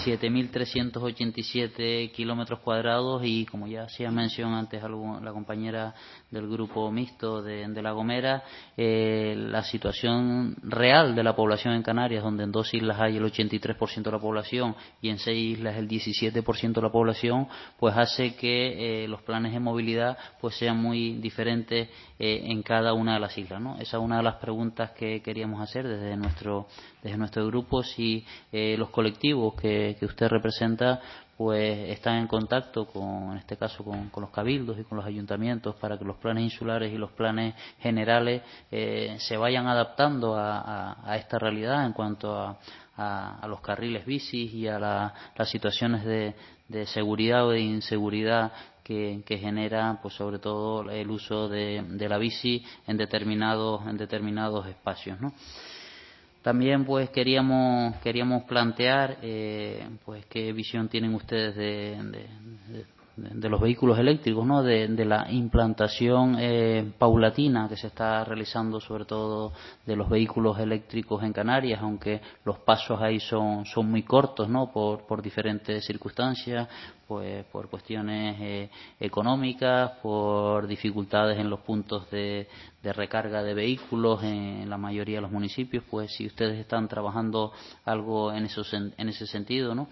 7.387 kilómetros cuadrados y, como ya hacía mención antes la compañera del grupo mixto de La Gomera, la situación real de la población en Canarias, donde en 2 islas hay el 83% de la población y en 6 islas el 17% de la población, pues hace que los planes de movilidad pues sean muy diferentes en cada una de las islas, ¿no? Esa es una de las preguntas que queríamos hacer desde nuestro grupo, si los colectivos que usted representa pues están en contacto en este caso con los cabildos y con los ayuntamientos para que los planes insulares y los planes generales se vayan adaptando a esta realidad en cuanto a los carriles bicis y a las situaciones de seguridad o de inseguridad que genera pues sobre todo el uso de la bici en determinados espacios, ¿no? También pues queríamos plantear pues qué visión tienen ustedes de los vehículos eléctricos, ¿no? De la implantación paulatina que se está realizando, sobre todo de los vehículos eléctricos en Canarias, aunque los pasos ahí son muy cortos, ¿no? Por diferentes circunstancias, pues por cuestiones económicas, por dificultades en los puntos de recarga de vehículos en la mayoría de los municipios. Pues si ustedes están trabajando algo en ese sentido, ¿no?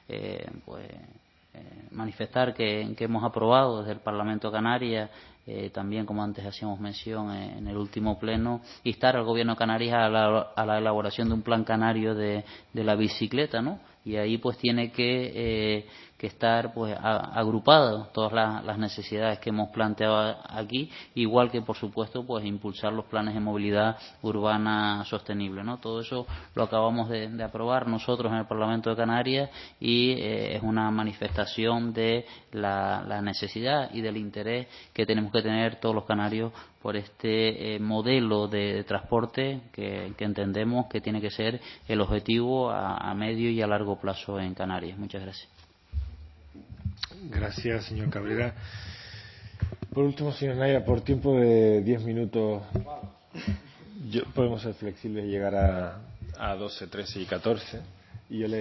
Manifestar que hemos aprobado desde el Parlamento de Canarias, también como antes hacíamos mención en el último pleno, instar al Gobierno de Canarias a la elaboración de un plan canario de la bicicleta, ¿no? Y ahí pues tiene que estar pues agrupadas todas las necesidades que hemos planteado aquí, igual que por supuesto pues impulsar los planes de movilidad urbana sostenible, ¿no? Todo eso lo acabamos de aprobar nosotros en el Parlamento de Canarias y es una manifestación de la necesidad y del interés que tenemos que tener todos los canarios por este modelo de transporte que entendemos que tiene que ser el objetivo a medio y a largo plazo en Canarias. Muchas gracias. Gracias, señor Cabrera. Por último, señor Naya, por tiempo de 10 minutos, podemos ser flexibles y llegar a 12, 13 y 14. Y yo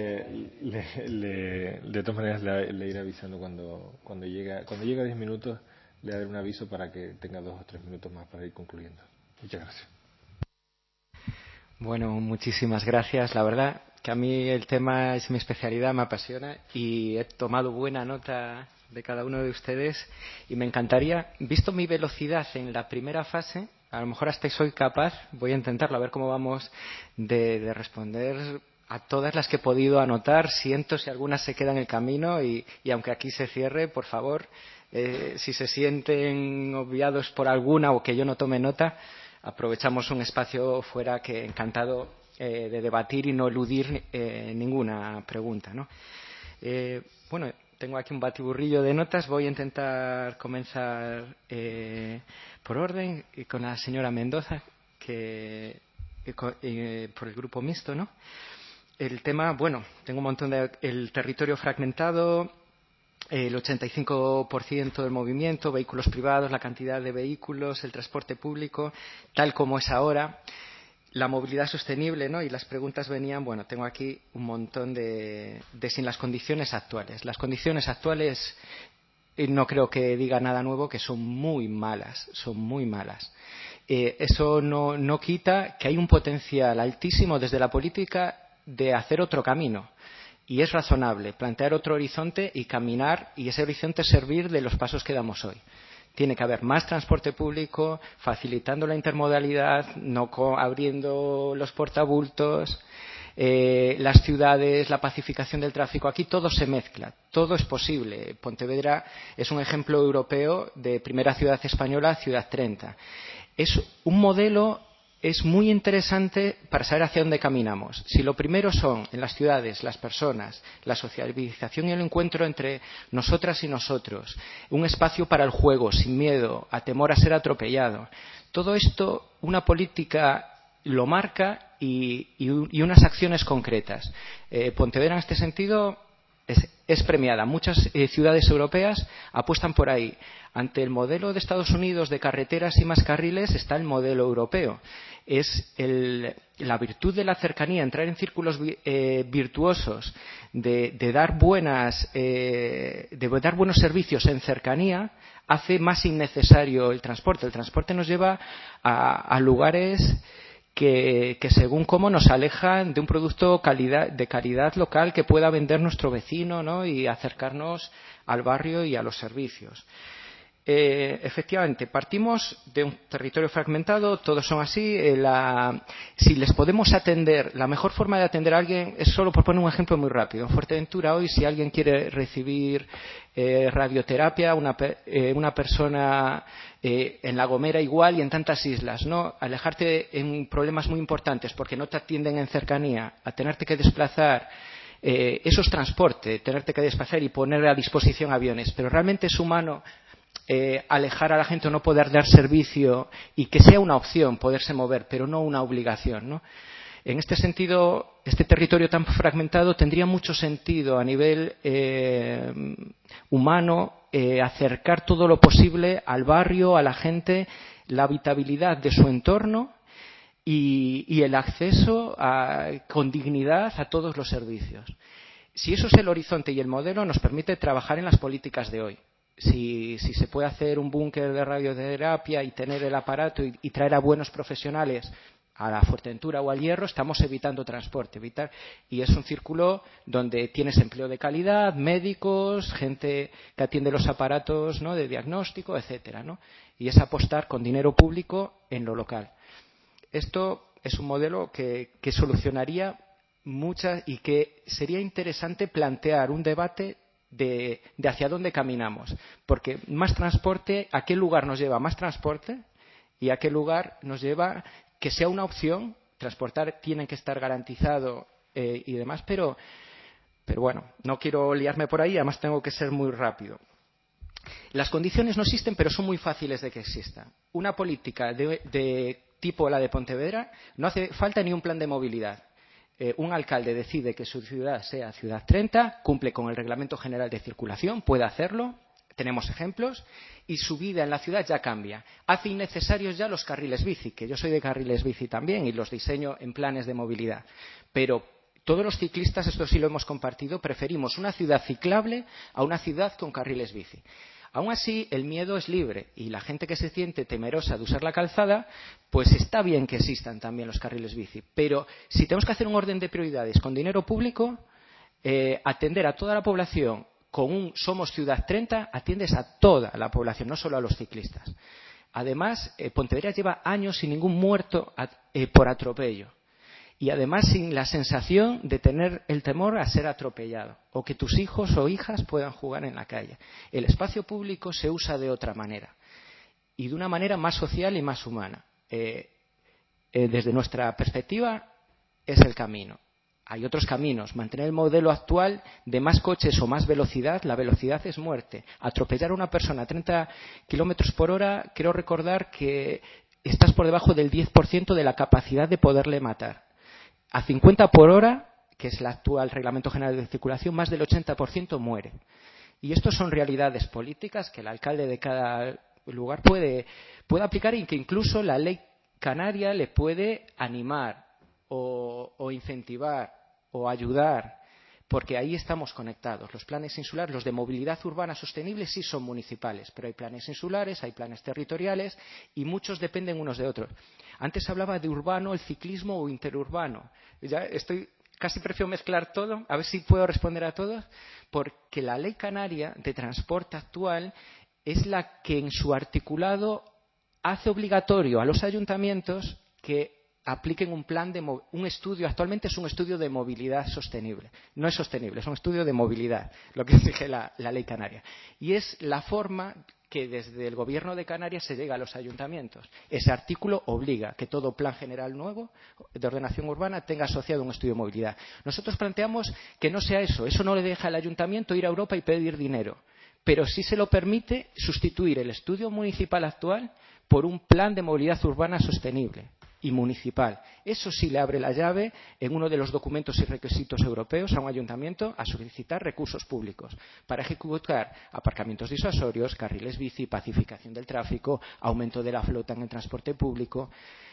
de todas maneras le iré avisando cuando llegue a 10 minutos, le daré un aviso para que tenga 2 o 3 minutos más para ir concluyendo. Muchas gracias. Bueno, muchísimas gracias. La verdad que a mí el tema es mi especialidad, me apasiona y he tomado buena nota de cada uno de ustedes y me encantaría, visto mi velocidad en la primera fase, a lo mejor hasta soy capaz, voy a intentarlo, a ver cómo vamos, de responder a todas las que he podido anotar. Siento si algunas se quedan en el camino y aunque aquí se cierre, por favor, si se sienten obviados por alguna o que yo no tome nota, aprovechamos un espacio fuera, que encantado de debatir y no eludir ninguna pregunta, ¿no? Bueno, tengo aquí un batiburrillo de notas. Voy a intentar comenzar por orden con la señora Mendoza, por el grupo mixto, ¿no? El tema, bueno, tengo un montón de... El territorio fragmentado, el 85% del movimiento, vehículos privados, la cantidad de vehículos, el transporte público, tal como es ahora, la movilidad sostenible, ¿no? Y las preguntas venían, bueno, tengo aquí un montón de sin las condiciones actuales. Las condiciones actuales no creo que diga nada nuevo, que son muy malas, son muy malas. Eso no quita que hay un potencial altísimo desde la política de hacer otro camino. Y es razonable plantear otro horizonte y caminar, y ese horizonte servir de los pasos que damos hoy. Tiene que haber más transporte público, facilitando la intermodalidad, no abriendo los portabultos, las ciudades, la pacificación del tráfico. Aquí todo se mezcla, todo es posible. Pontevedra es un ejemplo europeo de primera ciudad española, ciudad 30. Es un modelo. Es muy interesante para saber hacia dónde caminamos. Si lo primero son, en las ciudades, las personas, la socialización y el encuentro entre nosotras y nosotros, un espacio para el juego, sin miedo, a temor a ser atropellado. Todo esto, una política lo marca y unas acciones concretas. Pontevedra, en este sentido, es premiada. Muchas ciudades europeas apuestan por ahí. Ante el modelo de Estados Unidos de carreteras y más carriles está el modelo europeo. Es la virtud de la cercanía, entrar en círculos virtuosos, de dar buenos servicios en cercanía, hace más innecesario el transporte. El transporte nos lleva a lugares que según cómo nos alejan de un producto de calidad local que pueda vender nuestro vecino, ¿no? Y acercarnos al barrio y a los servicios. Efectivamente, partimos de un territorio fragmentado, todos son así. Si les podemos atender, la mejor forma de atender a alguien es solo por poner un ejemplo muy rápido. En Fuerteventura hoy, si alguien quiere recibir radioterapia, una persona en La Gomera igual y en tantas islas, ¿no? Alejarte en problemas muy importantes porque no te atienden en cercanía, a tenerte que desplazar. Eso es transporte, tenerte que desplazar y poner a disposición aviones, pero realmente es humano alejar a la gente o no poder dar servicio y que sea una opción poderse mover, pero no una obligación, ¿no? En este sentido, este territorio tan fragmentado tendría mucho sentido a nivel humano acercar todo lo posible al barrio, a la gente, la habitabilidad de su entorno y el acceso con dignidad a todos los servicios. Si eso es el horizonte y el modelo, nos permite trabajar en las políticas de hoy. Si se puede hacer un búnker de radioterapia y tener el aparato y traer a buenos profesionales a la Fuerteventura o al Hierro, estamos evitando transporte. Y es un círculo donde tienes empleo de calidad, médicos, gente que atiende los aparatos, ¿no? De diagnóstico, etcétera, ¿no? Y es apostar con dinero público en lo local. Esto es un modelo que solucionaría muchas y que sería interesante plantear un debate de hacia dónde caminamos, porque más transporte, ¿a qué lugar nos lleva más transporte? Y a qué lugar nos lleva que sea una opción. Transportar tiene que estar garantizado y demás, pero bueno, no quiero liarme por ahí, además tengo que ser muy rápido. Las condiciones no existen, pero son muy fáciles de que existan. Una política de tipo la de Pontevedra, no hace falta ni un plan de movilidad. Un alcalde decide que su ciudad sea ciudad 30, cumple con el Reglamento General de Circulación, puede hacerlo, tenemos ejemplos, y su vida en la ciudad ya cambia. Hace innecesarios ya los carriles bici, que yo soy de carriles bici también y los diseño en planes de movilidad. Pero todos los ciclistas, esto sí lo hemos compartido, preferimos una ciudad ciclable a una ciudad con carriles bici. Aún así, el miedo es libre y la gente que se siente temerosa de usar la calzada, pues está bien que existan también los carriles bici. Pero si tenemos que hacer un orden de prioridades con dinero público, atender a toda la población con un Somos Ciudad 30, atiendes a toda la población, no solo a los ciclistas. Además, Pontevedra lleva años sin ningún muerto por atropello. Y además sin la sensación de tener el temor a ser atropellado o que tus hijos o hijas puedan jugar en la calle. El espacio público se usa de otra manera y de una manera más social y más humana. Desde nuestra perspectiva es el camino. Hay otros caminos. Mantener el modelo actual de más coches o más velocidad, la velocidad es muerte. Atropellar a una persona a 30 kilómetros por hora, quiero recordar que estás por debajo del 10% de la capacidad de poderle matar. A 50 por hora, que es el actual Reglamento General de Circulación, más del 80% muere. Y estos son realidades políticas que el alcalde de cada lugar puede aplicar y que incluso la ley canaria le puede animar o incentivar o ayudar, porque ahí estamos conectados. Los planes insulares, los de movilidad urbana sostenible, sí son municipales, pero hay planes insulares, hay planes territoriales y muchos dependen unos de otros. Antes hablaba de urbano, el ciclismo o interurbano. Casi prefiero mezclar todo, a ver si puedo responder a todos, porque la ley canaria de transporte actual es la que en su articulado hace obligatorio a los ayuntamientos que apliquen un estudio. Actualmente es un estudio de movilidad sostenible. No es sostenible, es un estudio de movilidad, lo que exige la ley canaria. Y es la forma que desde el Gobierno de Canarias se llega a los ayuntamientos. Ese artículo obliga que todo plan general nuevo de ordenación urbana tenga asociado un estudio de movilidad. Nosotros planteamos que no sea eso. Eso no le deja al ayuntamiento ir a Europa y pedir dinero. Pero sí se lo permite sustituir el estudio municipal actual por un plan de movilidad urbana sostenible y municipal. Eso sí le abre la llave en uno de los documentos y requisitos europeos a un ayuntamiento a solicitar recursos públicos para ejecutar aparcamientos disuasorios, carriles bici, pacificación del tráfico, aumento de la flota en el transporte público,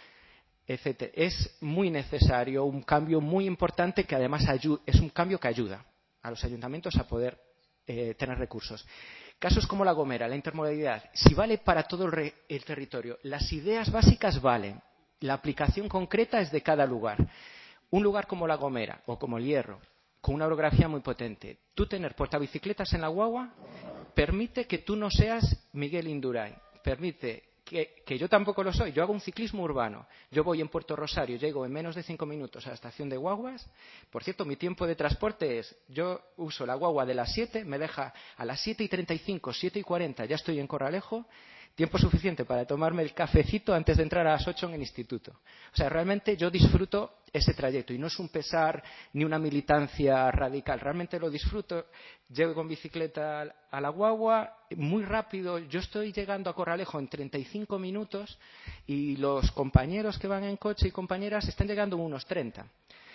etc. Es muy necesario, un cambio muy importante que además es un cambio que ayuda a los ayuntamientos a poder tener recursos. Casos como La Gomera, la intermodalidad, si vale para todo el territorio, las ideas básicas valen. La aplicación concreta es de cada lugar. Un lugar como La Gomera o como El Hierro, con una orografía muy potente, tú tener portabicicletas en la guagua permite que tú no seas Miguel Indurain. Permite que yo tampoco lo soy. Yo hago un ciclismo urbano. Yo voy en Puerto Rosario, llego en menos de 5 minutos a la estación de guaguas. Por cierto, mi tiempo de transporte es, yo uso la guagua de las 7, me deja a las 7:35, 7:40, ya estoy en Corralejo. Tiempo suficiente para tomarme el cafecito antes de entrar a las 8 en el instituto. O sea, realmente yo disfruto ese trayecto y no es un pesar ni una militancia radical. Realmente lo disfruto. Llego con bicicleta a la guagua, muy rápido. Yo estoy llegando a Corralejo en 35 minutos y los compañeros que van en coche y compañeras están llegando en unos 30.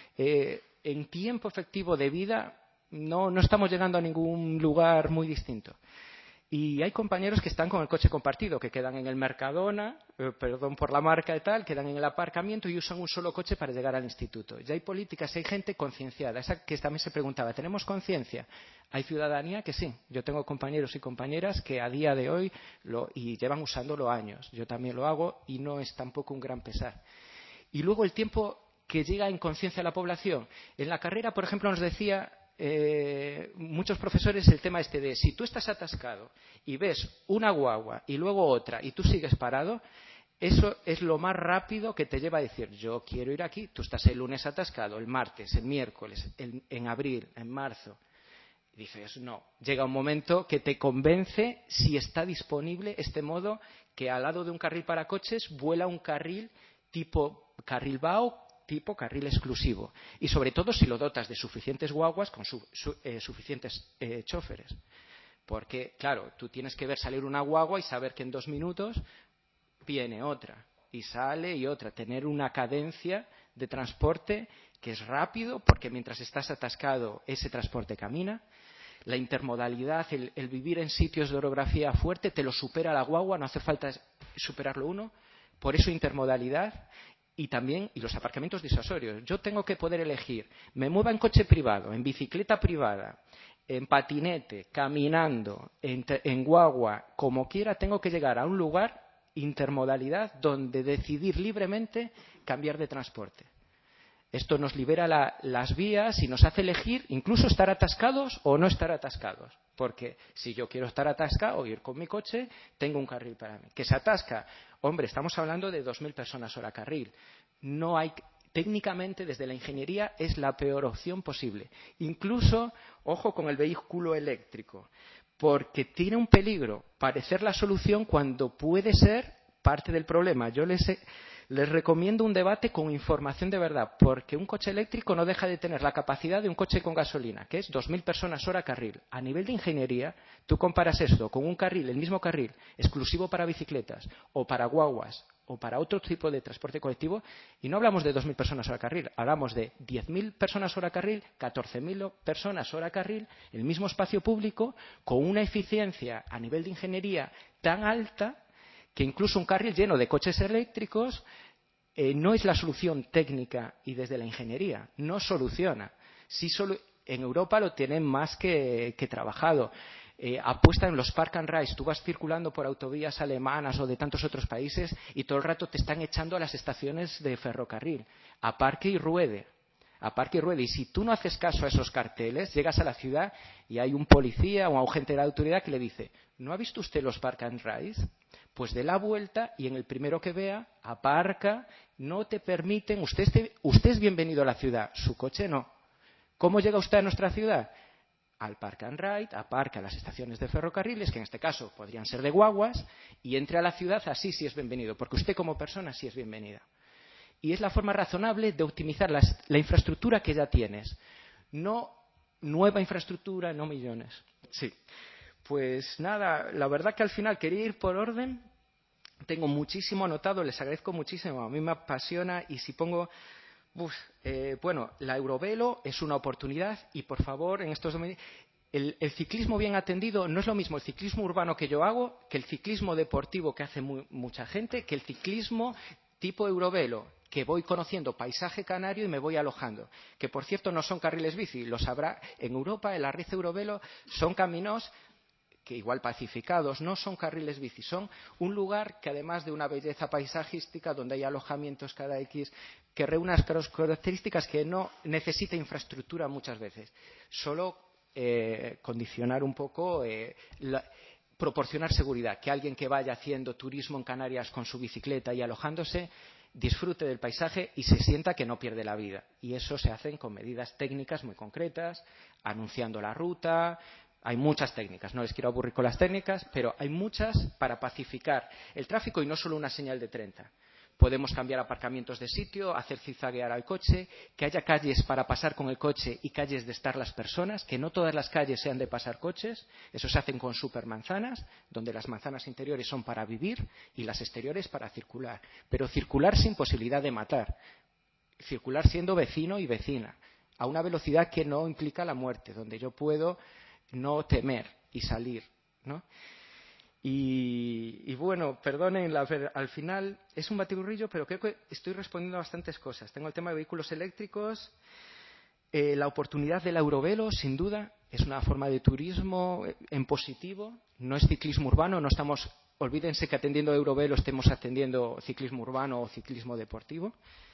En tiempo efectivo de vida no estamos llegando a ningún lugar muy distinto. Y hay compañeros que están con el coche compartido, que quedan en el Mercadona, perdón por la marca y tal, quedan en el aparcamiento y usan un solo coche para llegar al instituto. Ya hay políticas, hay gente concienciada. Esa que también se preguntaba, ¿tenemos conciencia? Hay ciudadanía que sí. Yo tengo compañeros y compañeras que a día de hoy y llevan usándolo años. Yo también lo hago y no es tampoco un gran pesar. Y luego el tiempo que llega en conciencia a la población. En la carrera, por ejemplo, nos decía muchos profesores el tema de si tú estás atascado y ves una guagua y luego otra y tú sigues parado, eso es lo más rápido que te lleva a decir yo quiero ir aquí. Tú estás el lunes atascado, el martes, el miércoles, en abril, en marzo. Y dices no. Llega un momento que te convence si está disponible este modo que al lado de un carril para coches vuela un carril tipo carril BAO, tipo carril exclusivo. Y sobre todo si lo dotas de suficientes guaguas con suficientes choferes. Porque, claro, tú tienes que ver salir una guagua y saber que en 2 minutos viene otra. Y sale y otra. Tener una cadencia de transporte que es rápido, porque mientras estás atascado, ese transporte camina. La intermodalidad, el vivir en sitios de orografía fuerte, te lo supera la guagua, no hace falta superarlo uno. Por eso intermodalidad. Y también los aparcamientos disuasorios. Yo tengo que poder elegir. Me mueva en coche privado, en bicicleta privada, en patinete, caminando, en guagua, como quiera, tengo que llegar a un lugar, intermodalidad, donde decidir libremente cambiar de transporte. Esto nos libera las vías y nos hace elegir incluso estar atascados o no estar atascados. Porque si yo quiero estar atascado o ir con mi coche, tengo un carril para mí. Que se atasca. Hombre, estamos hablando de 2.000 personas hora carril. No hay, técnicamente, desde la ingeniería, es la peor opción posible. Incluso, ojo con el vehículo eléctrico, porque tiene un peligro parecer la solución cuando puede ser parte del problema. Yo les Les recomiendo un debate con información de verdad, porque un coche eléctrico no deja de tener la capacidad de un coche con gasolina, que es 2.000 personas hora carril. A nivel de ingeniería, tú comparas esto con un carril, el mismo carril, exclusivo para bicicletas o para guaguas o para otro tipo de transporte colectivo, y no hablamos de 2.000 personas hora carril, hablamos de 10.000 personas hora carril, 14.000 personas hora carril, el mismo espacio público, con una eficiencia a nivel de ingeniería tan alta que incluso un carril lleno de coches eléctricos no es la solución técnica y desde la ingeniería, no soluciona. Sí, en Europa lo tienen más que trabajado. Apuesta en los park and rides. Tú vas circulando por autovías alemanas o de tantos otros países y todo el rato te están echando a las estaciones de ferrocarril. Aparque y ruede. Aparque y ruede. Y si tú no haces caso a esos carteles, llegas a la ciudad y hay un policía o un agente de la autoridad que le dice: ¿no ha visto usted los park and rides? Pues dé la vuelta y en el primero que vea, aparca. No te permiten. Usted es bienvenido a la ciudad, su coche no. ¿Cómo llega usted a nuestra ciudad? Al park and ride, aparca a las estaciones de ferrocarriles, que en este caso podrían ser de guaguas, y entre a la ciudad, así sí es bienvenido, porque usted como persona sí es bienvenida. Y es la forma razonable de optimizar la infraestructura que ya tienes. No nueva infraestructura, no millones. Sí. Pues nada, la verdad que al final quería ir por orden. Tengo muchísimo anotado, les agradezco muchísimo, a mí me apasiona, y si pongo... bueno, la Eurovelo es una oportunidad y, por favor, en estos dominios, el ciclismo bien atendido no es lo mismo el ciclismo urbano que yo hago que el ciclismo deportivo que hace mucha gente, que el ciclismo tipo Eurovelo, que voy conociendo paisaje canario y me voy alojando. Que, por cierto, no son carriles bici, los habrá en Europa. En la red Eurovelo son caminos que igual pacificados, no son carriles bici, son un lugar que, además de una belleza paisajística, donde hay alojamientos cada X, que reúne unas características que no necesita infraestructura muchas veces. Solo condicionar un poco, proporcionar seguridad, que alguien que vaya haciendo turismo en Canarias con su bicicleta y alojándose disfrute del paisaje y se sienta que no pierde la vida. Y eso se hace con medidas técnicas muy concretas, anunciando la ruta. Hay muchas técnicas, no les quiero aburrir con las técnicas, pero hay muchas para pacificar el tráfico y no solo una señal de 30. Podemos cambiar aparcamientos de sitio, hacer zigzaguear al coche, que haya calles para pasar con el coche y calles de estar las personas, que no todas las calles sean de pasar coches. Eso se hacen con supermanzanas, donde las manzanas interiores son para vivir y las exteriores para circular. Pero circular sin posibilidad de matar. Circular siendo vecino y vecina, a una velocidad que no implica la muerte, donde yo puedo no temer y salir, ¿no? Y bueno, perdonen, al final es un batiburrillo, pero creo que estoy respondiendo a bastantes cosas. Tengo el tema de vehículos eléctricos, la oportunidad del Eurovelo, sin duda, es una forma de turismo en positivo, no es ciclismo urbano, no estamos, olvídense que atendiendo Eurovelo estemos atendiendo ciclismo urbano o ciclismo deportivo.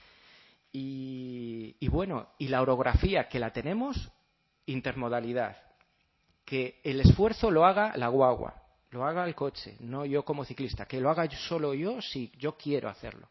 Y bueno, y la orografía que la tenemos, intermodalidad. Que el esfuerzo lo haga la guagua, lo haga el coche, no yo como ciclista, que lo haga solo yo si yo quiero hacerlo.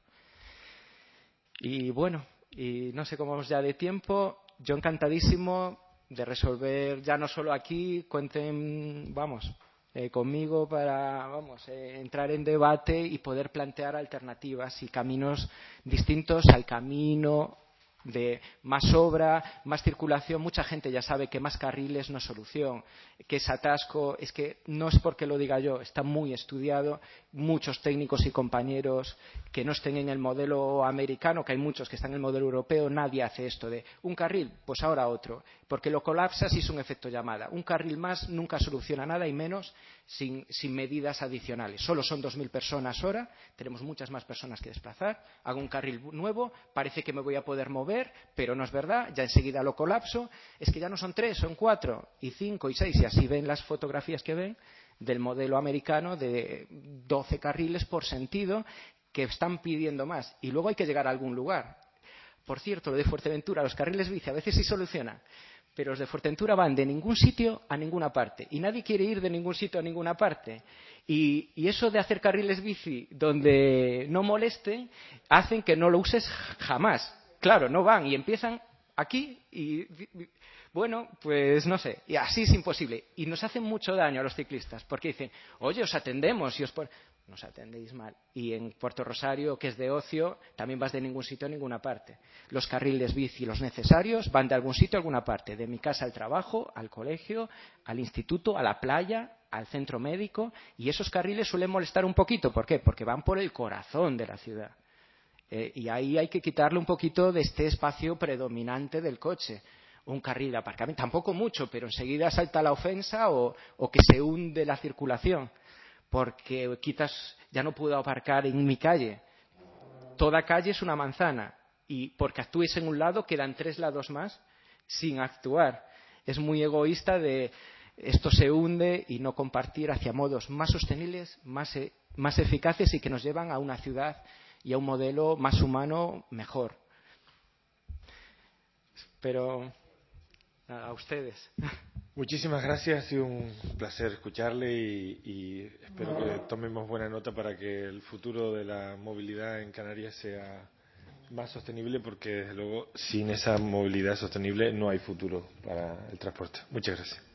Y bueno, y no sé cómo vamos ya de tiempo, yo encantadísimo de resolver, ya no solo aquí, cuenten, conmigo para, entrar en debate y poder plantear alternativas y caminos distintos al camino de más obra, más circulación. Mucha gente ya sabe que más carriles no es solución, que es atasco. Es que no es porque lo diga yo, está muy estudiado. Muchos técnicos y compañeros que no estén en el modelo americano, que hay muchos que están en el modelo europeo, nadie hace esto de un carril, pues ahora otro, porque lo colapsas y es un efecto llamada. Un carril más nunca soluciona nada, y menos sin medidas adicionales. Solo son 2.000 personas hora, tenemos muchas más personas que desplazar. Hago un carril nuevo, parece que me voy a poder mover, pero no es verdad, ya enseguida lo colapso. Es que ya no son 3, son 4 y 5 y 6, y así ven las fotografías que ven del modelo americano de 12 carriles por sentido, que están pidiendo más. Y luego hay que llegar a algún lugar. Por cierto, lo de Fuerteventura, los carriles bici a veces sí solucionan, pero los de Fuerteventura van de ningún sitio a ninguna parte, y nadie quiere ir de ningún sitio a ninguna parte. Y eso de hacer carriles bici donde no molesten, hacen que no lo uses jamás. Claro, no van y empiezan aquí y Bueno, pues no sé, y así es imposible. Y nos hacen mucho daño a los ciclistas, porque dicen, oye, os atendemos y nos atendéis mal. Y en Puerto Rosario, que es de ocio, también vas de ningún sitio a ninguna parte. Los carriles bici, los necesarios, van de algún sitio a alguna parte. De mi casa al trabajo, al colegio, al instituto, a la playa, al centro médico. Y esos carriles suelen molestar un poquito. ¿Por qué? Porque van por el corazón de la ciudad. Y ahí hay que quitarle un poquito de este espacio predominante del coche. Un carril de aparcamiento, tampoco mucho, pero enseguida salta la ofensa o que se hunde la circulación. Porque quizás ya no puedo aparcar en mi calle. Toda calle es una manzana y porque actúes en un lado quedan 3 lados más sin actuar. Es muy egoísta de esto se hunde y no compartir hacia modos más sostenibles, más eficaces y que nos llevan a una ciudad y a un modelo más humano mejor. Pero a ustedes. Muchísimas gracias, ha sido un placer escucharle y espero que tomemos buena nota para que el futuro de la movilidad en Canarias sea más sostenible, porque desde luego sin esa movilidad sostenible no hay futuro para el transporte. Muchas gracias.